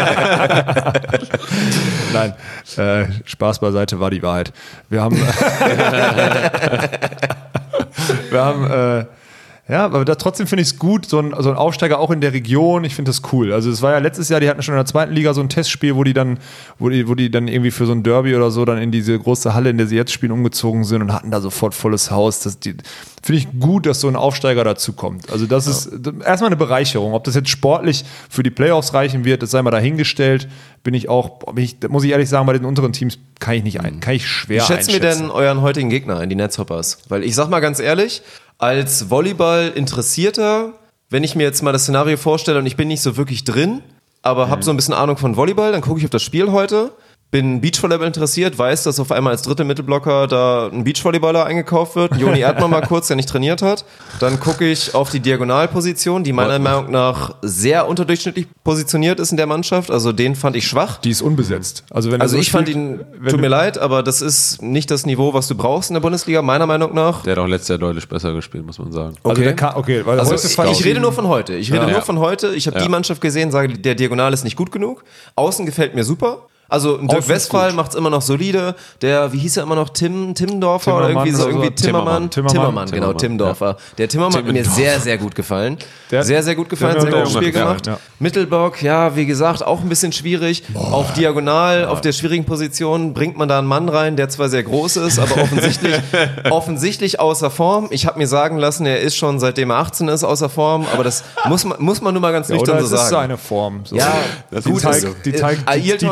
Nein, Spaß beiseite, war die Wahrheit. Wir haben aber trotzdem finde ich es gut, so ein Aufsteiger auch in der Region, ich finde das cool. Also es war ja letztes Jahr, die hatten schon in der 2. Liga so ein Testspiel, wo die dann irgendwie für so ein Derby oder so dann in diese große Halle, in der sie jetzt spielen, umgezogen sind und hatten da sofort volles Haus. Finde ich gut, dass so ein Aufsteiger dazu kommt. Also das ist erstmal eine Bereicherung. Ob das jetzt sportlich für die Playoffs reichen wird, das sei mal dahingestellt. Muss ich ehrlich sagen, bei den unteren Teams kann ich schwer einschätzen. Wie schätzen wir denn euren heutigen Gegner ein, die Netzhoppers? Weil ich sag mal ganz ehrlich, als Volleyball-Interessierter, wenn ich mir jetzt mal das Szenario vorstelle und ich bin nicht so wirklich drin, aber habe so ein bisschen Ahnung von Volleyball, dann gucke ich auf das Spiel heute, bin Beachvolleyball interessiert, weiß, dass auf einmal als dritte Mittelblocker da ein Beachvolleyballer eingekauft wird, Joni Erdmann mal kurz, der nicht trainiert hat. Dann gucke ich auf die Diagonalposition, die meiner Meinung nach sehr unterdurchschnittlich positioniert ist in der Mannschaft. Also den fand ich schwach. Die ist unbesetzt. Also ich fand ihn, tut mir leid, aber das ist nicht das Niveau, was du brauchst in der Bundesliga, meiner Meinung nach. Der hat auch letztes Jahr deutlich besser gespielt, muss man sagen. Okay, ich rede nur von heute. Ich habe die Mannschaft gesehen, sage, der Diagonal ist nicht gut genug. Außen gefällt mir super. Also Dirk Westphal macht es immer noch solide. Der, wie hieß er immer noch, Timmendorfer oder irgendwie so, irgendwie Timmermann, genau, Timmendorfer. Ja. Der Timmermann hat mir sehr, sehr gut gefallen. Sehr, sehr gut gefallen, sehr gutes Spiel gemacht. Ja. Mittelbock, wie gesagt, auch ein bisschen schwierig. Auf Diagonal, auf der schwierigen Position bringt man da einen Mann rein, der zwar sehr groß ist, aber offensichtlich außer Form. Ich habe mir sagen lassen, er ist schon seitdem er 18 ist außer Form, aber das muss man nur mal ganz nüchtern so sagen. Das ist seine Form. So. Ja, gut. Die Ailton war auch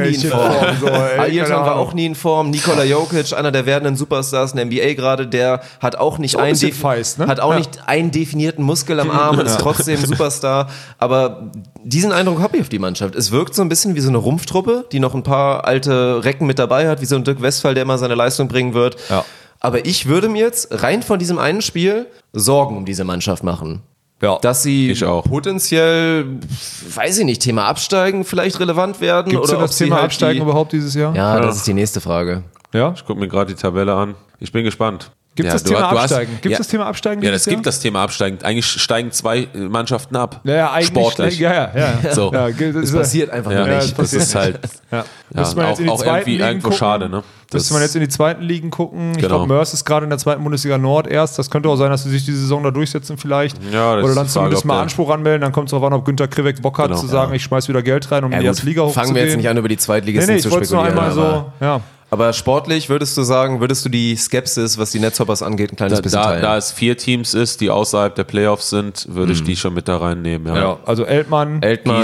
nie in Form. Ayrton war auch nie in Form. Nikola Jokic, einer der werdenden Superstars in der NBA gerade, der hat auch nicht nicht einen definierten Muskel am Arm und ist trotzdem Superstar. Aber diesen Eindruck habe ich auf die Mannschaft. Es wirkt so ein bisschen wie so eine Rumpftruppe, die noch ein paar alte Recken mit dabei hat, wie so ein Dirk Westphal, der immer seine Leistung bringen wird. Ja. Aber ich würde mir jetzt rein von diesem einen Spiel Sorgen um diese Mannschaft machen. Ja, dass sie potenziell, weiß ich nicht, Thema Absteigen vielleicht relevant werden. Gibt es oder das Thema Absteigen überhaupt dieses Jahr? Ja, das ist die nächste Frage. Ja? Ich gucke mir gerade die Tabelle an. Ich bin gespannt. Gibt es das Thema Absteigen? Gibt es das Thema Absteigen? Ja, es gibt das Thema Absteigen. Eigentlich steigen 2 Mannschaften ab. Ja, eigentlich sportlich. So. Das passiert einfach nur nicht. Das ist halt müsste man jetzt in die zweiten Ligen irgendwo gucken. Schade, ne? Müsste man jetzt in die zweiten Ligen gucken. Ich glaube, Mörs ist gerade in der 2. Bundesliga Nord erst. Das könnte auch sein, dass sie sich die Saison da durchsetzen vielleicht. Ja, das oder dann zumindest mal Anspruch anmelden. Dann kommt es darauf an, ob Günter Krivek Bock hat, zu sagen, ich schmeiß wieder Geld rein, um in die erste Liga hochzugehen. Fangen wir jetzt nicht an, über die Zweitligisten zu spekulieren. Aber sportlich würdest du die Skepsis, was die Netzhoppers angeht, ein kleines bisschen teilen? Da es 4 Teams ist, die außerhalb der Playoffs sind, würde ich die schon mit da reinnehmen. Ja, also Eltmann,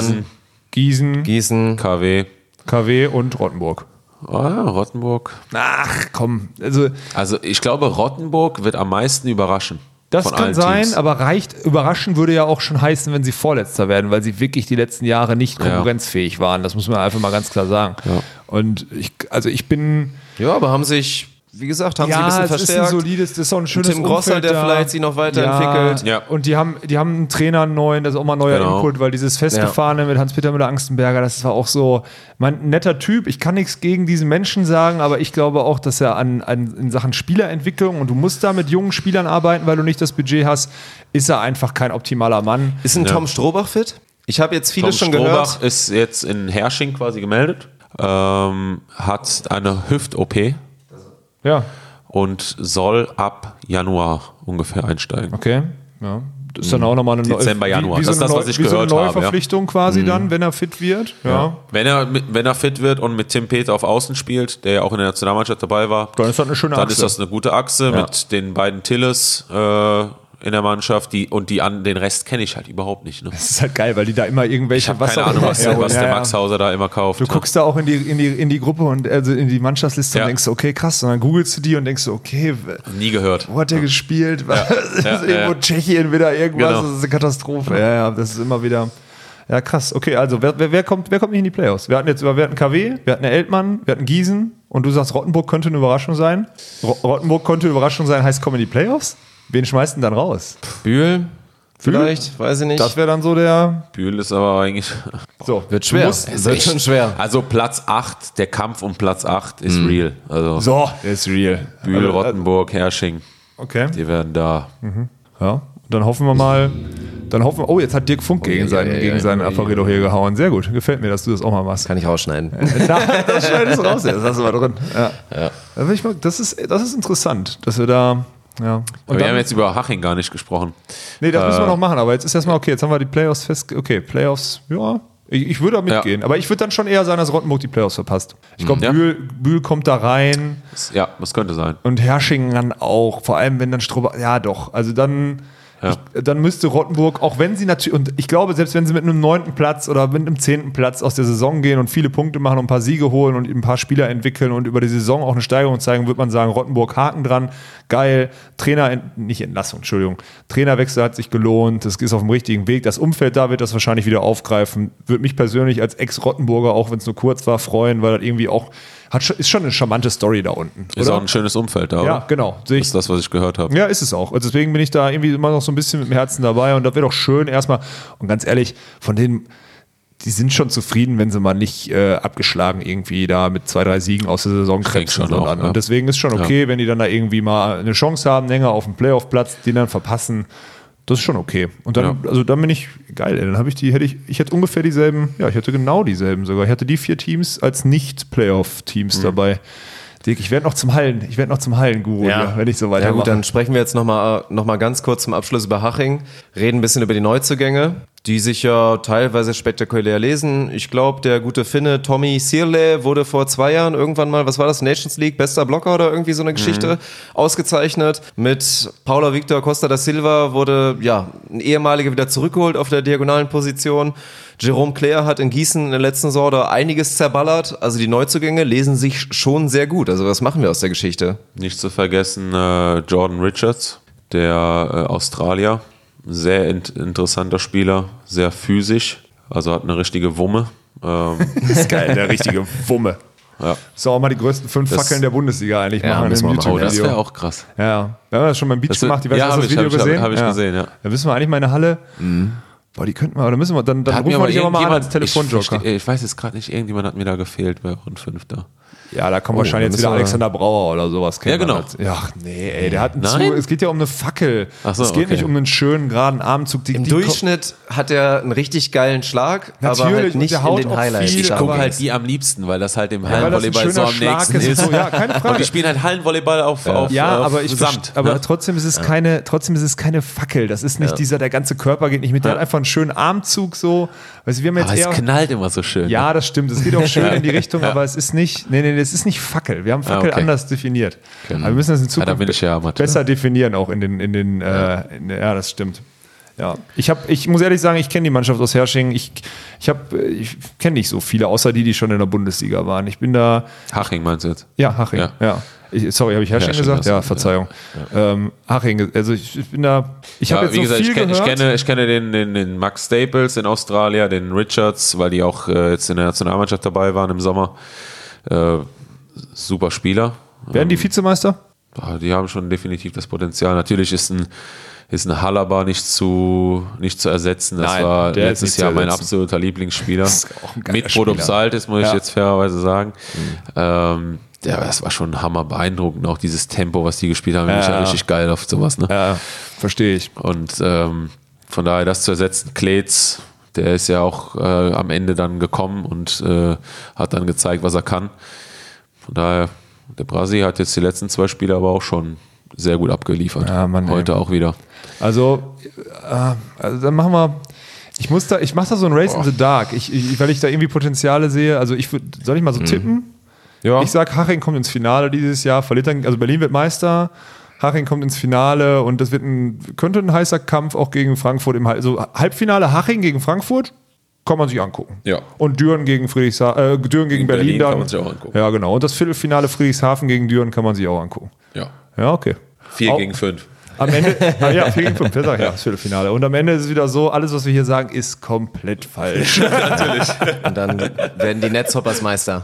Gießen, KW und Rottenburg. Rottenburg. Ach, komm. Also ich glaube, Rottenburg wird am meisten überraschen. Das kann sein, Teams. Aber überraschen würde ja auch schon heißen, wenn sie Vorletzter werden, weil sie wirklich die letzten Jahre nicht konkurrenzfähig waren. Das muss man einfach mal ganz klar sagen. Ja. Und ich bin... Ja, aber haben sich... Wie gesagt, haben sie ein bisschen verstärkt. Ja, ist ein solides, das ist auch ein schönes Tim Grosser, Umfeld der vielleicht sie noch weiterentwickelt. Ja. Und die haben einen Trainer neuen, das ist auch mal neuer Input, weil dieses Festgefahrene mit Hans-Peter Müller-Angstenberger, das war auch so ein netter Typ. Ich kann nichts gegen diesen Menschen sagen, aber ich glaube auch, dass er in Sachen Spielerentwicklung, und du musst da mit jungen Spielern arbeiten, weil du nicht das Budget hast, ist er einfach kein optimaler Mann. Ist ein Tom Strobach fit? Ich habe jetzt vieles schon gehört. Tom Strobach ist jetzt in Hersching quasi gemeldet, hat eine Hüft-OP. Ja. Und soll ab Januar ungefähr einsteigen. Okay, ja. Das ist dann auch nochmal eine Dezember, Januar. Das ist das, was ich gehört habe. Eine Neuverpflichtung quasi dann, wenn er fit wird. Ja. Wenn er fit wird und mit Tim Peter auf Außen spielt, der ja auch in der Nationalmannschaft dabei war, dann ist das eine schöne Achse. Dann ist das eine gute Achse mit den beiden Tilles in der Mannschaft, den Rest kenne ich halt überhaupt nicht. Ne? Das ist halt geil, weil die da immer irgendwelche... Ich habe keine Ahnung, was der Max Hauser da immer kauft. Du guckst da auch in die Gruppe und also in die Mannschaftsliste und denkst so, okay, krass. Und dann googelst du die und denkst so, okay... Nie gehört. Wo hat der gespielt? Irgendwo Tschechien wieder irgendwas. Genau. Das ist eine Katastrophe. Ja, das ist immer wieder... Ja, krass. Okay, also wer kommt nicht in die Playoffs? Wir hatten KW, wir hatten Eltmann, wir hatten Gießen und du sagst, Rottenburg könnte eine Überraschung sein. Rottenburg könnte eine Überraschung sein, heißt, kommen in die Playoffs? Wen schmeißt denn dann raus? Bühl? Vielleicht, weiß ich nicht. Das wäre dann so der... Bühl ist aber eigentlich... So, wird schwer. Wird schon schwer. Also Platz 8, der Kampf um Platz 8 ist real. Also der ist real. Bühl, Rottenburg, Hersching. Okay. Die werden da. Ja, dann hoffen wir mal... Oh, jetzt hat Dirk Funk gegen seinen Apparillo hier gehauen. Sehr gut. Gefällt mir, dass du das auch mal machst. Kann ich rausschneiden. Das schneidest du raus. Das hast du mal drin. Ja. Das ist interessant, dass wir da... Ja. Und wir haben jetzt über Haching gar nicht gesprochen. Nee, das müssen wir noch machen, aber jetzt ist erstmal okay, jetzt haben wir die Playoffs Playoffs, ja, ich würde da mitgehen, aber ich würde dann schon eher sagen, dass Rottenburg die Playoffs verpasst. Ich glaube, Bühl kommt da rein. Ja, das könnte sein. Und Hersching dann auch, vor allem wenn dann Strohbach, ja doch, also dann... Ja. Dann müsste Rottenburg, auch wenn sie natürlich, und ich glaube, selbst wenn sie mit einem 9. Platz oder mit einem 10. Platz aus der Saison gehen und viele Punkte machen und ein paar Siege holen und ein paar Spieler entwickeln und über die Saison auch eine Steigerung zeigen, wird man sagen, Rottenburg Haken dran, geil, Trainerwechsel hat sich gelohnt, das ist auf dem richtigen Weg, das Umfeld da wird das wahrscheinlich wieder aufgreifen, würde mich persönlich als Ex-Rottenburger, auch wenn es nur kurz war, freuen, weil das irgendwie auch ist schon eine charmante Story da unten. Ist oder? Auch ein schönes Umfeld da, oder? Ja, genau. Das ist das, was ich gehört habe. Ja, ist es auch. Also deswegen bin ich da irgendwie immer noch so ein bisschen mit dem Herzen dabei und das wäre doch schön erstmal. Und ganz ehrlich, von denen, die sind schon zufrieden, wenn sie mal nicht abgeschlagen irgendwie da mit 2, 3 Siegen aus der Saison krebsen. Und deswegen ist schon okay, wenn die dann da irgendwie mal eine Chance haben, länger auf dem Playoff-Platz, den dann verpassen. Das ist schon okay. Und dann, also dann bin ich geil, ey. Dann habe ich hätte ungefähr dieselben, ich hatte genau dieselben sogar. Ich hatte die 4 Teams als Nicht-Playoff-Teams dabei. Dirk, ich werde noch zum Hallen-Guru, wenn ich so weitermache. Ja gut, dann sprechen wir jetzt noch mal ganz kurz zum Abschluss über Haching. Reden ein bisschen über die Neuzugänge. die sich ja teilweise spektakulär lesen. Ich glaube, der gute Finne Tommy Sirle wurde vor 2 Jahren irgendwann mal, was war das, Nations League, bester Blocker oder irgendwie so eine Geschichte, ausgezeichnet. Mit Paulo Victor Costa da Silva wurde ein ehemaliger wieder zurückgeholt auf der diagonalen Position. Jerome Claire hat in Gießen in der letzten Saison da einiges zerballert. Also die Neuzugänge lesen sich schon sehr gut. Also was machen wir aus der Geschichte? Nicht zu vergessen Jordan Richards, der Australier. Sehr interessanter Spieler, sehr physisch, also hat eine richtige Wumme. Das ist geil, der richtige Wumme. Ja. So auch mal die größten 5 Fackeln der Bundesliga eigentlich machen müssen im wir mal. Das wäre auch krass. Ja, wir haben das schon beim Beach gemacht. Ich weiß, hast du das Video gesehen? Habe ich gesehen, ja. Da wissen wir eigentlich mal in der Halle. Boah, die könnten wir, oder müssen wir, dann rufen wir dich aber mal an als Telefonjoker. Ich weiß jetzt gerade nicht, irgendjemand hat mir da gefehlt bei Rund 5 da. Ja, da kommt wahrscheinlich jetzt wieder Alexander Brauer oder sowas. Ja, genau. Ja, nee, ey, der hat es geht ja um eine Fackel. Es geht nicht um einen schönen, geraden Armzug. Im Durchschnitt hat er einen richtig geilen Schlag, aber halt nicht in den Highlights. Ich gucke halt die am liebsten, weil das halt im Hallenvolleyball so am nächsten ist. So, ja, keine Frage. Und die spielen halt Hallenvolleyball auf Samt. Aber trotzdem ist es keine Fackel. Das ist nicht der ganze Körper geht nicht mit. Der hat einfach einen schönen Armzug so. Weißt du, wir haben jetzt aber es knallt immer so schön. Ja, das stimmt. Es geht auch schön in die Richtung, aber es ist nicht, es ist nicht Fackel. Wir haben Fackel anders definiert. Aber wir müssen das in Zukunft besser definieren, auch ja, das stimmt. Ja, ich muss ehrlich sagen, ich kenne die Mannschaft aus Herrsching. Ich kenne nicht so viele, außer die schon in der Bundesliga waren. Ich bin da. Haching meinst du jetzt? Ja, Haching. Ja. Sorry, habe ich Herrsching gesagt? Ja, Verzeihung. Ja. Haching, also ich bin da. Ich habe jetzt so viel gehört. Ich kenne den Max Staples in Australien, den Richards, weil die auch jetzt in der Nationalmannschaft dabei waren im Sommer. Super Spieler. Werden die Vizemeister? Die haben schon definitiv das Potenzial. Natürlich ist ein Halaba nicht zu ersetzen. Das war letztes Jahr mein absoluter Lieblingsspieler. Mit Podopsaltis, muss ich jetzt fairerweise sagen. Das war schon hammer beeindruckend. Auch dieses Tempo, was die gespielt haben, bin ich ja richtig geil auf sowas. Ne? Ja, verstehe ich. Und von daher das zu ersetzen, Klets, der ist ja auch am Ende dann gekommen und hat dann gezeigt, was er kann. Von daher, der Brasi hat jetzt die letzten 2 Spiele aber auch schon sehr gut abgeliefert. Ja, Mann, heute auch wieder. Also dann machen wir. Ich mache da so ein Race in the Dark. Weil ich da irgendwie Potenziale sehe. Also soll ich mal so tippen? Ja. Ich sage, Haching kommt ins Finale dieses Jahr, verliert dann, also Berlin wird Meister, Haching kommt ins Finale und das könnte ein heißer Kampf auch gegen Frankfurt also Halbfinale Haching gegen Frankfurt kann man sich angucken. Ja. Und Düren gegen Düren gegen Berlin dann. Kann man sich auch angucken. Ja, genau. Und das Viertelfinale Friedrichshafen gegen Düren kann man sich auch angucken. Ja. Ja, okay. 4 gegen 5. Am Ende, 4 gegen 5, das Viertelfinale. Und am Ende ist es wieder so, alles, was wir hier sagen, ist komplett falsch. Natürlich. Und dann werden die Netzhoppers Meister.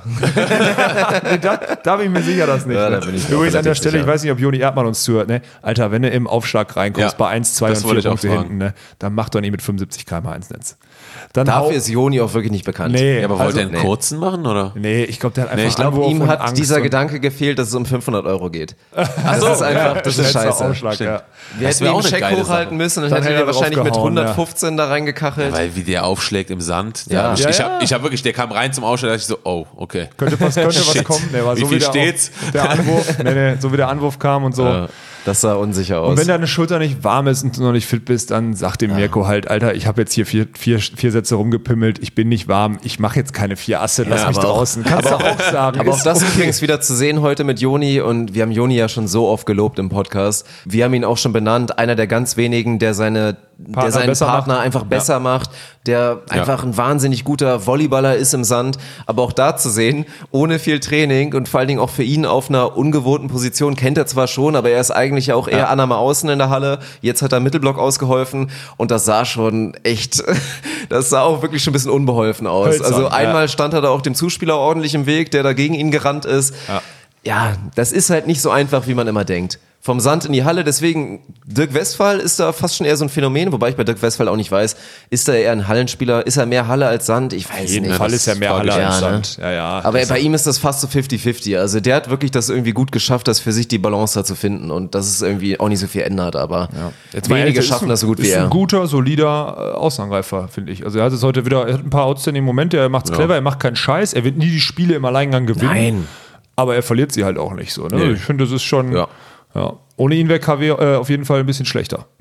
Da bin ich mir sicher, dass nicht. Ja, da bin ich übrigens an der Stelle, sicher. Ich weiß nicht, ob Joni Erdmann uns zuhört, ne? Alter, wenn du im Aufschlag reinkommst, bei 1, 2 und 4 Punkte hinten, ne? Dann mach doch nicht mit 75 km/h ins Netz. Dafür ist Joni auch wirklich nicht bekannt. Nee, aber wollte er einen kurzen machen, oder? Nee, ich glaube, der hat einfach ich glaube, ihm hat dieser Gedanke gefehlt, dass es um 500 € geht. Das ist einfach, das ist scheiße. Aufschlag, Wir hätten ihn Scheck hochhalten müssen und dann hätte er wahrscheinlich mit 115 da reingekachelt. Ja, weil wie der aufschlägt im Sand. Ja. Ich hab wirklich, der kam rein zum Ausschlag, da dachte ich so, oh, okay. Könnte was kommen. Wie viel steht's? So wie der Anwurf kam und so. Ja. Das sah unsicher aus. Und wenn deine Schulter nicht warm ist und du noch nicht fit bist, dann sagt dem Mirko halt, Alter, ich habe jetzt hier vier Sätze rumgepimmelt, ich bin nicht warm, ich mache jetzt keine 4 Asse, lass mich draußen. Kannst du auch sagen. Aber auch das übrigens wieder zu sehen heute mit Joni, und wir haben Joni ja schon so oft gelobt im Podcast. Wir haben ihn auch schon benannt, einer der ganz wenigen, der seinen Partner einfach besser macht, der einfach ein wahnsinnig guter Volleyballer ist im Sand, aber auch da zu sehen, ohne viel Training und vor allen Dingen auch für ihn auf einer ungewohnten Position, kennt er zwar schon, aber er ist eigentlich ja auch eher Annahme außen in der Halle, jetzt hat er Mittelblock ausgeholfen und das sah schon echt, das sah auch wirklich schon ein bisschen unbeholfen aus. Hölzern, also einmal stand er da auch dem Zuspieler ordentlich im Weg, der da gegen ihn gerannt ist. Ja, das ist halt nicht so einfach, wie man immer denkt. Vom Sand in die Halle, deswegen Dirk Westphal ist da fast schon eher so ein Phänomen, wobei ich bei Dirk Westphal auch nicht weiß, ist er eher ein Hallenspieler, ist er mehr Halle als Sand? Ich weiß nicht. In jedem Fall ist er mehr Halle als Sand. Ne? Ja. Aber bei ihm ist das fast so 50-50, also der hat wirklich das irgendwie gut geschafft, das für sich die Balance da zu finden und dass es irgendwie auch nicht so viel ändert, aber wenige schaffen das so gut wie er. Ist ein guter, solider Außenangreifer, finde ich. Also er hat es heute wieder, er hat ein paar outstanding Momente, er macht's clever, er macht keinen Scheiß, er wird nie die Spiele im Alleingang gewinnen. Nein. Aber er verliert sie halt auch nicht so. Ne? Nee. Ich finde, das ist schon... Ja. Ohne ihn wäre KW auf jeden Fall ein bisschen schlechter noch.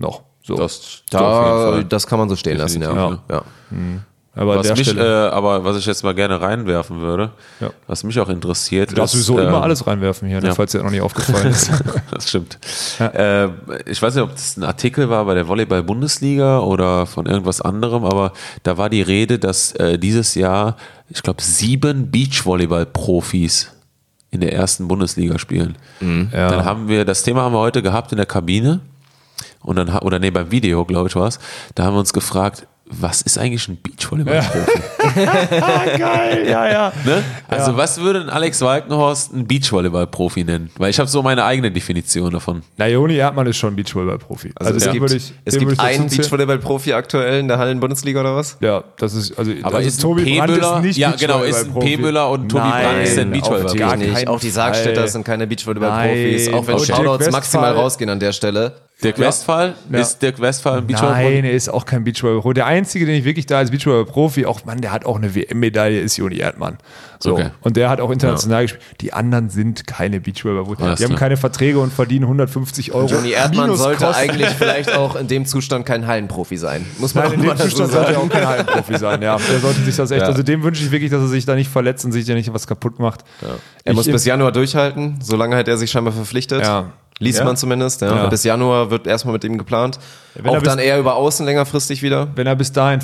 So. Das kann man so stehen lassen, ja. Aber was ich jetzt mal gerne reinwerfen würde, was mich auch interessiert, du darfst sowieso immer alles reinwerfen hier, falls dir noch nicht aufgefallen ist. Das stimmt. Ja. Ich weiß nicht, ob das ein Artikel war bei der Volleyball-Bundesliga oder von irgendwas anderem, aber da war die Rede, dass dieses Jahr, ich glaube, 7 Beachvolleyball-Profis in der ersten Bundesliga spielen. Dann das Thema haben wir heute gehabt in der Kabine und dann beim Video, glaube ich, war es. Da haben wir uns gefragt, was ist eigentlich ein Beachvolleyball-Profi? Geil, Ne? Also was würde ein Alex Walkenhorst ein Beachvolleyball-Profi nennen? Weil ich habe so meine eigene Definition davon. Na, Joni Erdmann ist schon ein Beachvolleyball-Profi. Also es gibt einen Beachvolleyball-Profi aktuell in der Hallen-Bundesliga oder was? Ja, das ist, aber ist Tobi Brandt ist nicht Beachvolleyball-Profi. Ist ein P. Müller und Tobi Brandt ist ein Beachvolleyball-Profi. Nicht. Auch die Sargstädter sind keine Beachvolleyball-Profis, auch wenn Shoutouts maximal rausgehen an der Stelle. Dirk Westphal? Ja. Ist Dirk Westphal ein Beachvolleyball-Profi? Nein, er ist auch kein Beachvolleyball-Profi. Der Einzige, den ich wirklich da als Beachvolleyball-Profi, der hat auch eine WM-Medaille, ist Joni Erdmann. So. Okay. Und der hat auch international gespielt. Die anderen sind keine Beachvolleyball-Profis. Die haben keine Verträge und verdienen 150 €. Joni Erdmann sollte eigentlich vielleicht auch in dem Zustand kein Hallenprofi sein. Muss man in dem Zustand sollte er auch kein Hallenprofi sein. Ja, der sollte sich das echt, also dem wünsche ich wirklich, dass er sich da nicht verletzt und sich da nicht was kaputt macht. Ja. Er muss bis Januar durchhalten, solange hat er sich scheinbar verpflichtet. Ja. Liest man zumindest, ja. Bis Januar wird erstmal mit ihm geplant. Auch dann eher über außen längerfristig wieder. Wenn er bis dahin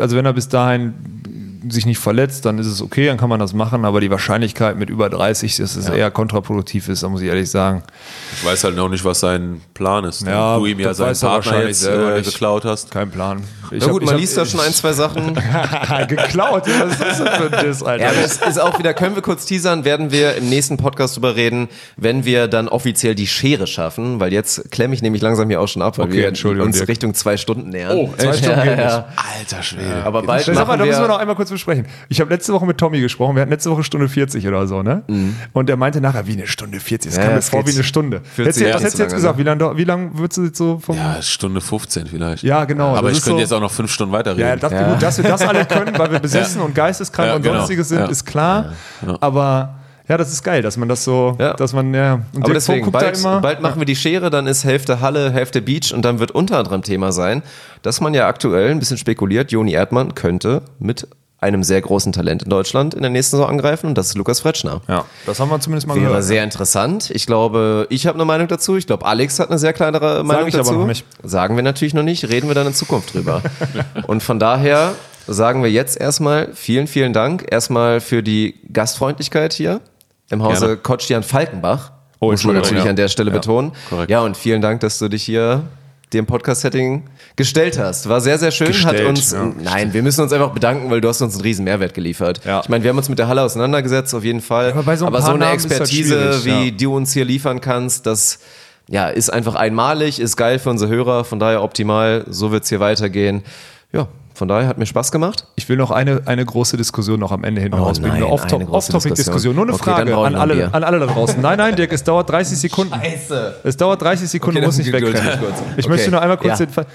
sich nicht verletzt, dann ist es okay, dann kann man das machen, aber die Wahrscheinlichkeit mit über 30, dass es eher kontraproduktiv ist, da muss ich ehrlich sagen. Ich weiß halt noch nicht, was sein Plan ist. Ja, du ihm ja seinen Partner jetzt geklaut hast. Kein Plan. Na gut, man liest da schon 1, 2 Sachen. Geklaut? Was ist das denn für ein Diss, Alter? Ja, das ist auch wieder, können wir kurz teasern, werden wir im nächsten Podcast drüber reden, wenn wir dann offiziell die Schere schaffen, weil jetzt klemme ich nämlich langsam hier auch schon ab, weil wir uns Richtung 2 Stunden nähern. Oh, 2 Stunden geht nicht. Alter Schwede. Ja. Aber bald da müssen wir noch einmal kurz besprechen. Ich habe letzte Woche mit Tommy gesprochen, wir hatten letzte Woche Stunde 40 oder so, ne? Mhm. Und der meinte nachher, wie eine Stunde 40, das kam mir vor wie eine Stunde. Was hättest du jetzt gesagt? Wie lang würdest du jetzt so vom... Ja, Stunde 15 vielleicht. Ja, genau. Aber ich könnte jetzt auch noch 5 Stunden weiterreden. Ja, gut, dass wir das alle können, weil wir besessen und geisteskrank und sonstiges sind, ist klar. Ja. Aber... Ja, das ist geil, dass man das so, dass man, Und aber deswegen, bald machen wir die Schere, dann ist Hälfte Halle, Hälfte Beach und dann wird unter anderem Thema sein, dass man ja aktuell ein bisschen spekuliert, Joni Erdmann könnte mit einem sehr großen Talent in Deutschland in der nächsten Saison angreifen und das ist Lukas Fretschner. Ja, das haben wir zumindest mal gehört. Wäre sehr interessant. Ich glaube, ich habe eine Meinung dazu. Ich glaube, Alex hat eine sehr kleinere Meinung dazu. Aber noch nicht. Sagen wir natürlich noch nicht, reden wir dann in Zukunft drüber. Und von daher sagen wir jetzt erstmal vielen, vielen Dank. Erstmal für die Gastfreundlichkeit hier im Hause Kotschdian Falkenbach. Muss man natürlich an der Stelle betonen. Korrekt. Ja, und vielen Dank, dass du dich hier dem Podcast-Setting gestellt hast. War sehr, sehr schön. Wir müssen uns einfach bedanken, weil du hast uns einen riesen Mehrwert geliefert. Ja. Ich meine, wir haben uns mit der Halle auseinandergesetzt, auf jeden Fall. Aber so eine Expertise, wie du uns hier liefern kannst, das ist einfach einmalig, ist geil für unsere Hörer, von daher optimal. So wird es hier weitergehen. Ja. Von daher hat mir Spaß gemacht. Ich will noch eine große Diskussion noch am Ende hinten rausbringen. Eine Off-Topic-Diskussion. Nur eine Frage an alle da draußen. Nein, Dirk, es dauert 30 Sekunden. Scheiße. Es dauert 30 Sekunden, du musst nicht wegrennen. Ich möchte nur einmal kurz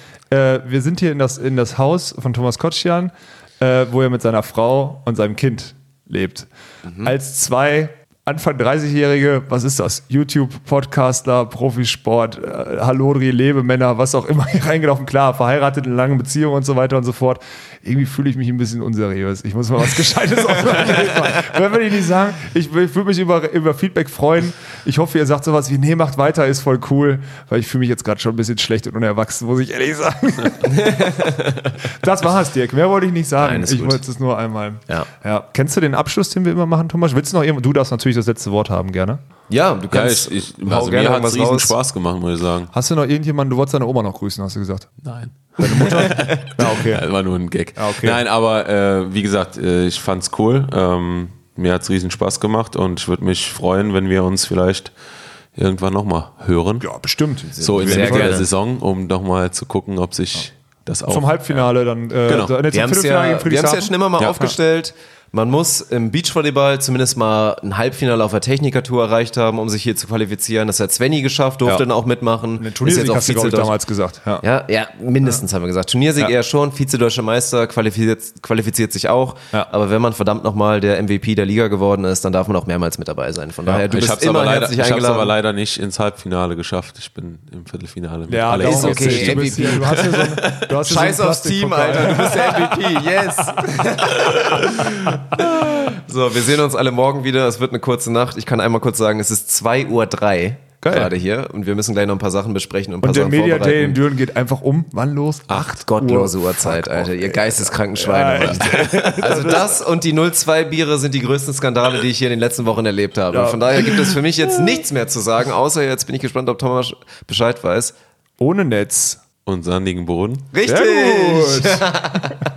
wir sind hier in das Haus von Thomas Kotschdian, wo er mit seiner Frau und seinem Kind lebt. Als 2 Anfang 30-Jährige, was ist das? YouTube, Podcaster, Profisport, Hallodri, Lebemänner, was auch immer hier reingelaufen. Klar, verheiratet, in langen Beziehungen und so weiter und so fort. Irgendwie fühle ich mich ein bisschen unseriös. Ich muss mal was Gescheites ausmachen. Wenn ich nicht sagen, ich würde mich über Feedback freuen. Ich hoffe, ihr sagt sowas wie, nee, macht weiter, ist voll cool. Weil ich fühle mich jetzt gerade schon ein bisschen schlecht und unerwachsen, muss ich ehrlich sagen. Das war's, Dirk. Mehr wollte ich nicht sagen. Nein, ich wollte es nur einmal. Ja. Kennst du den Abschluss, den wir immer machen, Thomas? Willst du noch du darfst natürlich das letzte Wort haben, gerne. Ja, du kannst. Mir hat es riesen Spaß gemacht, muss ich sagen. Hast du noch irgendjemanden, du wolltest deine Oma noch grüßen, hast du gesagt? Nein. Deine Mutter? Ja, okay. Das war nur ein Gag. Ja, okay. Nein, aber wie gesagt, ich fand's cool. Mir hat's riesen Spaß gemacht und ich würde mich freuen, wenn wir uns vielleicht irgendwann nochmal hören. Ja, bestimmt. So in der Saison, um nochmal zu gucken, ob sich das auch... Zum Halbfinale dann. Genau. Wir haben es ja schon immer mal aufgestellt. Man muss im Beachvolleyball zumindest mal ein Halbfinale auf der Techniker-Tour erreicht haben, um sich hier zu qualifizieren. Das hat Svenny geschafft, durfte dann auch mitmachen. Den Turniersieg hast du, glaube ich, damals gesagt. Ja, mindestens haben wir gesagt. Turniersieg eher schon, Vize-Deutscher Meister, qualifiziert sich auch. Ja. Aber wenn man verdammt nochmal der MVP der Liga geworden ist, dann darf man auch mehrmals mit dabei sein. Von daher, du bist immer herzlich eingeladen. Ich habe es aber leider nicht ins Halbfinale geschafft. Ich bin im Viertelfinale. Ja, Alex. Ist okay, MVP. Du hast Scheiß aufs Team, Alter. Du bist der MVP. Yes. So, wir sehen uns alle morgen wieder. Es wird eine kurze Nacht. Ich kann einmal kurz sagen, es ist 2:03 Uhr gerade hier und wir müssen gleich noch ein paar Sachen besprechen und ein paar Sachen vorbereiten. Und der Media Day in Düren geht einfach wann los? 8 gottlose Uhrzeit, Alter. Ihr geisteskranken Schweine. Also das und die 02 Biere sind die größten Skandale, die ich hier in den letzten Wochen erlebt habe. Ja. Von daher gibt es für mich jetzt nichts mehr zu sagen, außer jetzt bin ich gespannt, ob Thomas Bescheid weiß. Ohne Netz. Und sandigen Boden. Richtig!